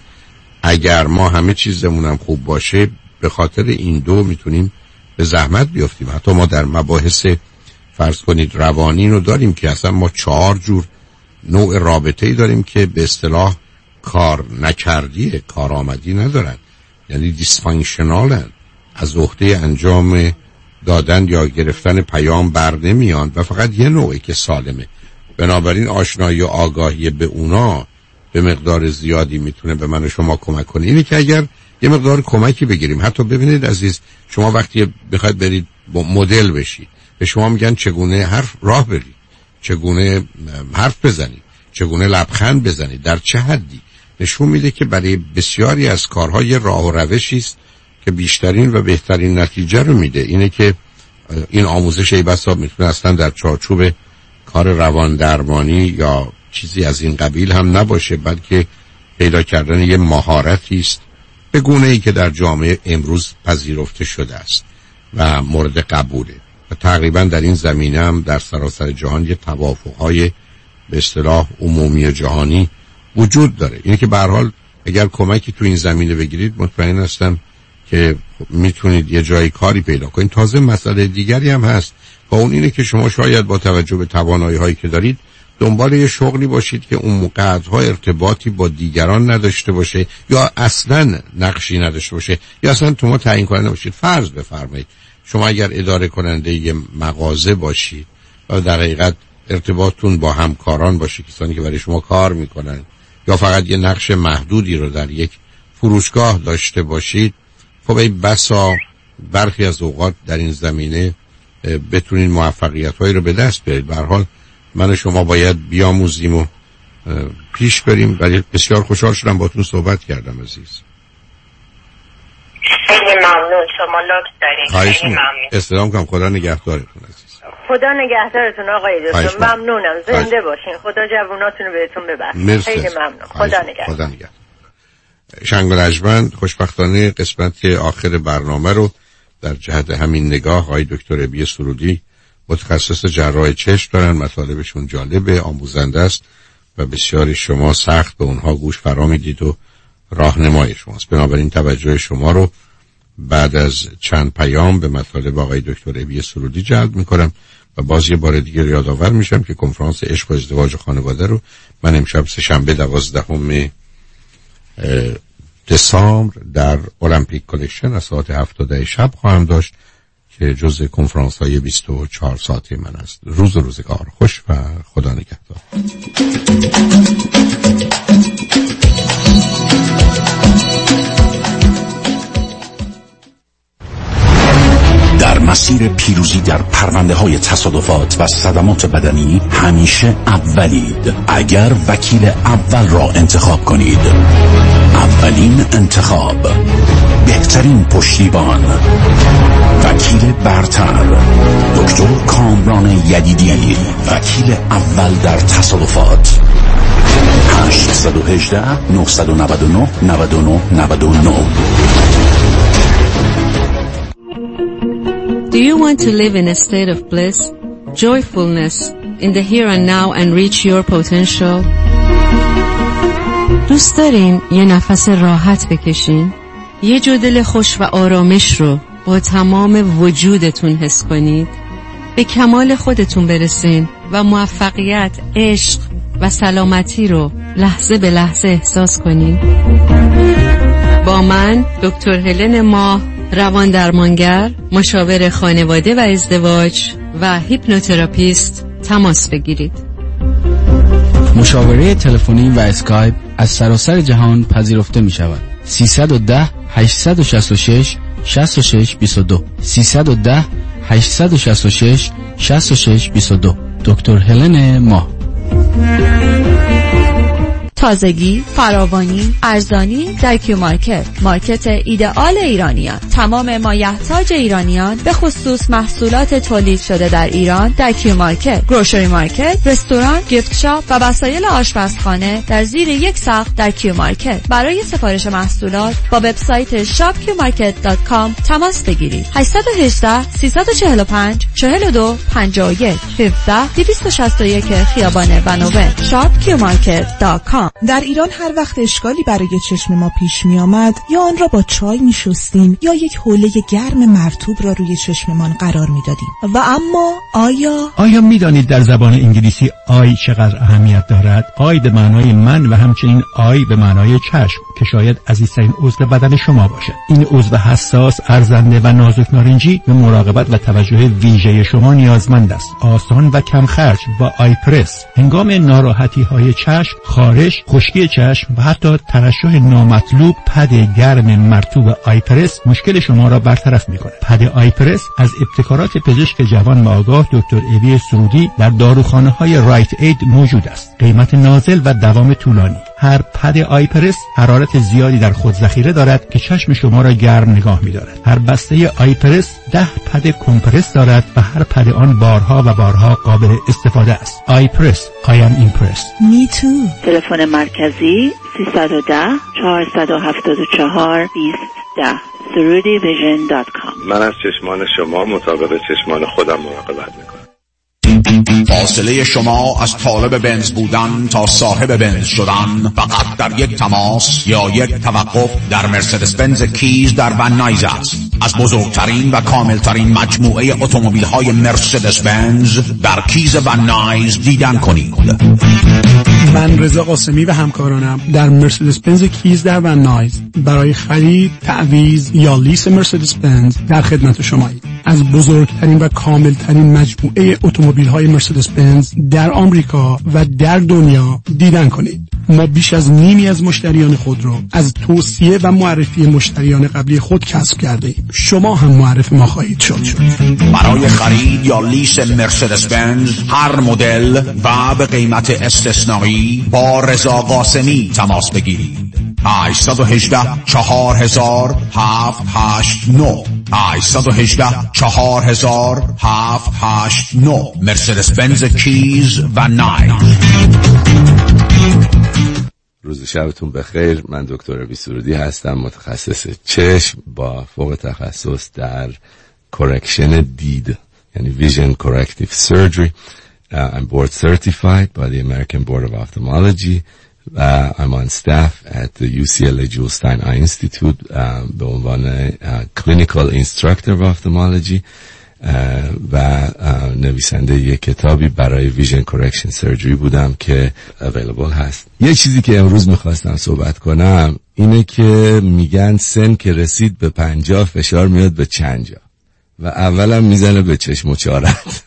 اگر ما همه چیزمون هم خوب باشه به خاطر این دو میتونیم به زحمت بیافتیم. حتی ما در مباحث فرض کنید روانی رو داریم که اصلا ما 4 جور نوع رابطه‌ای داریم که به اصطلاح کار نکردی، کارآمدی ندارن، یعنی دیسفانکشنالن، از عهده انجام دادن یا گرفتن پیام بر نمیان و فقط یه نوعی که سالمه. بنابراین آشنایی و آگاهی به اونا به مقدار زیادی میتونه به من و شما کمک کنه. اینه که اگر یه مقدار کمکی بگیریم، حتی ببینید عزیز، شما وقتی بخواید برید مدل بشید به شما میگن چگونه راه برید، چگونه حرف بزنید، چگونه لبخند بزنید، در چه حدی. نشون میده که برای بسیاری از کارها یه راه و روشی است که بیشترین و بهترین نتیجه رو میده. اینه که این آموزش ای بسا میتونه اصلا در چارچوب کار روان درمانی یا چیزی از این قبیل هم نباشه، بلکه پیدا کردن یه مهارتی است به گونه‌ای که در جامعه امروز پذیرفته شده است و مورد قبوله و تقریبا در این زمینه هم در سراسر جهان یه توافق‌های به اصطلاح عمومی و جهانی وجود داره. اینه که به هر حال اگر کمکی تو این زمینه بگیرید مطمئن هستم که میتونید یه جای کاری پیدا کنید. تازه مسئله دیگری هم هست و اون اینه که شما شاید با توجه به توانایی‌هایی که دارید دنبال یه شغلی باشید که اون موقع‌ها ارتباطی با دیگران نداشته باشه یا اصلاً نقشی نداشته باشه یا اصلاً شما تعیین کننده باشید. فرض بفرمایید شما اگر اداره کننده یه مغازه باشید و در حقیقت ارتباطتون با همکاران باشه، کسانی که برای شما کار میکنن، یا فقط یه نقش محدودی رو در یک فروشگاه داشته باشید، خب این بسا برخی از اوقات در این زمینه بتونین موفقیت‌هایی رو به دست بیارید. به هر حال من و شما باید بیاموزیم و پیش بریم. ولی بسیار خوشحال شدم باهاتون صحبت کردم عزیز. خیلی ممنون، شما لطف دارید. خیلی ممنون. استلام کنم. خدا نگهدارتون عزیز. خدا نگهدارتون آقای دکتر. ممنونم. زنده باشین. خدا جووناتون رو بهتون ببخشه. خیلی ممنون. خدا نگهدار. خدا نگهدار. شنگ و لجبند خوشبختانه قسمت آخر برنامه رو در جهت همین نگاه آقای دکتر ابی سرودی متخصص جراح چشم دارن. مطالبشون جالبه، آموزنده است و بسیاری شما سخت به اونها گوش فرا میدید و راهنمای شماست. بنابراین توجه شما رو بعد از چند پیام به مطالب آقای دکتر ابی سرودی جلب میکنم و باز یه بار دیگه یادآور میشم که کنفرانس عشق و ازدواج و خانواده رو من امشب سه‌شنبه 12 دسامبر در المپیک کلکشن از ساعت 7 شب خواهم داشت که جزء کنفرانس های 24 ساعته من است. روز و روزگار خوش و خدا نگهدار. در مسیر پیروزی در پرونده‌های تصادفات و صدمات بدنی همیشه اولید. اگر وکیل اول را انتخاب کنید، اولین انتخاب، بهترین پشتیبان، وکیل برتر، دکتر کامران یدیدی، وکیل اول در تصادفات. 818 999 99 99. Do you want to live in a state of bliss, joyfulness, in the here and now and reach your potential? دوست دارین یه نفس راحت بکشین؟ یه جو دل خوش و آرامش رو با تمام وجودتون حس کنید؟ به کمال خودتون برسین و موفقیت، عشق و سلامتی رو لحظه به لحظه احساس کنید؟ با من دکتر هلن ماه، روان درمانگر، مشاور خانواده و ازدواج و هیپنوتراپیست تماس بگیرید. مشاوره تلفنی و اسکایپ از سراسر جهان پذیرفته می شود. 310 866 66 22 310 866 66 22. دکتر هلن ماه. تازگی، فراوانی، ارزانی در کیو مارکت. مارکت ایدئال ایرانیان. تمام مایحتاج ایرانیان به خصوص محصولات تولید شده در ایران در کیو مارکت. گروشری مارکت، رستوران، گیفت شاپ و وسایل آشپزخانه در زیر یک سقف در کیو مارکت. برای سفارش محصولات با وبسایت shopqmarket.com تماس بگیرید. 818 345 42 51 17 261 خیابان بنوه. shopqmarket.com. در ایران هر وقت اشکالی برای چشم ما پیش می آمد یا آن را با چای می شستیم یا یک حوله گرم مرطوب را روی چشممان قرار می دادیم. و اما آیا می دانید در زبان انگلیسی آی چقدر اهمیت دارد؟ آی به معنای من و همچنین آی به معنای چشم که شاید عزیزترین عضو بدن شما باشد. این عضو حساس، ارزنده و نازک نارنجی به مراقبت و توجه ویژه شما نیازمند است. آسان و کم خرج با آی پرس. هنگام ناراحتی های چشم، خارش، خشکی چشم و حتی ترشح نامطلوب، پد گرم مرطوب آی پرس مشکل شما را برطرف می‌کند. پد آی پرس از ابتکارات پزشک جوان و آگاه دکتر اوی سرودی در داروخانه‌های رایت اید موجود است. قیمت نازل و دوام طولانی. هر پد آی پرس حرارت زیادی در خود ذخیره دارد که چشم شما را گرم نگاه می‌دارد. هر بسته آی پرس 10 پد کمپرس دارد و هر پد آن بارها و بارها قابل استفاده است. آی پرس. I am impressed. Me too. تلفن مرکزی 310 474 2010 surudivision.com. من از چشمان شما مطابق چشمان خودم مراقبت میکنم. فاصله شما از طالب بنز بودن تا صاحب بنز شدن فقط در یک تماس یا یک توقف در مرسدس بنز کیز در ون نایز است. از بزرگترین و کاملترین مجموعه اتومبیل‌های مرسدس بنز در کیز ون نایز دیدن کنید. من رضا قاسمی و همکارانم در مرسدس بنز کیز در ون نایز برای خرید، تعویض یا لیس مرسدس بنز در خدمت شماییم. از بزرگترین و کاملترین مجموعه اتومبیل‌های مرسدس بنز در آمریکا و در دنیا دیدن کنید. ما بیش از نیمی از مشتریان خود را از توصیه و معرفی مشتریان قبلی خود کسب کرده ایم. شما هم معرف ما خواهید شد. برای خرید یا لیس مرسدس بنز هر مدل و به قیمت استثنایی با رضا قاسمی تماس بگیرید. 818 4000 789 818 4000 789 مرسدس بنز کیز و نایز. روز شبتون بخیر. من دکتر اوی سرودی هستم، متخصص چشم با فوق تخصص در کرکشن دید، یعنی Vision Corrective Surgery. I'm board certified by the American Board of Ophthalmology. I'm on staff at the UCLA Jules Stein Eye Institute به عنوان Clinical Instructor of Ophthalmology و نویسنده یک کتابی برای Vision Correction Surgery بودم که available هست. یه چیزی که امروز میخواستم صحبت کنم اینه که میگن سن که رسید به 50 فشار میاد به چند جا و اولم میزنه به چشم و چارت.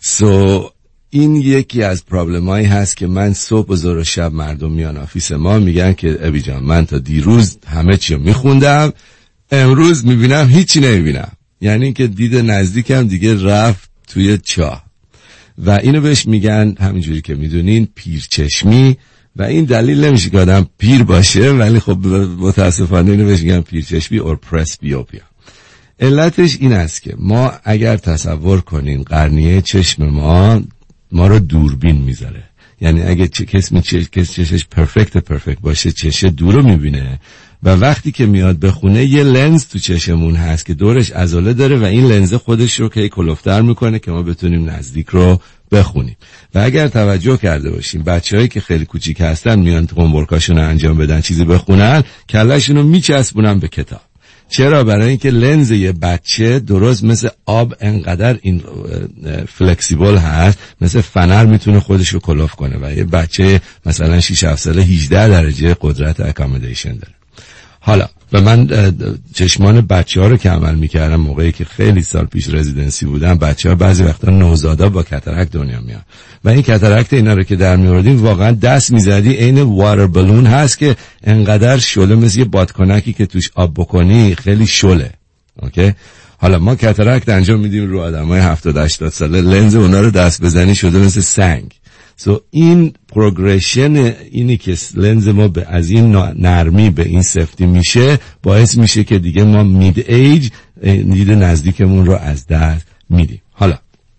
این یکی از پرابلمایی هست که من صبح و ظهر و شب مردم میان آفیس ما میگن که ابی جان من تا دیروز همه چی رو میخوندم، امروز میبینم هیچی نمیبینم. یعنی که دید نزدیکم دیگه رفت توی چاه و اینو بهش میگن همینجوری که میدونین پیرچشمی و این دلیل نمیشه که آدم پیر باشه، ولی خب متاسفانه اینو بهش میگن پیرچشمی اور پرسبیوپیا. علتش این است که ما اگر تصور کنین قرنیه چشم ما رو دوربین میذاره. یعنی اگه کسی چشش پرفکت باشه چشه دور رو میبینه و وقتی که میاد بخونه یه لنز تو چشمون هست که دورش عضله داره و این لنز خودش رو که کلوفتر میکنه که ما بتونیم نزدیک رو بخونیم. و اگر توجه کرده باشیم بچه‌هایی که خیلی کوچیک هستن میان هومورکاشون رو انجام بدن چیزی بخونن کله‌شون رو میچسبونن به کتاب. چرا؟ برای اینکه لنز یه بچه درست مثل آب انقدر این فلکسیبل هست، مثل فنر میتونه خودش رو کلوف کنه و یه بچه مثلا 6-7 ساله 18 درجه قدرت اکامودیشن داره. حالا و من چشمان بچه‌ها رو که عمل می‌کردم موقعی که خیلی سال پیش رزیدنسی بودم، بچه‌ها بعضی وقتا نوزادا با کاتاراکت دنیا میان و این کاتاراکت اینا رو که در می‌آوردیم واقعا دست می‌زدی عین واتر بلون هست که انقدر شله مثل یه بادکنکی که توش آب بکنی خیلی شله. اوکی؟ حالا ما کاتاراکت انجام میدیم رو آدمای 70-80 ساله، لنز اونا رو دست بزنی شده مثل این پروگرشن اینی که لنز ما از این نرمی به این سفتی میشه باعث میشه که دیگه ما مید ایج دید نزدیکمون رو از دست میدیم. حالا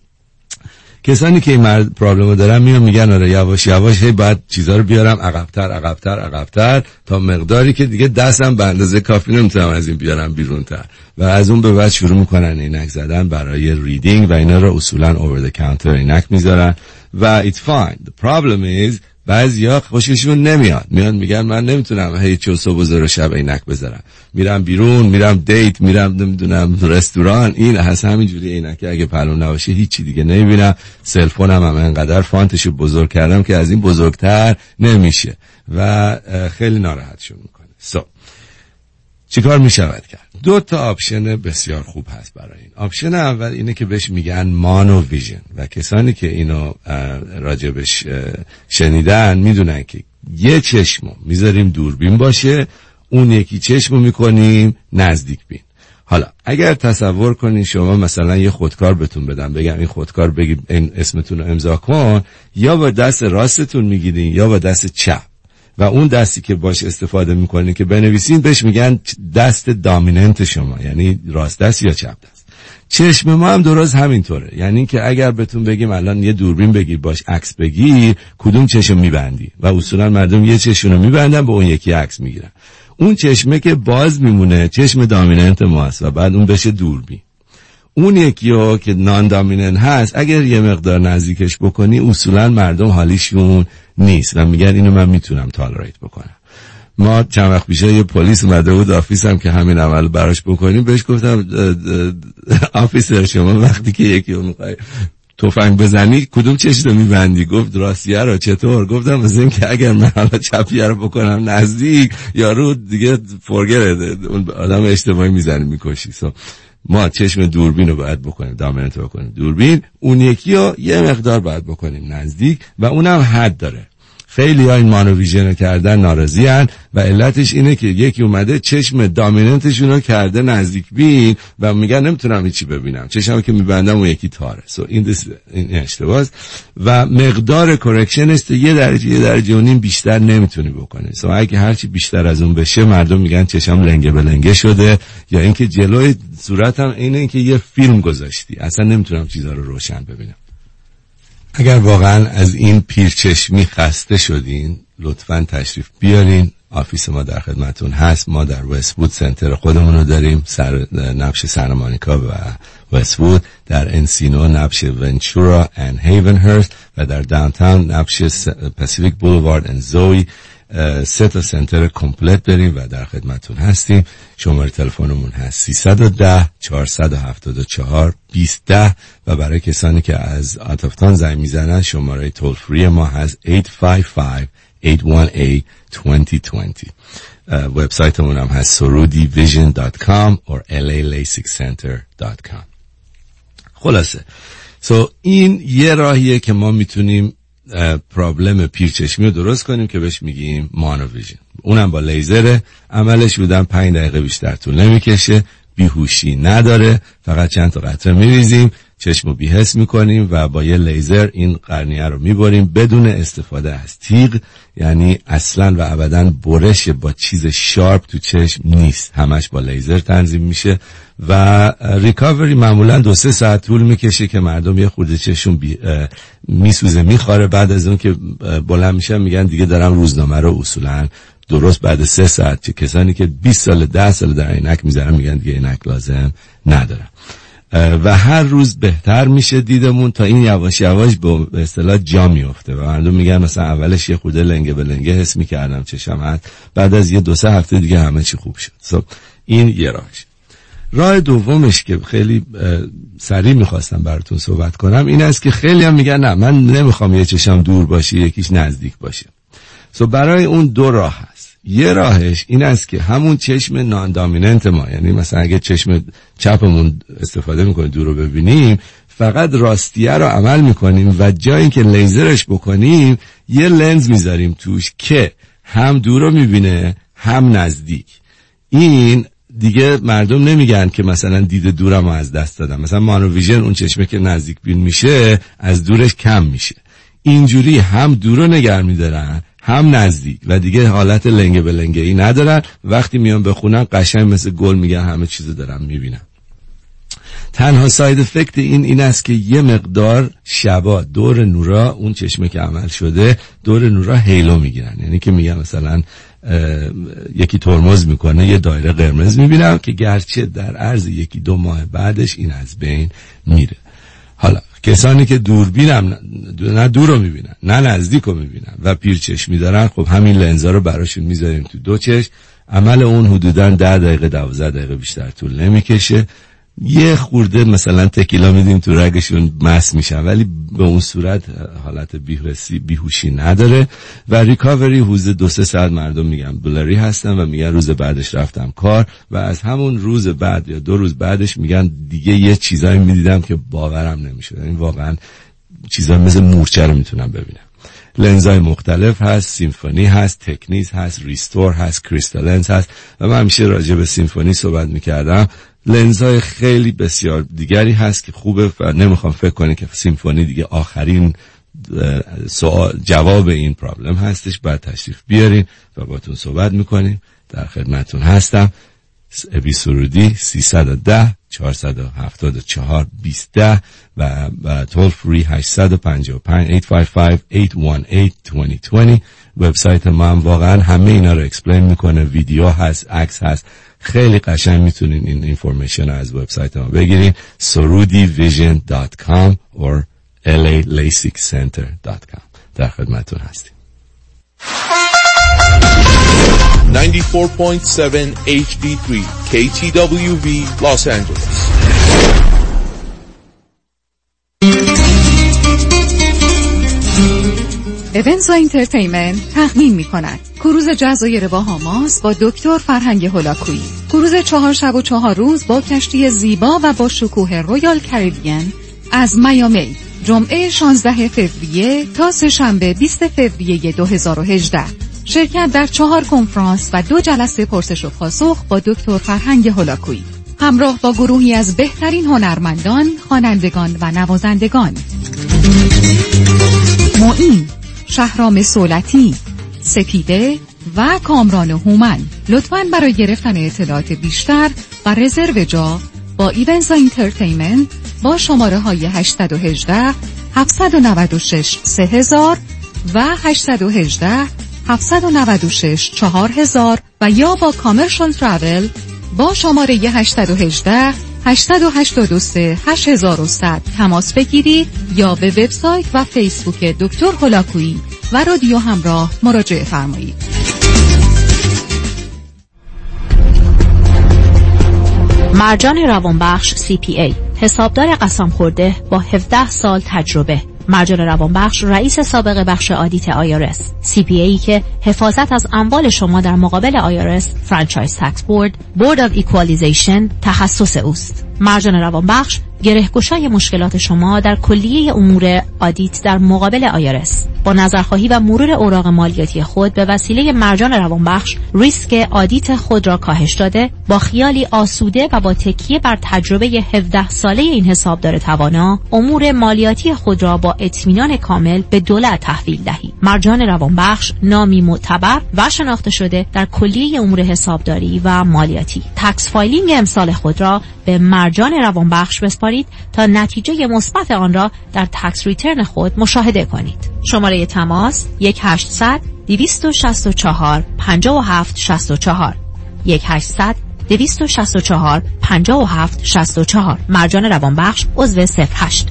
کسانی که این پرابلمو دارن میگن آره یواش یواش باید چیزا رو بیارم عقب‌تر تا مقداری که دیگه دستم به اندازه کافی نمیتونم از این بیارم بیرون‌تر و از اون به بعد شروع میکنن عینک زدن برای ریدینگ و اینا رو اصولا اوور د کانتر عینک میذارن و it's fine. The problem is بعضیا خوششون نمیاد، میگن من نمیتونم هی چو صبح و ظهر و شب عینک بذارم، میرم بیرون، میرم دیت، میرم نمیدونم رستوران، این هست همینجوری عینک اگه پلو نباشه هیچی دیگه نمیبینم. سلفونم هم انقدر فانتشو بزرگ کردم که از این بزرگتر نمیشه و خیلی ناراحتشون میکنه. چیکار میشود کرد؟ 2 آپشن بسیار خوب هست برای این. آپشن اول اینه که بهش میگن مانو ویژن و کسانی که اینو راجبش شنیدن میدونن که یه چشمو میذاریم دوربین باشه، اون یکی چشمو میکنیم نزدیک بین. حالا اگر تصور کنین شما مثلا یه خودکار بهتون بدم، بگم این خودکار بگید این اسمتون رو امضا کن، یا با دست راستتون میگیرین یا با دست چپ و اون دستی که باش استفاده میکنین که بنویسین بهش میگن دست دامیننت شما، یعنی راست دست یا چپ دست. چشم ما هم درست همینطوره، یعنی که اگر بهتون بگیم الان یه دوربین بگیر باش عکس بگیر، کدوم چشم میبندی؟ و اصولا مردم یه چشمو میبندن با اون یکی عکس میگیرن. اون چشمه که باز میمونه چشم دامیننت ماست و بعد اون بشه دوربین. اون یکیو که نان دامیننت هست اگر یه مقدار نزدیکش بکنی اصولا مردم حالیشون نیست و میگن اینو من میتونم تالریت بکنم. ما چند وقت پیش یه پلیس اومده بود آفیسم که همین عمل براش بکنیم، بهش گفتم آفیسر شما وقتی که یکی رو میخوای تفنگ بزنی کدوم چشم میبندی؟ گفت راستیه رو. چطور؟ گفتم مثل این که اگر من حالا چپیه رو بکنم نزدیک یارو دیگه فرگره، اون آدم اشتباهی میزنی میکشی. ما چشم دوربین رو باید بکنیم دامیننت بکنیم دوربین، اون یکی رو یه مقدار باید بکنیم نزدیک و اونم حد داره. خیلی ها این مانو ویژن کردن ناراضی هن و علتش اینه که یکی اومده چشم دامیننتشون رو کرده نزدیک بین و میگن نمیتونم هیچی ببینم، چشم که میبندم اون یکی تاره. این اشتباهه و مقدار کرکشن است یه درجه و نیم بیشتر نمیتونی بکنی. اگه هرچی بیشتر از اون بشه مردم میگن چشم لنگه به لنگه شده، یا اینکه جلوی صورتم اینه که یه فیلم گذاشتی، اصلا نمیتونم چیزا رو روشن ببینم. اگر واقعا از این پیرچشمی خسته شدین لطفاً تشریف بیارین، آفیس ما در خدمتون هست. ما در وست‌وود سنتر خودمون رو داریم، نبش سانتا مونیکا و وست‌وود، در انسینو نبش ونچورا اند هیونهرست و در داونتاون نبش پاسیفیک بولوارد اند زوی. 3 سنتر کمپلت داریم و در خدمتون هستیم. شماره تلفنمون هست 310 474 2010 و برای کسانی که از آتافتان زنگ میزنن شماره تول فری ما هست 855 818 2020. وبسایتمون هم هست surudivision.com or lalasiccenter.com. خلاصه این یه راهیه که ما میتونیم پرابلم پیرچشمی رو درست کنیم که بهش میگیم مانو ویژن. اونم با لیزر، عملش بودن 5 دقیقه بیشتر طول نمیکشه، بیهوشی نداره، فقط چند تا قطره میریزیم، چشمو بی‌حس میکنیم و با یه لیزر این قرنیه رو میبریم بدون استفاده از تیغ. یعنی اصلا و ابدا برش با چیز شارپ تو چشم نیست، همش با لیزر تنظیم میشه و ریکاوری معمولا 2-3 ساعت طول میکشه که مردم یه خورده چشم میسوزه میخواره. بعد از اون که بلند میشن میگن دیگه دارم روزنامه رو اصولا درست بعد 3 ساعت. چه کسانی که 20 سال 10 سال در عینک میذارن میگن دیگه عینک لازم ندارم و هر روز بهتر میشه دیدمون تا این یواش یواش به اصطلاح جا میفته و مردم میگن مثلا اولش یه خورده لنگه به لنگه حس میکردم چشمت، بعد از یه 2-3 هفته دیگه همه چی خوب شد. این یه راهش. راه دومش که خیلی سریع میخواستم براتون صحبت کنم این است که خیلی هم میگن نه من نمیخوام یه چشم دور باشه یکیش نزدیک باشه. برای اون 2 راه هست. یه راهش این است که همون چشم نان دامیننت ما، یعنی مثلا اگه چشم چپمون استفاده میکنیم دور رو ببینیم، فقط راستیه رو عمل میکنیم و جایی که لیزرش بکنیم یه لنز میذاریم توش که هم دور رو میبینه هم نزدیک. این دیگه مردم نمیگن که مثلا دید دورم از دست دادم. مثلا مانو ویژن اون چشمه که نزدیک بین میشه از دورش کم میشه. اینجوری هم دور رو نگه می‌دارن هم نزدیک و دیگه حالت لنگه به لنگه ای ندارن. وقتی میان بخونن قشنگ مثل گل میگن همه چیزو دارم میبینم. تنها ساید افکت این است که یه مقدار شبا دور نورا اون چشمه که عمل شده دور نورا هیلو میگیرن، یعنی که میگن مثلا یکی ترمز میکنه یه دایره قرمز میبینم که گرچه در عرض 1-2 ماه بعدش این از بین میره. حالا کسانی که دوربینم نه دور رو میبینن نه نزدیک رو میبینن و پیرچشمی دارن، خب همین لنزا رو براشون میذاریم تو 2 چشم. عمل اون حدوداً 10 دقیقه 12 دقیقه بیشتر طول نمیکشه. یه خورده مثلا تکیلا میدیم تو رگشون مس میشن، ولی به اون صورت حالت بیهوشی نداره و ریکاوری حدود 2-3 ساعت مردم میگن بلری هستن و میگن روز بعدش رفتم کار و از همون روز بعد یا 2 روز بعدش میگن دیگه یه چیزایی میدیدم که باورم نمیشد. این واقعا چیزا مثل مورچه رو میتونم ببینم. لنزای مختلف هست، سیمفونی هست، تکنیز هست، ریستور هست، کریستالنز هست و من همیشه راجع به سیمفونی صحبت میکردم. لنزهای خیلی بسیار دیگری هست که خوبه و نمیخوام فکر کنی که سیمفونی دیگه آخرین جواب این پرابلم هستش. بعد تشریف بیارین و باتون صحبت میکنیم. در خدمتون هستم. ابی سرودی 310-474-2010 و تول فری 855-855-818-2020. وبسایت ما هم واقعا همه اینا رو اکسپلین میکنه، ویدیو هست، عکس هست، خیلی قشنگ میتونین این اینفورمیشن رو از وبسایت ما بگیرین. surudivision.com or lalasiccenter.com. در خدمتتون هستیم. 94.7 HD3 KTWV Los Angeles. ایونزا اینترتینمنت تقدیم می‌کند کروز جزایر باهاماس با دکتر فرهنگ هولاکویی. کروز 4 شب و 4 روز با کشتی زیبا و با شکوه رویال کریبیان از میامی، جمعه 16 فوریه تا سه‌شنبه 20 فوریه 2018. شرکت در 4 کنفرانس و 2 جلسه پرسش و پاسخ با دکتر فرهنگ هولاکویی، همراه با گروهی از بهترین هنرمندان، خوانندگان و نوازندگان. معین، شهرام سولتی، سپیده و کامران هومن. لطفاً برای گرفتن اطلاعات بیشتر و رزرو جا با ایونزا اینترتینمنت با شماره های 818 796 3000 و 818 796 4000 و یا با کامرشال ترافل با شماره 818 882 8100 تماس بگیرید یا به وبسایت و فیسبوک دکتر هولاکویی و رادیو همراه مراجعه فرمایید. مرجان روانبخش CPA، حسابدار قسم خورده با 17 سال تجربه. مرجان روانبخش رئیس سابق بخش آدیت IRS، CPAی که حفاظت از اموال شما در مقابل IRS، فرانچایز تکس بورد، بورد آف ایکوالیزیشن تخصص اوست. مرجان روانبخش گره‌گشای مشکلات شما در کلیه امور آدیت در مقابل IRS. با نظرخواهی و مرور اوراق مالیاتی خود به وسیله مرجان روانبخش ریسک آدیت خود را کاهش داده، با خیالی آسوده و با تکیه بر تجربه 17 ساله این حسابدار توانا، امور مالیاتی خود را با اطمینان کامل به دولت تحویل دهید. مرجان روانبخش نامی معتبر و شناخته شده در کلیه امور حسابداری و مالیاتی. تکس فایلینگ امسال خود را به مرجان روانبخش بسپارید تا نتیجه مثبت آن را در تکس ریترن خود مشاهده کنید. شماره تماس 1800 264 5764 1800 264 5764. مرجان روانبخش عضو 08.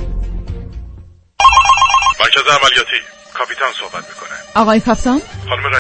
مرکز عملیاتی کاپیتان صحبت میکنه. آقای کاپیتان؟ خانم